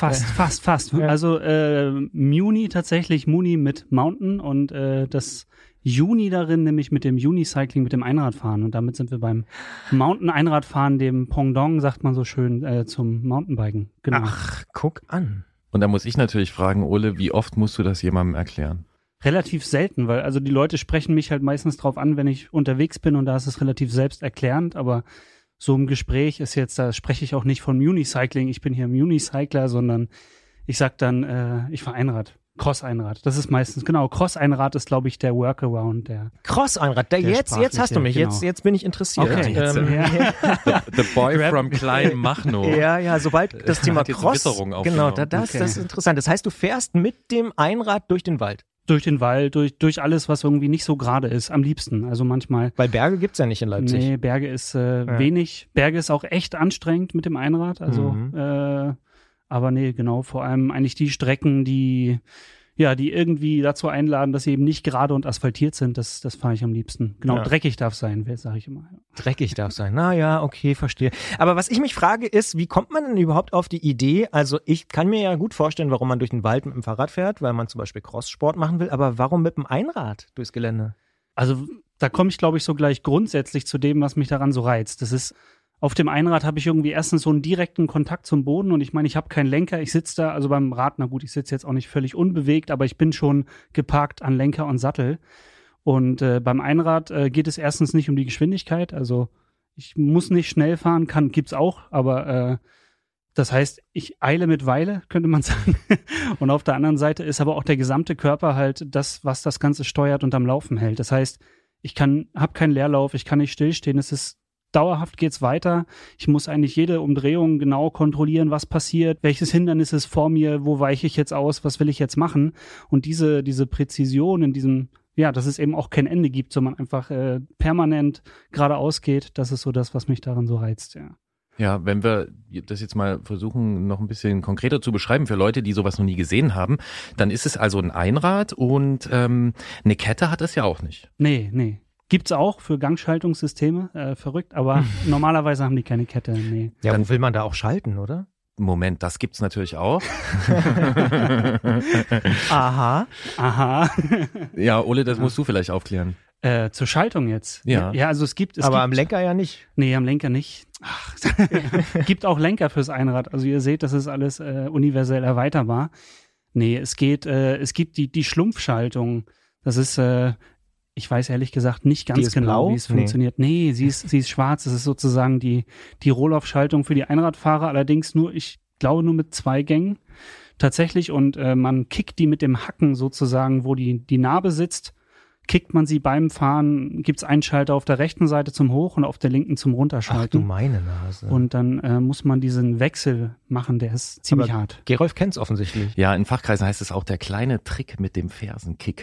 fast. Ja. Also Muni tatsächlich, Muni mit Mountain und das Juni darin, nämlich mit dem Unicycling, mit dem Einradfahren. Und damit sind wir beim Mountain-Einradfahren, dem Pendant, sagt man so schön, zum Mountainbiken. Genau. Ach, guck an. Und da muss ich natürlich fragen, Ole, wie oft musst du das jemandem erklären? Relativ selten, weil also die Leute sprechen mich halt meistens drauf an, wenn ich unterwegs bin und da ist es relativ selbsterklärend, aber so im Gespräch ist jetzt, da spreche ich auch nicht von Municycling, ich bin hier Municycler, sondern ich sag dann, ich fahre Einrad. Cross-Einrad, das ist meistens, genau, Cross-Einrad ist, glaube ich, der Workaround. Der Cross-Einrad, jetzt hast du mich, genau. jetzt bin ich interessiert. Okay, The Boy from Klein Machnow. Ja, sobald das Thema Cross, genau, das ist interessant. Das heißt, du fährst mit dem Einrad durch den Wald. Durch den Wald, durch alles, was irgendwie nicht so gerade ist, am liebsten. Also manchmal. Weil Berge gibt's ja nicht in Leipzig. Nee, Berge ist wenig. Berge ist auch echt anstrengend mit dem Einrad, also aber nee, genau, vor allem eigentlich die Strecken, die irgendwie dazu einladen, dass sie eben nicht gerade und asphaltiert sind, das fahre ich am liebsten. Genau, dreckig darf sein, sage ich immer. Dreckig darf sein, na ja, okay, verstehe. Aber was ich mich frage ist, wie kommt man denn überhaupt auf die Idee, also ich kann mir ja gut vorstellen, warum man durch den Wald mit dem Fahrrad fährt, weil man zum Beispiel Crosssport machen will, aber warum mit dem Einrad durchs Gelände? Also da komme ich, glaube ich, so gleich grundsätzlich zu dem, was mich daran so reizt. Das ist, auf dem Einrad habe ich irgendwie erstens so einen direkten Kontakt zum Boden und ich meine, ich habe keinen Lenker, ich sitze da, also beim Rad, na gut, ich sitze jetzt auch nicht völlig unbewegt, aber ich bin schon geparkt an Lenker und Sattel und beim Einrad geht es erstens nicht um die Geschwindigkeit, also ich muss nicht schnell fahren, gibt's auch, aber das heißt, ich eile mit Weile, könnte man sagen. Und auf der anderen Seite ist aber auch der gesamte Körper halt das, was das Ganze steuert und am Laufen hält. Das heißt, ich habe keinen Leerlauf, ich kann nicht stillstehen, es ist dauerhaft geht's weiter. Ich muss eigentlich jede Umdrehung genau kontrollieren, was passiert, welches Hindernis ist vor mir, wo weiche ich jetzt aus, was will ich jetzt machen. Und diese Präzision in diesem, ja, dass es eben auch kein Ende gibt, sondern einfach permanent geradeaus geht, das ist so das, was mich daran so reizt, ja. Ja, wenn wir das jetzt mal versuchen, noch ein bisschen konkreter zu beschreiben für Leute, die sowas noch nie gesehen haben, dann ist es also ein Einrad und eine Kette hat es ja auch nicht. Nee. Gibt's auch für Gangschaltungssysteme, verrückt, aber normalerweise haben die keine Kette, nee. Ja, dann will man da auch schalten, oder? Moment, das gibt's natürlich auch. Aha. Ja, Ole, das musst du vielleicht aufklären. Zur Schaltung jetzt. Ja. Ja, also es gibt am Lenker ja nicht. Nee, am Lenker nicht. Ach, gibt auch Lenker fürs Einrad. Also ihr seht, das ist alles universell erweiterbar. Nee, es gibt die Schlumpfschaltung. Das ist, ich weiß ehrlich gesagt nicht ganz genau, wie es funktioniert. Nee, sie ist schwarz. Das ist sozusagen die Rohloff-Schaltung für die Einradfahrer. Allerdings ich glaube nur mit 2 Gängen tatsächlich. Und man kickt die mit dem Hacken sozusagen, wo die Narbe sitzt. Kickt man sie beim Fahren, gibt's einen Schalter auf der rechten Seite zum Hoch- und auf der linken zum Runterschalten. Ach du meine Nase. Und dann muss man diesen Wechsel machen, der ist ziemlich hart. Gerolf kennt's offensichtlich. Ja, in Fachkreisen heißt es auch der kleine Trick mit dem Fersenkick.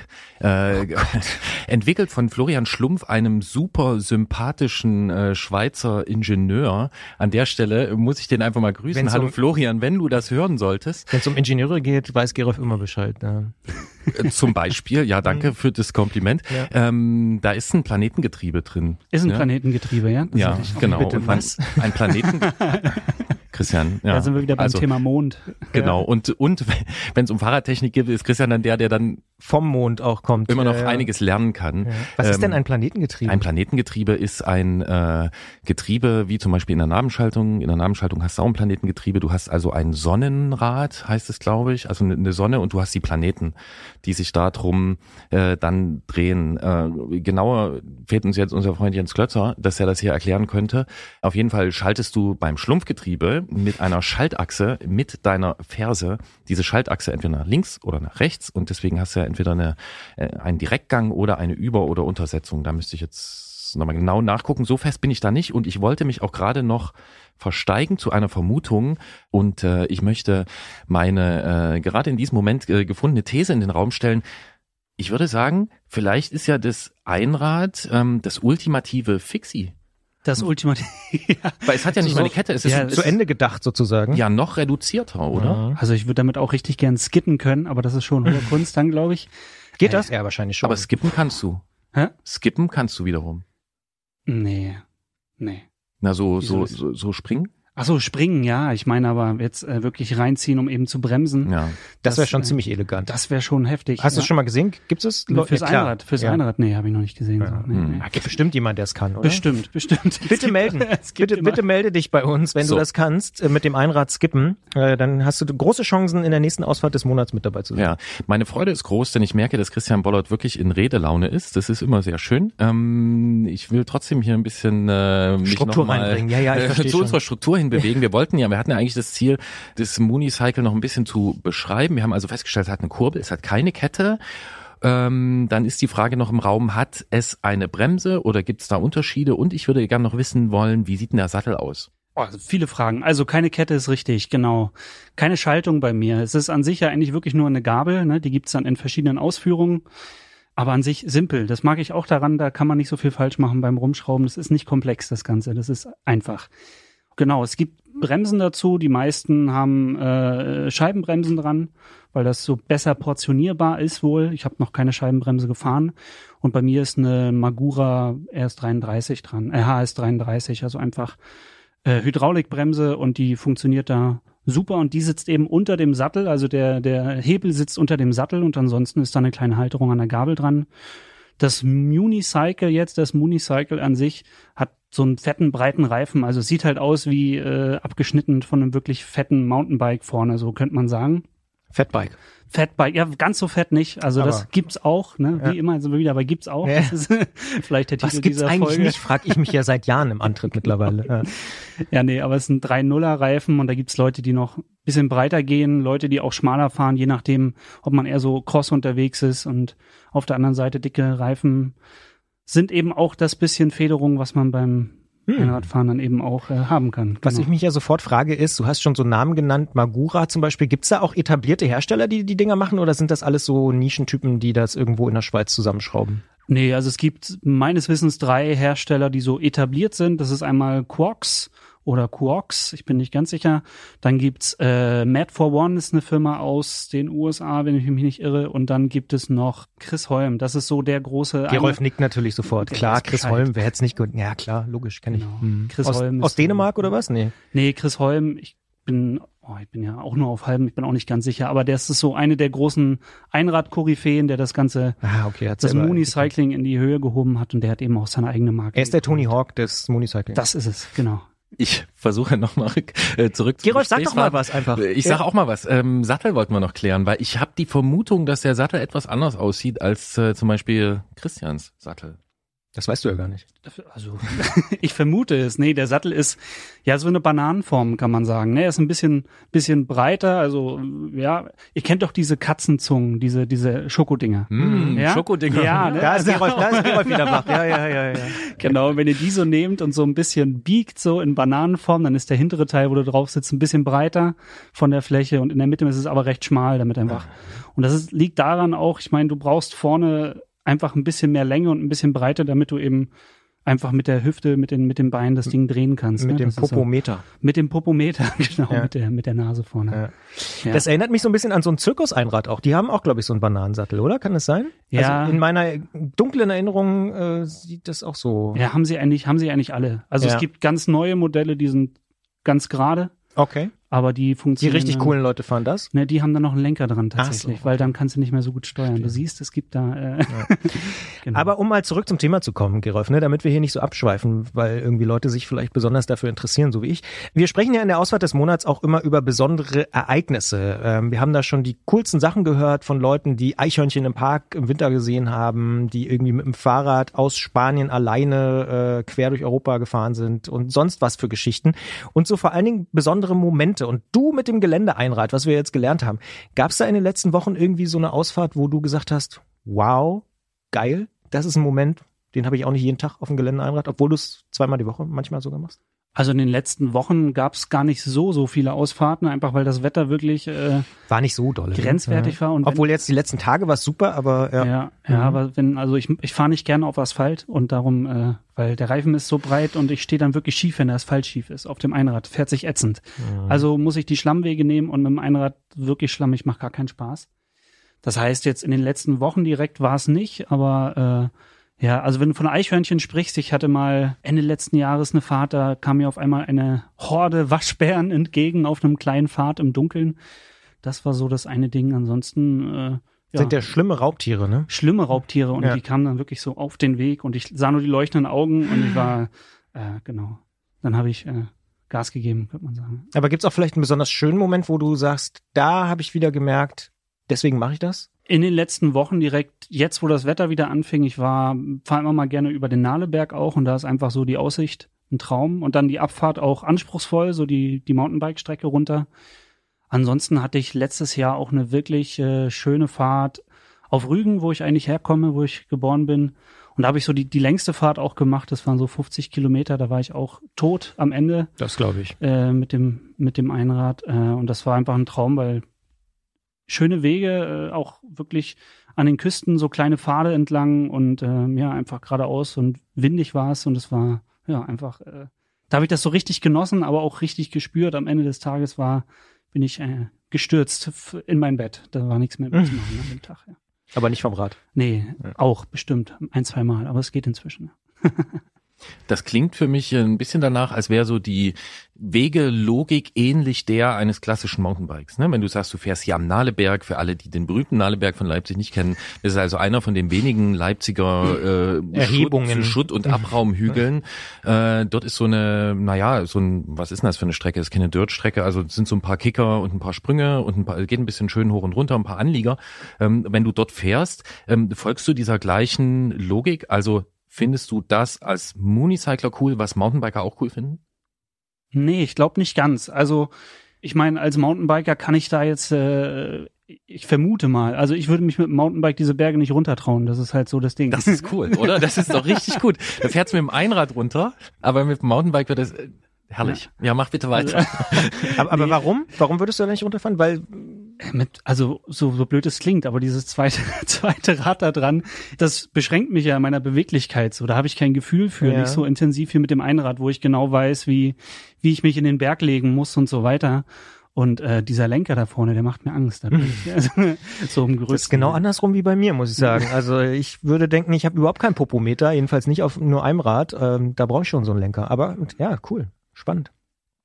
Entwickelt von Florian Schlumpf, einem super sympathischen Schweizer Ingenieur. An der Stelle muss ich den einfach mal grüßen. Hallo Florian, wenn du das hören solltest. Wenn es um Ingenieure geht, weiß Gerolf immer Bescheid. Ja. Zum Beispiel, ja, danke für das Kompliment. Ja. Da ist ein Planetengetriebe drin. Ist ein Planetengetriebe, ja? Das ja, genau. Bitte, und ein Planeten. Christian, ja. Da sind wir wieder beim Thema Mond. Genau. Und wenn es um Fahrradtechnik geht, ist Christian dann der dann vom Mond auch kommt. Immer noch einiges lernen kann. Ja. Was ist denn ein Planetengetriebe? Ein Planetengetriebe ist ein Getriebe, wie zum Beispiel in der Nabenschaltung. In der Nabenschaltung hast du auch ein Planetengetriebe. Du hast also ein Sonnenrad, heißt es, glaube ich. Also eine Sonne, und du hast die Planeten, die sich darum dann drehen. Genauer fehlt uns jetzt unser Freund Jens Klötzer, dass er das hier erklären könnte. Auf jeden Fall schaltest du beim Schlumpfgetriebe mit einer Schaltachse mit deiner Ferse diese Schaltachse entweder nach links oder nach rechts, und deswegen hast du ja entweder einen Direktgang oder eine Über- oder Untersetzung. Da müsste ich jetzt nochmal genau nachgucken. So fest bin ich da nicht, und ich wollte mich auch gerade noch versteigen zu einer Vermutung, und ich möchte meine gerade in diesem Moment gefundene These in den Raum stellen. Ich würde sagen, vielleicht ist ja das Einrad das ultimative Fixie. Das Ultimative. Ja. Weil es hat ja nicht mal eine Kette. Es ist zu Ende gedacht sozusagen. Ja, noch reduzierter, oder? Ja. Also ich würde damit auch richtig gern skitten können, aber das ist schon hohe Kunst dann, glaube ich. Geht das? Ja, wahrscheinlich schon. Aber skippen kannst du. Hä? Skippen kannst du wiederum. Nee. Na, so springen? Ach so, springen, ja. Ich meine aber jetzt wirklich reinziehen, um eben zu bremsen. Ja. Das wäre schon ziemlich elegant. Das wäre schon heftig. Hast du es schon mal gesehen? Gibt es? Fürs Einrad? Fürs Einrad? Nee, habe ich noch nicht gesehen. Ja. So. Nee. Gibt bestimmt jemand, der es kann, oder? Bestimmt. Bitte melden. Bitte melde dich bei uns, wenn du das kannst, mit dem Einrad skippen. Dann hast du große Chancen, in der nächsten Ausfahrt des Monats mit dabei zu sein. Ja, meine Freude ist groß, denn ich merke, dass Christian Bollert wirklich in Redelaune ist. Das ist immer sehr schön. Ich will trotzdem hier ein bisschen Struktur reinbringen. Ich zu unserer Struktur hinbewegen. Wir hatten ja eigentlich das Ziel, das Mooney-Cycle noch ein bisschen zu beschreiben. Wir haben also festgestellt, es hat eine Kurbel, es hat keine Kette. Dann ist die Frage noch im Raum, hat es eine Bremse oder gibt es da Unterschiede? Und ich würde gerne noch wissen wollen, wie sieht denn der Sattel aus? Also viele Fragen. Also keine Kette ist richtig, genau. Keine Schaltung bei mir. Es ist an sich ja eigentlich wirklich nur eine Gabel, ne? Die gibt's dann in verschiedenen Ausführungen. Aber an sich simpel. Das mag ich auch daran, da kann man nicht so viel falsch machen beim Rumschrauben. Das ist nicht komplex, das Ganze. Das ist einfach. Genau, es gibt Bremsen dazu. Die meisten haben Scheibenbremsen dran, weil das so besser portionierbar ist wohl. Ich habe noch keine Scheibenbremse gefahren. Und bei mir ist eine Magura RS33 dran, HS33, also einfach Hydraulikbremse, und die funktioniert da super, und die sitzt eben unter dem Sattel, also der Hebel sitzt unter dem Sattel, und ansonsten ist da eine kleine Halterung an der Gabel dran. Das Mooney-Cycle an sich hat so einen fetten, breiten Reifen, also es sieht halt aus wie abgeschnitten von einem wirklich fetten Mountainbike vorne, so könnte man sagen. Fatbike, ja, ganz so fett nicht. Also aber das gibt's auch, ne? Wie immer sind wir wieder, aber gibt's auch. Ja. Das ist vielleicht der Titel dieser Folge. Was gibt's eigentlich nicht, frage ich mich ja seit Jahren im Antritt mittlerweile. Ja, nee, aber es sind 3.0er Reifen, und da gibt's Leute, die noch ein bisschen breiter gehen, Leute, die auch schmaler fahren, je nachdem, ob man eher so Cross unterwegs ist, und auf der anderen Seite dicke Reifen sind eben auch das bisschen Federung, was man beim Einradfahren dann eben auch haben kann. Genau. Was ich mich ja sofort frage ist, du hast schon so Namen genannt, Magura zum Beispiel. Gibt's da auch etablierte Hersteller, die Dinger machen, oder sind das alles so Nischentypen, die das irgendwo in der Schweiz zusammenschrauben? Nee, also es gibt meines Wissens 3 Hersteller, die so etabliert sind. Das ist einmal Quarks oder Quarks, ich bin nicht ganz sicher. Dann gibt's Mad for One, ist eine Firma aus den USA, wenn ich mich nicht irre. Und dann gibt es noch Chris Holm. Das ist so der große... Gerolf nickt natürlich sofort. Klar, Chris Holm, wer hätte es nicht gut... Ja klar, logisch, kenne ich. Chris Holm aus Dänemark oder was? Nee, Chris Holm, bin ja auch nur auf halbem, ich bin auch nicht ganz sicher, aber der ist so eine der großen Einrad-Koryphäen, der das ganze, das Mooney-Cycling in die Höhe gehoben hat und der hat eben auch seine eigene Marke. Er ist der Tony Hawk des Mooney-Cycling. Das ist es, genau. Ich versuche nochmal zurück zu Gerolf, sag doch mal was einfach. Ich sage auch mal was. Sattel wollten wir noch klären, weil ich habe die Vermutung, dass der Sattel etwas anders aussieht als zum Beispiel Christians Sattel. Das weißt du ja gar nicht. Also ich vermute es. Nee, der Sattel ist ja so eine Bananenform, kann man sagen. Er ist ein bisschen breiter. Also ja, ihr kennt doch diese Katzenzungen, diese Schokodinger. Ja? Schokodinger. Ja, ne? Da ist Gerolf wieder wach. Ja. Genau, wenn ihr die so nehmt und so ein bisschen biegt, so in Bananenform, dann ist der hintere Teil, wo du drauf sitzt, ein bisschen breiter von der Fläche und in der Mitte ist es aber recht schmal, damit einfach. Und das liegt daran auch, ich meine, du brauchst vorne einfach ein bisschen mehr Länge und ein bisschen Breite, damit du eben einfach mit der Hüfte, mit den Beinen das Ding drehen kannst. Mit dem Popometer. So, mit dem Popometer, genau, ja. mit der Nase vorne. Ja. Das erinnert mich so ein bisschen an so ein Zirkuseinrad auch. Die haben auch, glaube ich, so einen Bananensattel, oder? Kann das sein? Ja. Also in meiner dunklen Erinnerung sieht das auch so. Ja, haben sie eigentlich alle. Also es gibt ganz neue Modelle, die sind ganz gerade. Okay. Aber die funktionieren. Die richtig coolen Leute fahren das? Ne, die haben dann noch einen Lenker dran tatsächlich, so. weil dann kannst du nicht mehr so gut steuern. Verstehe. Du siehst, es gibt da. Genau. Aber um mal zurück zum Thema zu kommen, Gerolf, ne, damit wir hier nicht so abschweifen, weil irgendwie Leute sich vielleicht besonders dafür interessieren, so wie ich. Wir sprechen ja in der Ausfahrt des Monats auch immer über besondere Ereignisse. Wir haben da schon die coolsten Sachen gehört von Leuten, die Eichhörnchen im Park im Winter gesehen haben, die irgendwie mit dem Fahrrad aus Spanien alleine quer durch Europa gefahren sind und sonst was für Geschichten. Und so vor allen Dingen besondere Momente. Und du mit dem Geländeeinrad, was wir jetzt gelernt haben, gab es da in den letzten Wochen irgendwie so eine Ausfahrt, wo du gesagt hast, wow, geil, das ist ein Moment, den habe ich auch nicht jeden Tag auf dem Geländeeinrad, obwohl du es zweimal die Woche manchmal sogar machst? Also in den letzten Wochen gab es gar nicht so viele Ausfahrten, einfach weil das Wetter wirklich war nicht so dolle, grenzwertig war. Und obwohl jetzt die letzten Tage war es super, aber ja, aber ich fahre nicht gerne auf Asphalt und darum, weil der Reifen ist so breit und ich stehe dann wirklich schief, wenn der Asphalt schief ist. Auf dem Einrad fährt sich ätzend. Also muss ich die Schlammwege nehmen und mit dem Einrad wirklich schlammig, macht gar keinen Spaß. Das heißt, jetzt in den letzten Wochen direkt war es nicht, aber ja, also wenn du von Eichhörnchen sprichst, ich hatte mal Ende letzten Jahres eine Fahrt, da kam mir auf einmal eine Horde Waschbären entgegen auf einem kleinen Pfad im Dunkeln. Das war so das eine Ding. Ansonsten sind ja schlimme Raubtiere, ne? Schlimme Raubtiere und die kamen dann wirklich so auf den Weg und ich sah nur die leuchtenden Augen und ich war, genau. Dann habe ich Gas gegeben, könnte man sagen. Aber gibt's auch vielleicht einen besonders schönen Moment, wo du sagst, da habe ich wieder gemerkt, deswegen mache ich das? In den letzten Wochen direkt, jetzt wo das Wetter wieder anfing, ich fahre immer mal gerne über den Nahleberg auch und da ist einfach so die Aussicht ein Traum und dann die Abfahrt auch anspruchsvoll, so die Mountainbike-Strecke runter. Ansonsten hatte ich letztes Jahr auch eine wirklich schöne Fahrt auf Rügen, wo ich eigentlich herkomme, wo ich geboren bin. Und da habe ich so die längste Fahrt auch gemacht, das waren so 50 Kilometer, da war ich auch tot am Ende. Das glaube ich. Mit dem Einrad und das war einfach ein Traum, weil schöne Wege, auch wirklich an den Küsten, so kleine Pfade entlang und einfach geradeaus und windig war es und es war einfach, da habe ich das so richtig genossen, aber auch richtig gespürt. Am Ende des Tages bin ich gestürzt in mein Bett. Da war nichts mehr zu machen an dem Tag. Ja. Aber nicht vom Rad? Nee, auch bestimmt 1-2 Mal, aber es geht inzwischen. Das klingt für mich ein bisschen danach, als wäre so die Wegelogik ähnlich der eines klassischen Mountainbikes. Ne? Wenn du sagst, du fährst hier am Nahleberg, für alle, die den berühmten Nahleberg von Leipzig nicht kennen, das ist also einer von den wenigen Leipziger Erhebungen, Schutt- und Abraumhügeln. Dort ist so eine, was ist denn das für eine Strecke? Das ist keine Dirtstrecke, also es sind so ein paar Kicker und ein paar Sprünge und geht ein bisschen schön hoch und runter, ein paar Anlieger. Wenn du dort fährst, folgst du dieser gleichen Logik, also findest du das als Mooney-Cycler cool, was Mountainbiker auch cool finden? Nee, ich glaube nicht ganz. Also ich meine, als Mountainbiker kann ich da jetzt, ich vermute mal, also ich würde mich mit dem Mountainbike diese Berge nicht runtertrauen. Das ist halt so das Ding. Das ist cool, oder? Das ist doch richtig gut. Da fährt's mit dem Einrad runter, aber mit dem Mountainbike wird das herrlich. Ja, mach bitte weiter. Aber warum? Warum würdest du da nicht runterfahren? Weil so blöd es klingt, aber dieses zweite Rad da dran, das beschränkt mich ja in meiner Beweglichkeit so. Da habe ich kein Gefühl für, nicht so intensiv wie mit dem Einrad, wo ich genau weiß, wie ich mich in den Berg legen muss und so weiter. Und dieser Lenker da vorne, der macht mir Angst. Da bin ich, so im Gerüst. Das ist genau andersrum wie bei mir, muss ich sagen. Also ich würde denken, ich habe überhaupt keinen Popometer, jedenfalls nicht auf nur einem Rad. Da brauche ich schon so einen Lenker. Aber ja, cool, spannend.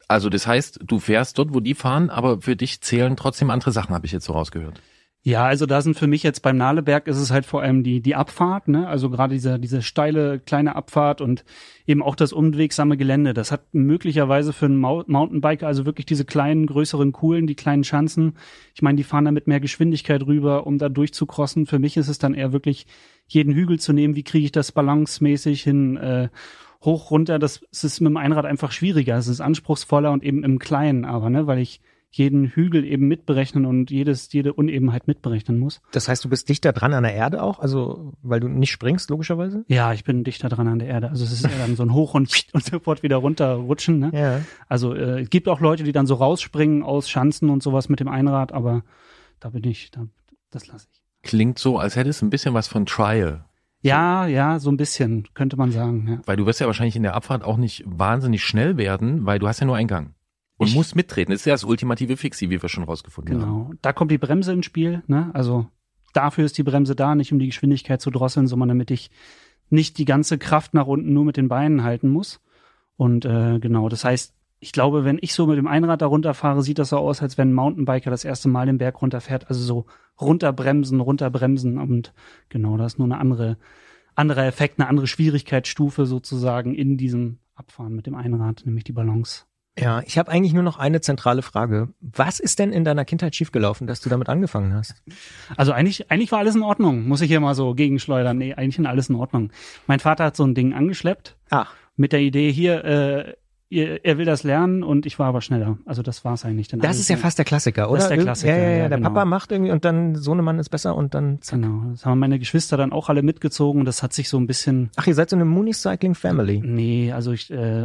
Also das heißt, du fährst dort, wo die fahren, aber für dich zählen trotzdem andere Sachen, habe ich jetzt so rausgehört. Ja, also da sind für mich jetzt beim Nahleberg ist es halt vor allem die Abfahrt, ne? Also gerade diese steile kleine Abfahrt und eben auch das unwegsame Gelände. Das hat möglicherweise für einen Mountainbiker, also wirklich diese kleinen, größeren Kuhlen, die kleinen Schanzen. Ich meine, die fahren da mit mehr Geschwindigkeit rüber, um da durchzukrossen. Für mich ist es dann eher wirklich, jeden Hügel zu nehmen. Wie kriege ich das balancemäßig hin, hoch, runter? Das ist mit dem Einrad einfach schwieriger. Es ist anspruchsvoller und eben im Kleinen aber, ne? Weil ich jeden Hügel eben mitberechnen und jede Unebenheit mitberechnen muss. Das heißt, du bist dichter dran an der Erde auch? Also, weil du nicht springst, logischerweise? Ja, ich bin dichter dran an der Erde. Also es ist ja dann so ein Hoch und sofort wieder runterrutschen. Ne? Ja. Also es gibt auch Leute, die dann so rausspringen aus Schanzen und sowas mit dem Einrad, aber da bin ich, das lasse ich. Klingt so, als hätte es ein bisschen was von Trial. Ja, so ein bisschen, könnte man sagen. Ja. Weil du wirst ja wahrscheinlich in der Abfahrt auch nicht wahnsinnig schnell werden, weil du hast ja nur einen Gang. Und musst mitreden. Das ist ja das ultimative Fixie, wie wir schon rausgefunden haben. Genau. Da kommt die Bremse ins Spiel. Ne? Also dafür ist die Bremse da, nicht um die Geschwindigkeit zu drosseln, sondern damit ich nicht die ganze Kraft nach unten nur mit den Beinen halten muss. Und genau, das heißt, ich glaube, wenn ich so mit dem Einrad da runterfahre, sieht das so aus, als wenn ein Mountainbiker das erste Mal den Berg runterfährt. Also so runterbremsen. Und genau, das ist nur eine anderer Effekt, eine andere Schwierigkeitsstufe sozusagen in diesem Abfahren mit dem Einrad, nämlich die Balance. Ja, ich habe eigentlich nur noch eine zentrale Frage. Was ist denn in deiner Kindheit schiefgelaufen, dass du damit angefangen hast? Also eigentlich war alles in Ordnung, muss ich hier mal so gegenschleudern. Nee, eigentlich alles in Ordnung. Mein Vater hat so ein Ding angeschleppt mit der Idee, hier, er will das lernen und ich war aber schneller. Also das war's eigentlich. Dann das ist ja fast der Klassiker, oder? Das ist der Klassiker, ja, der genau. Papa macht irgendwie und dann Sohnemann ist besser und dann zack. Genau, das haben meine Geschwister dann auch alle mitgezogen und das hat sich so ein bisschen... Ach, ihr seid so eine Mooncycling-Family? Nee, also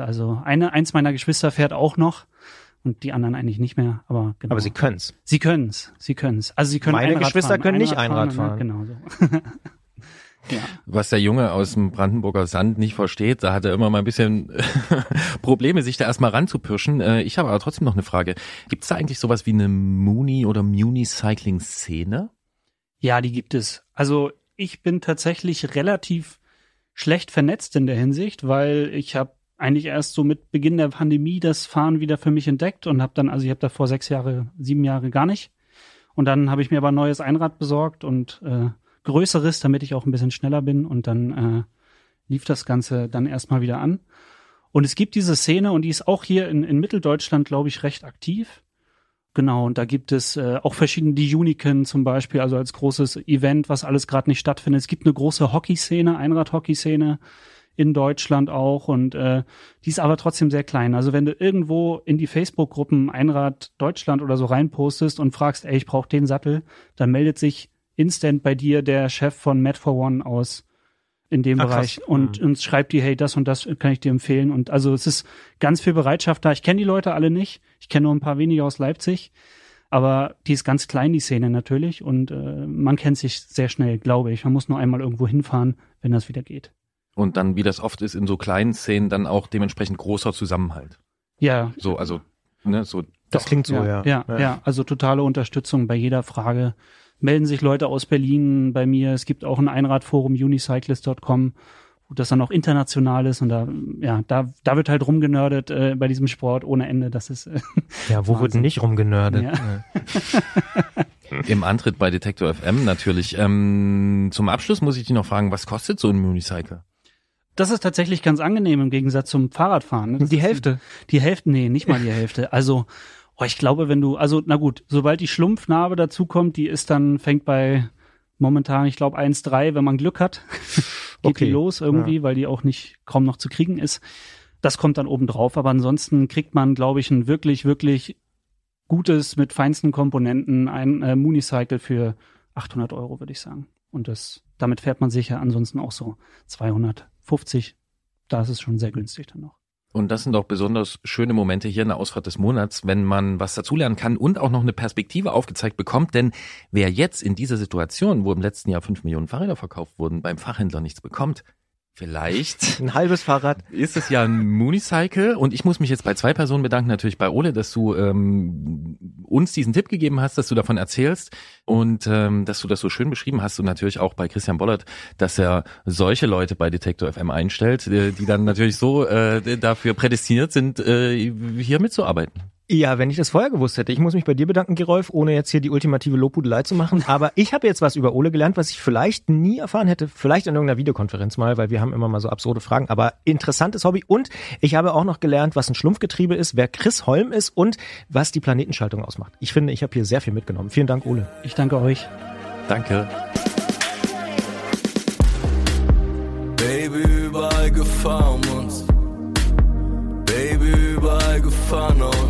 eins meiner Geschwister fährt auch noch und die anderen eigentlich nicht mehr, aber genau. Aber sie können's. Sie können's. Also sie können meine Einrad Geschwister fahren, können nicht Einrad fahren. Genau so. Ja. Was der Junge aus dem Brandenburger Sand nicht versteht, da hat er immer mal ein bisschen Probleme, sich da erstmal ranzupirschen. Ich habe aber trotzdem noch eine Frage. Gibt es da eigentlich sowas wie eine Muni- oder Muni-Cycling-Szene? Ja, die gibt es. Also ich bin tatsächlich relativ schlecht vernetzt in der Hinsicht, weil ich habe eigentlich erst so mit Beginn der Pandemie das Fahren wieder für mich entdeckt und ich habe davor 7 Jahre gar nicht. Und dann habe ich mir aber ein neues Einrad besorgt und größeres, damit ich auch ein bisschen schneller bin und dann lief das Ganze dann erstmal wieder an. Und es gibt diese Szene und die ist auch hier in Mitteldeutschland, glaube ich, recht aktiv. Genau, und da gibt es auch verschiedene, die Uniken zum Beispiel, also als großes Event, was alles gerade nicht stattfindet. Es gibt eine große Hockeyszene, Einrad-Hockey-Szene in Deutschland auch und die ist aber trotzdem sehr klein. Also wenn du irgendwo in die Facebook-Gruppen Einrad Deutschland oder so reinpostest und fragst, ey, ich brauche den Sattel, dann meldet sich instant bei dir der Chef von Mad for One aus in dem Bereich und schreibt dir, hey, das und das kann ich dir empfehlen. Und also es ist ganz viel Bereitschaft da. Ich kenne die Leute alle nicht. Ich kenne nur ein paar wenige aus Leipzig. Aber die ist ganz klein, die Szene natürlich. Und man kennt sich sehr schnell, glaube ich. Man muss nur einmal irgendwo hinfahren, wenn das wieder geht. Und dann, wie das oft ist, in so kleinen Szenen dann auch dementsprechend großer Zusammenhalt. Ja. So, also, ne, so. Das klingt so, ja. Ja, also totale Unterstützung bei jeder Frage. Melden sich Leute aus Berlin bei mir. Es gibt auch ein Einradforum, unicyclist.com, wo das dann auch international ist. Und da wird halt rumgenördet bei diesem Sport ohne Ende. Das ist ja, wo wird nicht rumgenördet? Ja. Im Antritt bei Detektor FM natürlich. Zum Abschluss muss ich dich noch fragen, was kostet so ein Unicycle? Das ist tatsächlich ganz angenehm im Gegensatz zum Fahrradfahren. Ne? Die Hälfte? Die Hälfte? Nee, nicht mal die Hälfte. Also ich glaube, sobald die Schlumpfnarbe dazukommt, fängt bei momentan, ich glaube 1,3, wenn man Glück hat, geht die los irgendwie, weil die auch kaum noch zu kriegen ist. Das kommt dann oben drauf, aber ansonsten kriegt man, glaube ich, ein wirklich, wirklich gutes, mit feinsten Komponenten, ein Moonicycle für 800 €, würde ich sagen. Und damit fährt man sicher ansonsten auch so 250. Da ist es schon sehr günstig dann noch. Und das sind doch besonders schöne Momente hier in der Ausfahrt des Monats, wenn man was dazulernen kann und auch noch eine Perspektive aufgezeigt bekommt. Denn wer jetzt in dieser Situation, wo im letzten Jahr 5 Millionen Fahrräder verkauft wurden, beim Fachhändler nichts bekommt, Vielleicht. Ein halbes Fahrrad. Ist es ja ein Moonicycle und ich muss mich jetzt bei 2 Personen bedanken, natürlich bei Ole, dass du uns diesen Tipp gegeben hast, dass du davon erzählst und dass du das so schön beschrieben hast und natürlich auch bei Christian Bollert, dass er solche Leute bei Detektor FM einstellt, die dann natürlich so dafür prädestiniert sind, hier mitzuarbeiten. Ja, wenn ich das vorher gewusst hätte. Ich muss mich bei dir bedanken, Gerolf, ohne jetzt hier die ultimative Lobhudelei zu machen. Aber ich habe jetzt was über Ole gelernt, was ich vielleicht nie erfahren hätte. Vielleicht in irgendeiner Videokonferenz mal, weil wir haben immer mal so absurde Fragen. Aber interessantes Hobby. Und ich habe auch noch gelernt, was ein Schlumpfgetriebe ist, wer Chris Holm ist und was die Planetenschaltung ausmacht. Ich finde, ich habe hier sehr viel mitgenommen. Vielen Dank, Ole. Ich danke euch. Danke. Baby, überall Gefahr um uns. Baby, überall Gefahr um uns.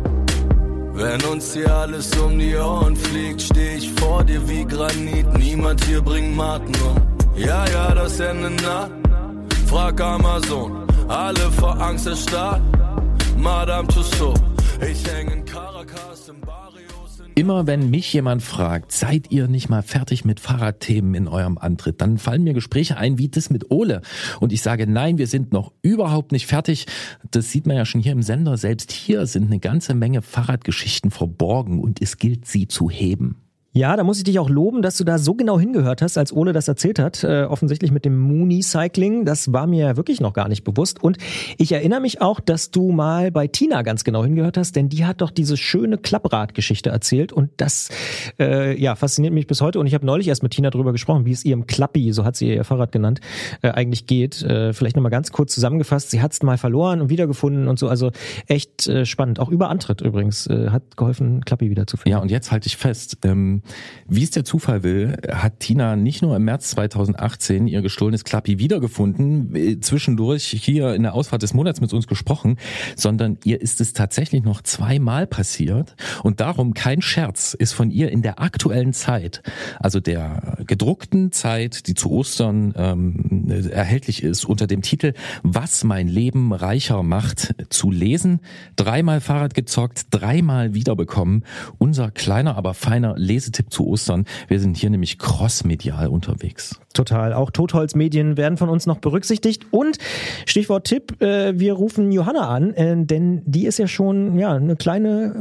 Wenn uns hier alles um die Ohren fliegt, steh ich vor dir wie Granit. Niemand hier bringt Maten um. Ja, ja, das Ende nah. Frag Amazon, alle vor Angst erstarrt. Madame Tussauds, ich häng in Caracas im Barrios. Immer wenn mich jemand fragt, seid ihr nicht mal fertig mit Fahrradthemen in eurem Antritt, dann fallen mir Gespräche ein wie das mit Ole. Und ich sage, nein, wir sind noch überhaupt nicht fertig. Das sieht man ja schon hier im Sender. Selbst hier sind eine ganze Menge Fahrradgeschichten verborgen und es gilt, sie zu heben. Ja, da muss ich dich auch loben, dass du da so genau hingehört hast, als Ole das erzählt hat. Offensichtlich mit dem Moonicycling. Das war mir wirklich noch gar nicht bewusst. Und ich erinnere mich auch, dass du mal bei Tina ganz genau hingehört hast, denn die hat doch diese schöne Klappradgeschichte erzählt. Und das fasziniert mich bis heute. Und ich habe neulich erst mit Tina drüber gesprochen, wie es ihrem Klappi, so hat sie ihr Fahrrad genannt, eigentlich geht. Vielleicht nochmal ganz kurz zusammengefasst. Sie hat es mal verloren und wiedergefunden und so. Also echt spannend. Auch über Antritt übrigens hat geholfen, Klappi wiederzufinden. Ja, und jetzt halte ich fest, wie es der Zufall will, hat Tina nicht nur im März 2018 ihr gestohlenes Klappi wiedergefunden, zwischendurch hier in der Ausfahrt des Monats mit uns gesprochen, sondern ihr ist es tatsächlich noch 2-mal passiert und darum kein Scherz ist von ihr in der aktuellen Zeit, also der gedruckten Zeit, die zu Ostern erhältlich ist, unter dem Titel Was mein Leben reicher macht, zu lesen. 3-mal Fahrrad gezockt, 3-mal wiederbekommen. Unser kleiner, aber feiner Lesetipp zu Ostern. Wir sind hier nämlich crossmedial unterwegs. Total. Auch Totholzmedien werden von uns noch berücksichtigt. Und Stichwort Tipp, wir rufen Johanna an, denn die ist ja schon eine kleine,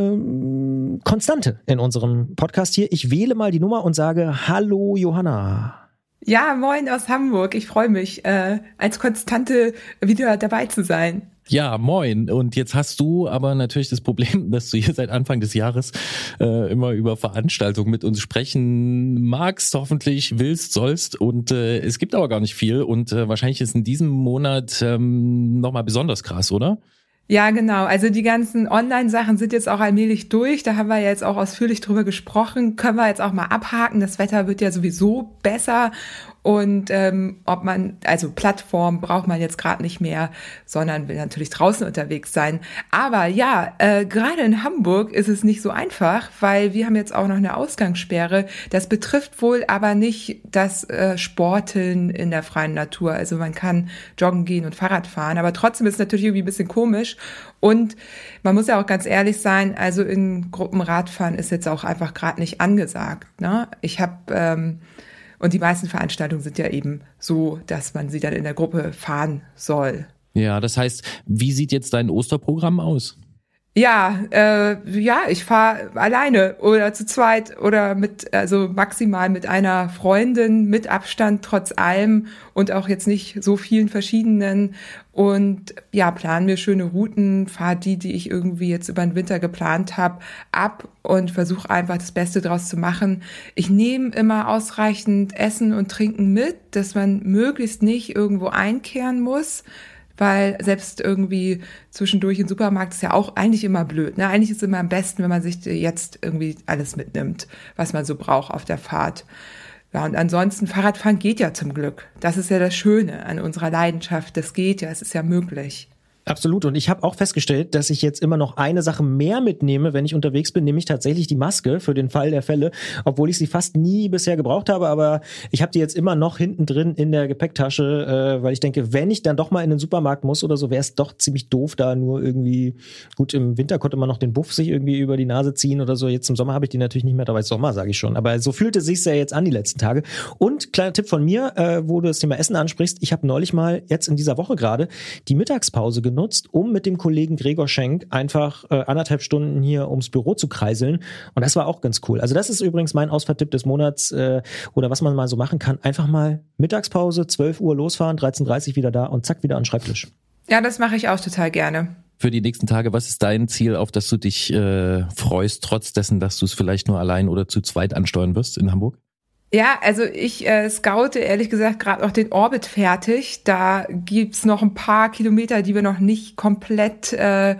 feine Konstante in unserem Podcast hier. Ich wähle mal die Nummer und sage Hallo Johanna. Ja, moin aus Hamburg. Ich freue mich, als Konstante wieder dabei zu sein. Ja, moin. Und jetzt hast du aber natürlich das Problem, dass du hier seit Anfang des Jahres immer über Veranstaltungen mit uns sprechen magst, hoffentlich willst, sollst. Und es gibt aber gar nicht viel. Und wahrscheinlich ist in diesem Monat nochmal besonders krass, oder? Ja, genau. Also die ganzen Online-Sachen sind jetzt auch allmählich durch. Da haben wir jetzt auch ausführlich drüber gesprochen. Können wir jetzt auch mal abhaken. Das Wetter wird ja sowieso besser. Und Plattform braucht man jetzt gerade nicht mehr, sondern will natürlich draußen unterwegs sein. Aber ja, gerade in Hamburg ist es nicht so einfach, weil wir haben jetzt auch noch eine Ausgangssperre. Das betrifft wohl aber nicht das Sporteln in der freien Natur. Also man kann joggen gehen und Fahrrad fahren, aber trotzdem ist es natürlich irgendwie ein bisschen komisch. Und man muss ja auch ganz ehrlich sein, also in Gruppen Radfahren ist jetzt auch einfach gerade nicht angesagt, ne? Und die meisten Veranstaltungen sind ja eben so, dass man sie dann in der Gruppe fahren soll. Ja, das heißt, wie sieht jetzt dein Osterprogramm aus? Ja, ich fahre alleine oder zu zweit oder maximal mit einer Freundin, mit Abstand trotz allem und auch jetzt nicht so vielen verschiedenen. Und ja, planen mir schöne Routen, fahre die ich irgendwie jetzt über den Winter geplant habe, ab und versuche einfach das Beste draus zu machen. Ich nehme immer ausreichend Essen und Trinken mit, dass man möglichst nicht irgendwo einkehren muss. Weil selbst irgendwie zwischendurch im Supermarkt ist ja auch eigentlich immer blöd. Ne? Eigentlich ist es immer am besten, wenn man sich jetzt irgendwie alles mitnimmt, was man so braucht auf der Fahrt. Ja, und ansonsten, Fahrradfahren geht ja zum Glück. Das ist ja das Schöne an unserer Leidenschaft. Das geht ja, es ist ja möglich. Absolut. Und ich habe auch festgestellt, dass ich jetzt immer noch eine Sache mehr mitnehme, wenn ich unterwegs bin, nämlich tatsächlich die Maske für den Fall der Fälle, obwohl ich sie fast nie bisher gebraucht habe. Aber ich habe die jetzt immer noch hinten drin in der Gepäcktasche, weil ich denke, wenn ich dann doch mal in den Supermarkt muss oder so, wäre es doch ziemlich doof, da nur irgendwie, gut, im Winter konnte man noch den Buff sich irgendwie über die Nase ziehen oder so. Jetzt im Sommer habe ich die natürlich nicht mehr dabei. Sommer, sage ich schon. Aber so fühlte es sich ja jetzt an die letzten Tage. Und kleiner Tipp von mir, wo du das Thema Essen ansprichst, ich habe neulich mal jetzt in dieser Woche gerade die Mittagspause genutzt, um mit dem Kollegen Gregor Schenk einfach 1,5 Stunden hier ums Büro zu kreiseln. Und das war auch ganz cool. Also das ist übrigens mein Ausfahrttipp des Monats oder was man mal so machen kann. Einfach mal Mittagspause, 12 Uhr losfahren, 13:30 wieder da und zack, wieder an den Schreibtisch. Ja, das mache ich auch total gerne. Für die nächsten Tage, was ist dein Ziel, auf das du dich freust, trotz dessen, dass du es vielleicht nur allein oder zu zweit ansteuern wirst in Hamburg? Ja, also ich scoute ehrlich gesagt gerade noch den Orbit fertig. Da gibt's noch ein paar Kilometer, die wir noch nicht komplett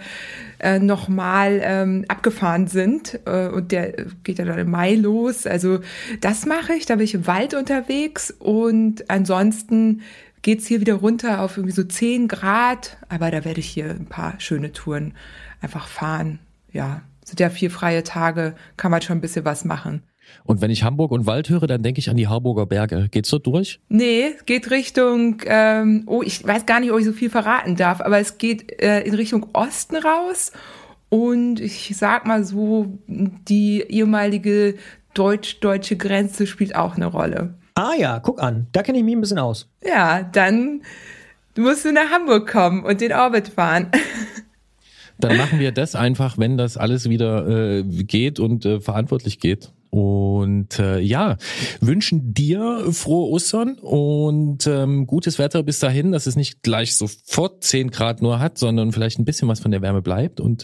nochmal abgefahren sind. Und der geht ja dann im Mai los. Also das mache ich, da bin ich im Wald unterwegs. Und ansonsten geht's hier wieder runter auf irgendwie so 10 Grad. Aber da werde ich hier ein paar schöne Touren einfach fahren. Ja, sind ja 4 freie Tage, kann man schon ein bisschen was machen. Und wenn ich Hamburg und Wald höre, dann denke ich an die Harburger Berge. Geht's dort durch? Nee, geht Richtung, ich weiß gar nicht, ob ich so viel verraten darf, aber es geht in Richtung Osten raus und ich sag mal so, die ehemalige deutsch-deutsche Grenze spielt auch eine Rolle. Ah ja, guck an, da kenne ich mich ein bisschen aus. Ja, dann musst du nach Hamburg kommen und den Orbit fahren. Dann machen wir das einfach, wenn das alles wieder geht und verantwortlich geht. Und wünschen dir frohe Ostern und gutes Wetter bis dahin, dass es nicht gleich sofort 10 Grad nur hat, sondern vielleicht ein bisschen was von der Wärme bleibt. Und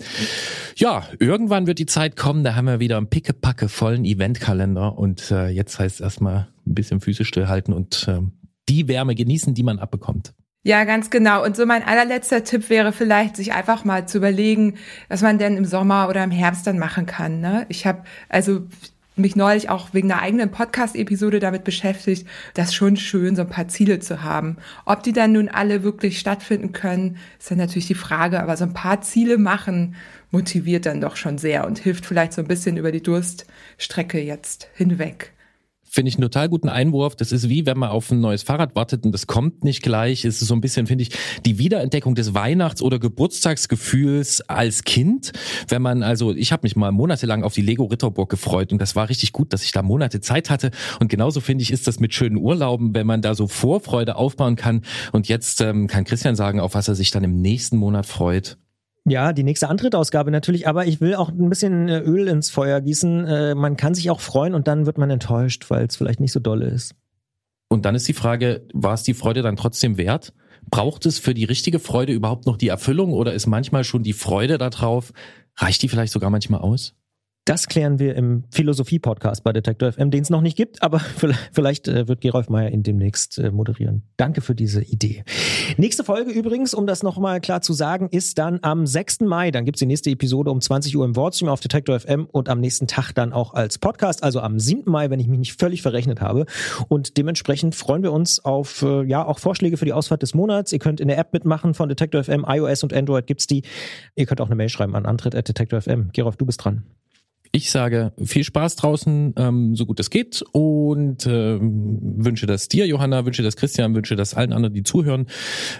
irgendwann wird die Zeit kommen, da haben wir wieder einen pickepacke vollen Eventkalender. Und jetzt heißt es erstmal ein bisschen Füße stillhalten und die Wärme genießen, die man abbekommt. Ja, ganz genau. Und so mein allerletzter Tipp wäre vielleicht, sich einfach mal zu überlegen, was man denn im Sommer oder im Herbst dann machen kann. Ne? Ich habe mich neulich auch wegen einer eigenen Podcast-Episode damit beschäftigt, das schon schön, so ein paar Ziele zu haben. Ob die dann nun alle wirklich stattfinden können, ist dann natürlich die Frage. Aber so ein paar Ziele machen motiviert dann doch schon sehr und hilft vielleicht so ein bisschen über die Durststrecke jetzt hinweg. Finde ich einen total guten Einwurf. Das ist wie, wenn man auf ein neues Fahrrad wartet und das kommt nicht gleich. Es ist so ein bisschen, finde ich, die Wiederentdeckung des Weihnachts- oder Geburtstagsgefühls als Kind. Wenn man ich habe mich mal monatelang auf die Lego Ritterburg gefreut und das war richtig gut, dass ich da Monate Zeit hatte. Und genauso finde ich, ist das mit schönen Urlauben, wenn man da so Vorfreude aufbauen kann. Und jetzt kann Christian sagen, auf was er sich dann im nächsten Monat freut. Ja, die nächste Antrittausgabe natürlich, aber ich will auch ein bisschen Öl ins Feuer gießen. Man kann sich auch freuen und dann wird man enttäuscht, weil es vielleicht nicht so dolle ist. Und dann ist die Frage, war es die Freude dann trotzdem wert? Braucht es für die richtige Freude überhaupt noch die Erfüllung oder ist manchmal schon die Freude darauf, reicht die vielleicht sogar manchmal aus? Das klären wir im Philosophie-Podcast bei Detektor FM, den es noch nicht gibt, aber vielleicht wird Gerolf Meyer ihn demnächst moderieren. Danke für diese Idee. Nächste Folge übrigens, um das nochmal klar zu sagen, ist dann am 6. Mai. Dann gibt's die nächste Episode um 20 Uhr im Wordstream auf Detektor FM und am nächsten Tag dann auch als Podcast, also am 7. Mai, wenn ich mich nicht völlig verrechnet habe. Und dementsprechend freuen wir uns auf auch Vorschläge für die Ausfahrt des Monats. Ihr könnt in der App mitmachen von Detektor FM, iOS und Android gibt's die. Ihr könnt auch eine Mail schreiben an antritt@detektor FM. Gerolf, du bist dran. Ich sage viel Spaß draußen, so gut es geht und wünsche das dir, Johanna, wünsche das Christian, wünsche das allen anderen, die zuhören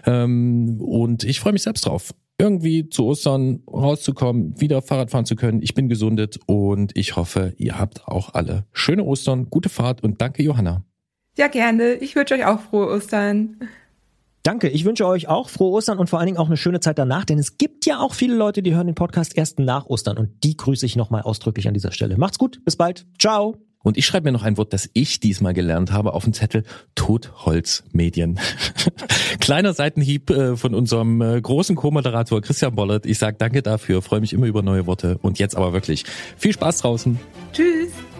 und ich freue mich selbst drauf, irgendwie zu Ostern rauszukommen, wieder Fahrrad fahren zu können. Ich bin gesundet und ich hoffe, ihr habt auch alle schöne Ostern, gute Fahrt und danke, Johanna. Ja, gerne. Ich wünsche euch auch frohe Ostern. Danke, ich wünsche euch auch frohe Ostern und vor allen Dingen auch eine schöne Zeit danach, denn es gibt ja auch viele Leute, die hören den Podcast erst nach Ostern und die grüße ich nochmal ausdrücklich an dieser Stelle. Macht's gut, bis bald, ciao. Und ich schreibe mir noch ein Wort, das ich diesmal gelernt habe, auf den Zettel: Totholzmedien. Kleiner Seitenhieb von unserem großen Co-Moderator Christian Bollert. Ich sage danke dafür, freue mich immer über neue Worte und jetzt aber wirklich viel Spaß draußen. Tschüss.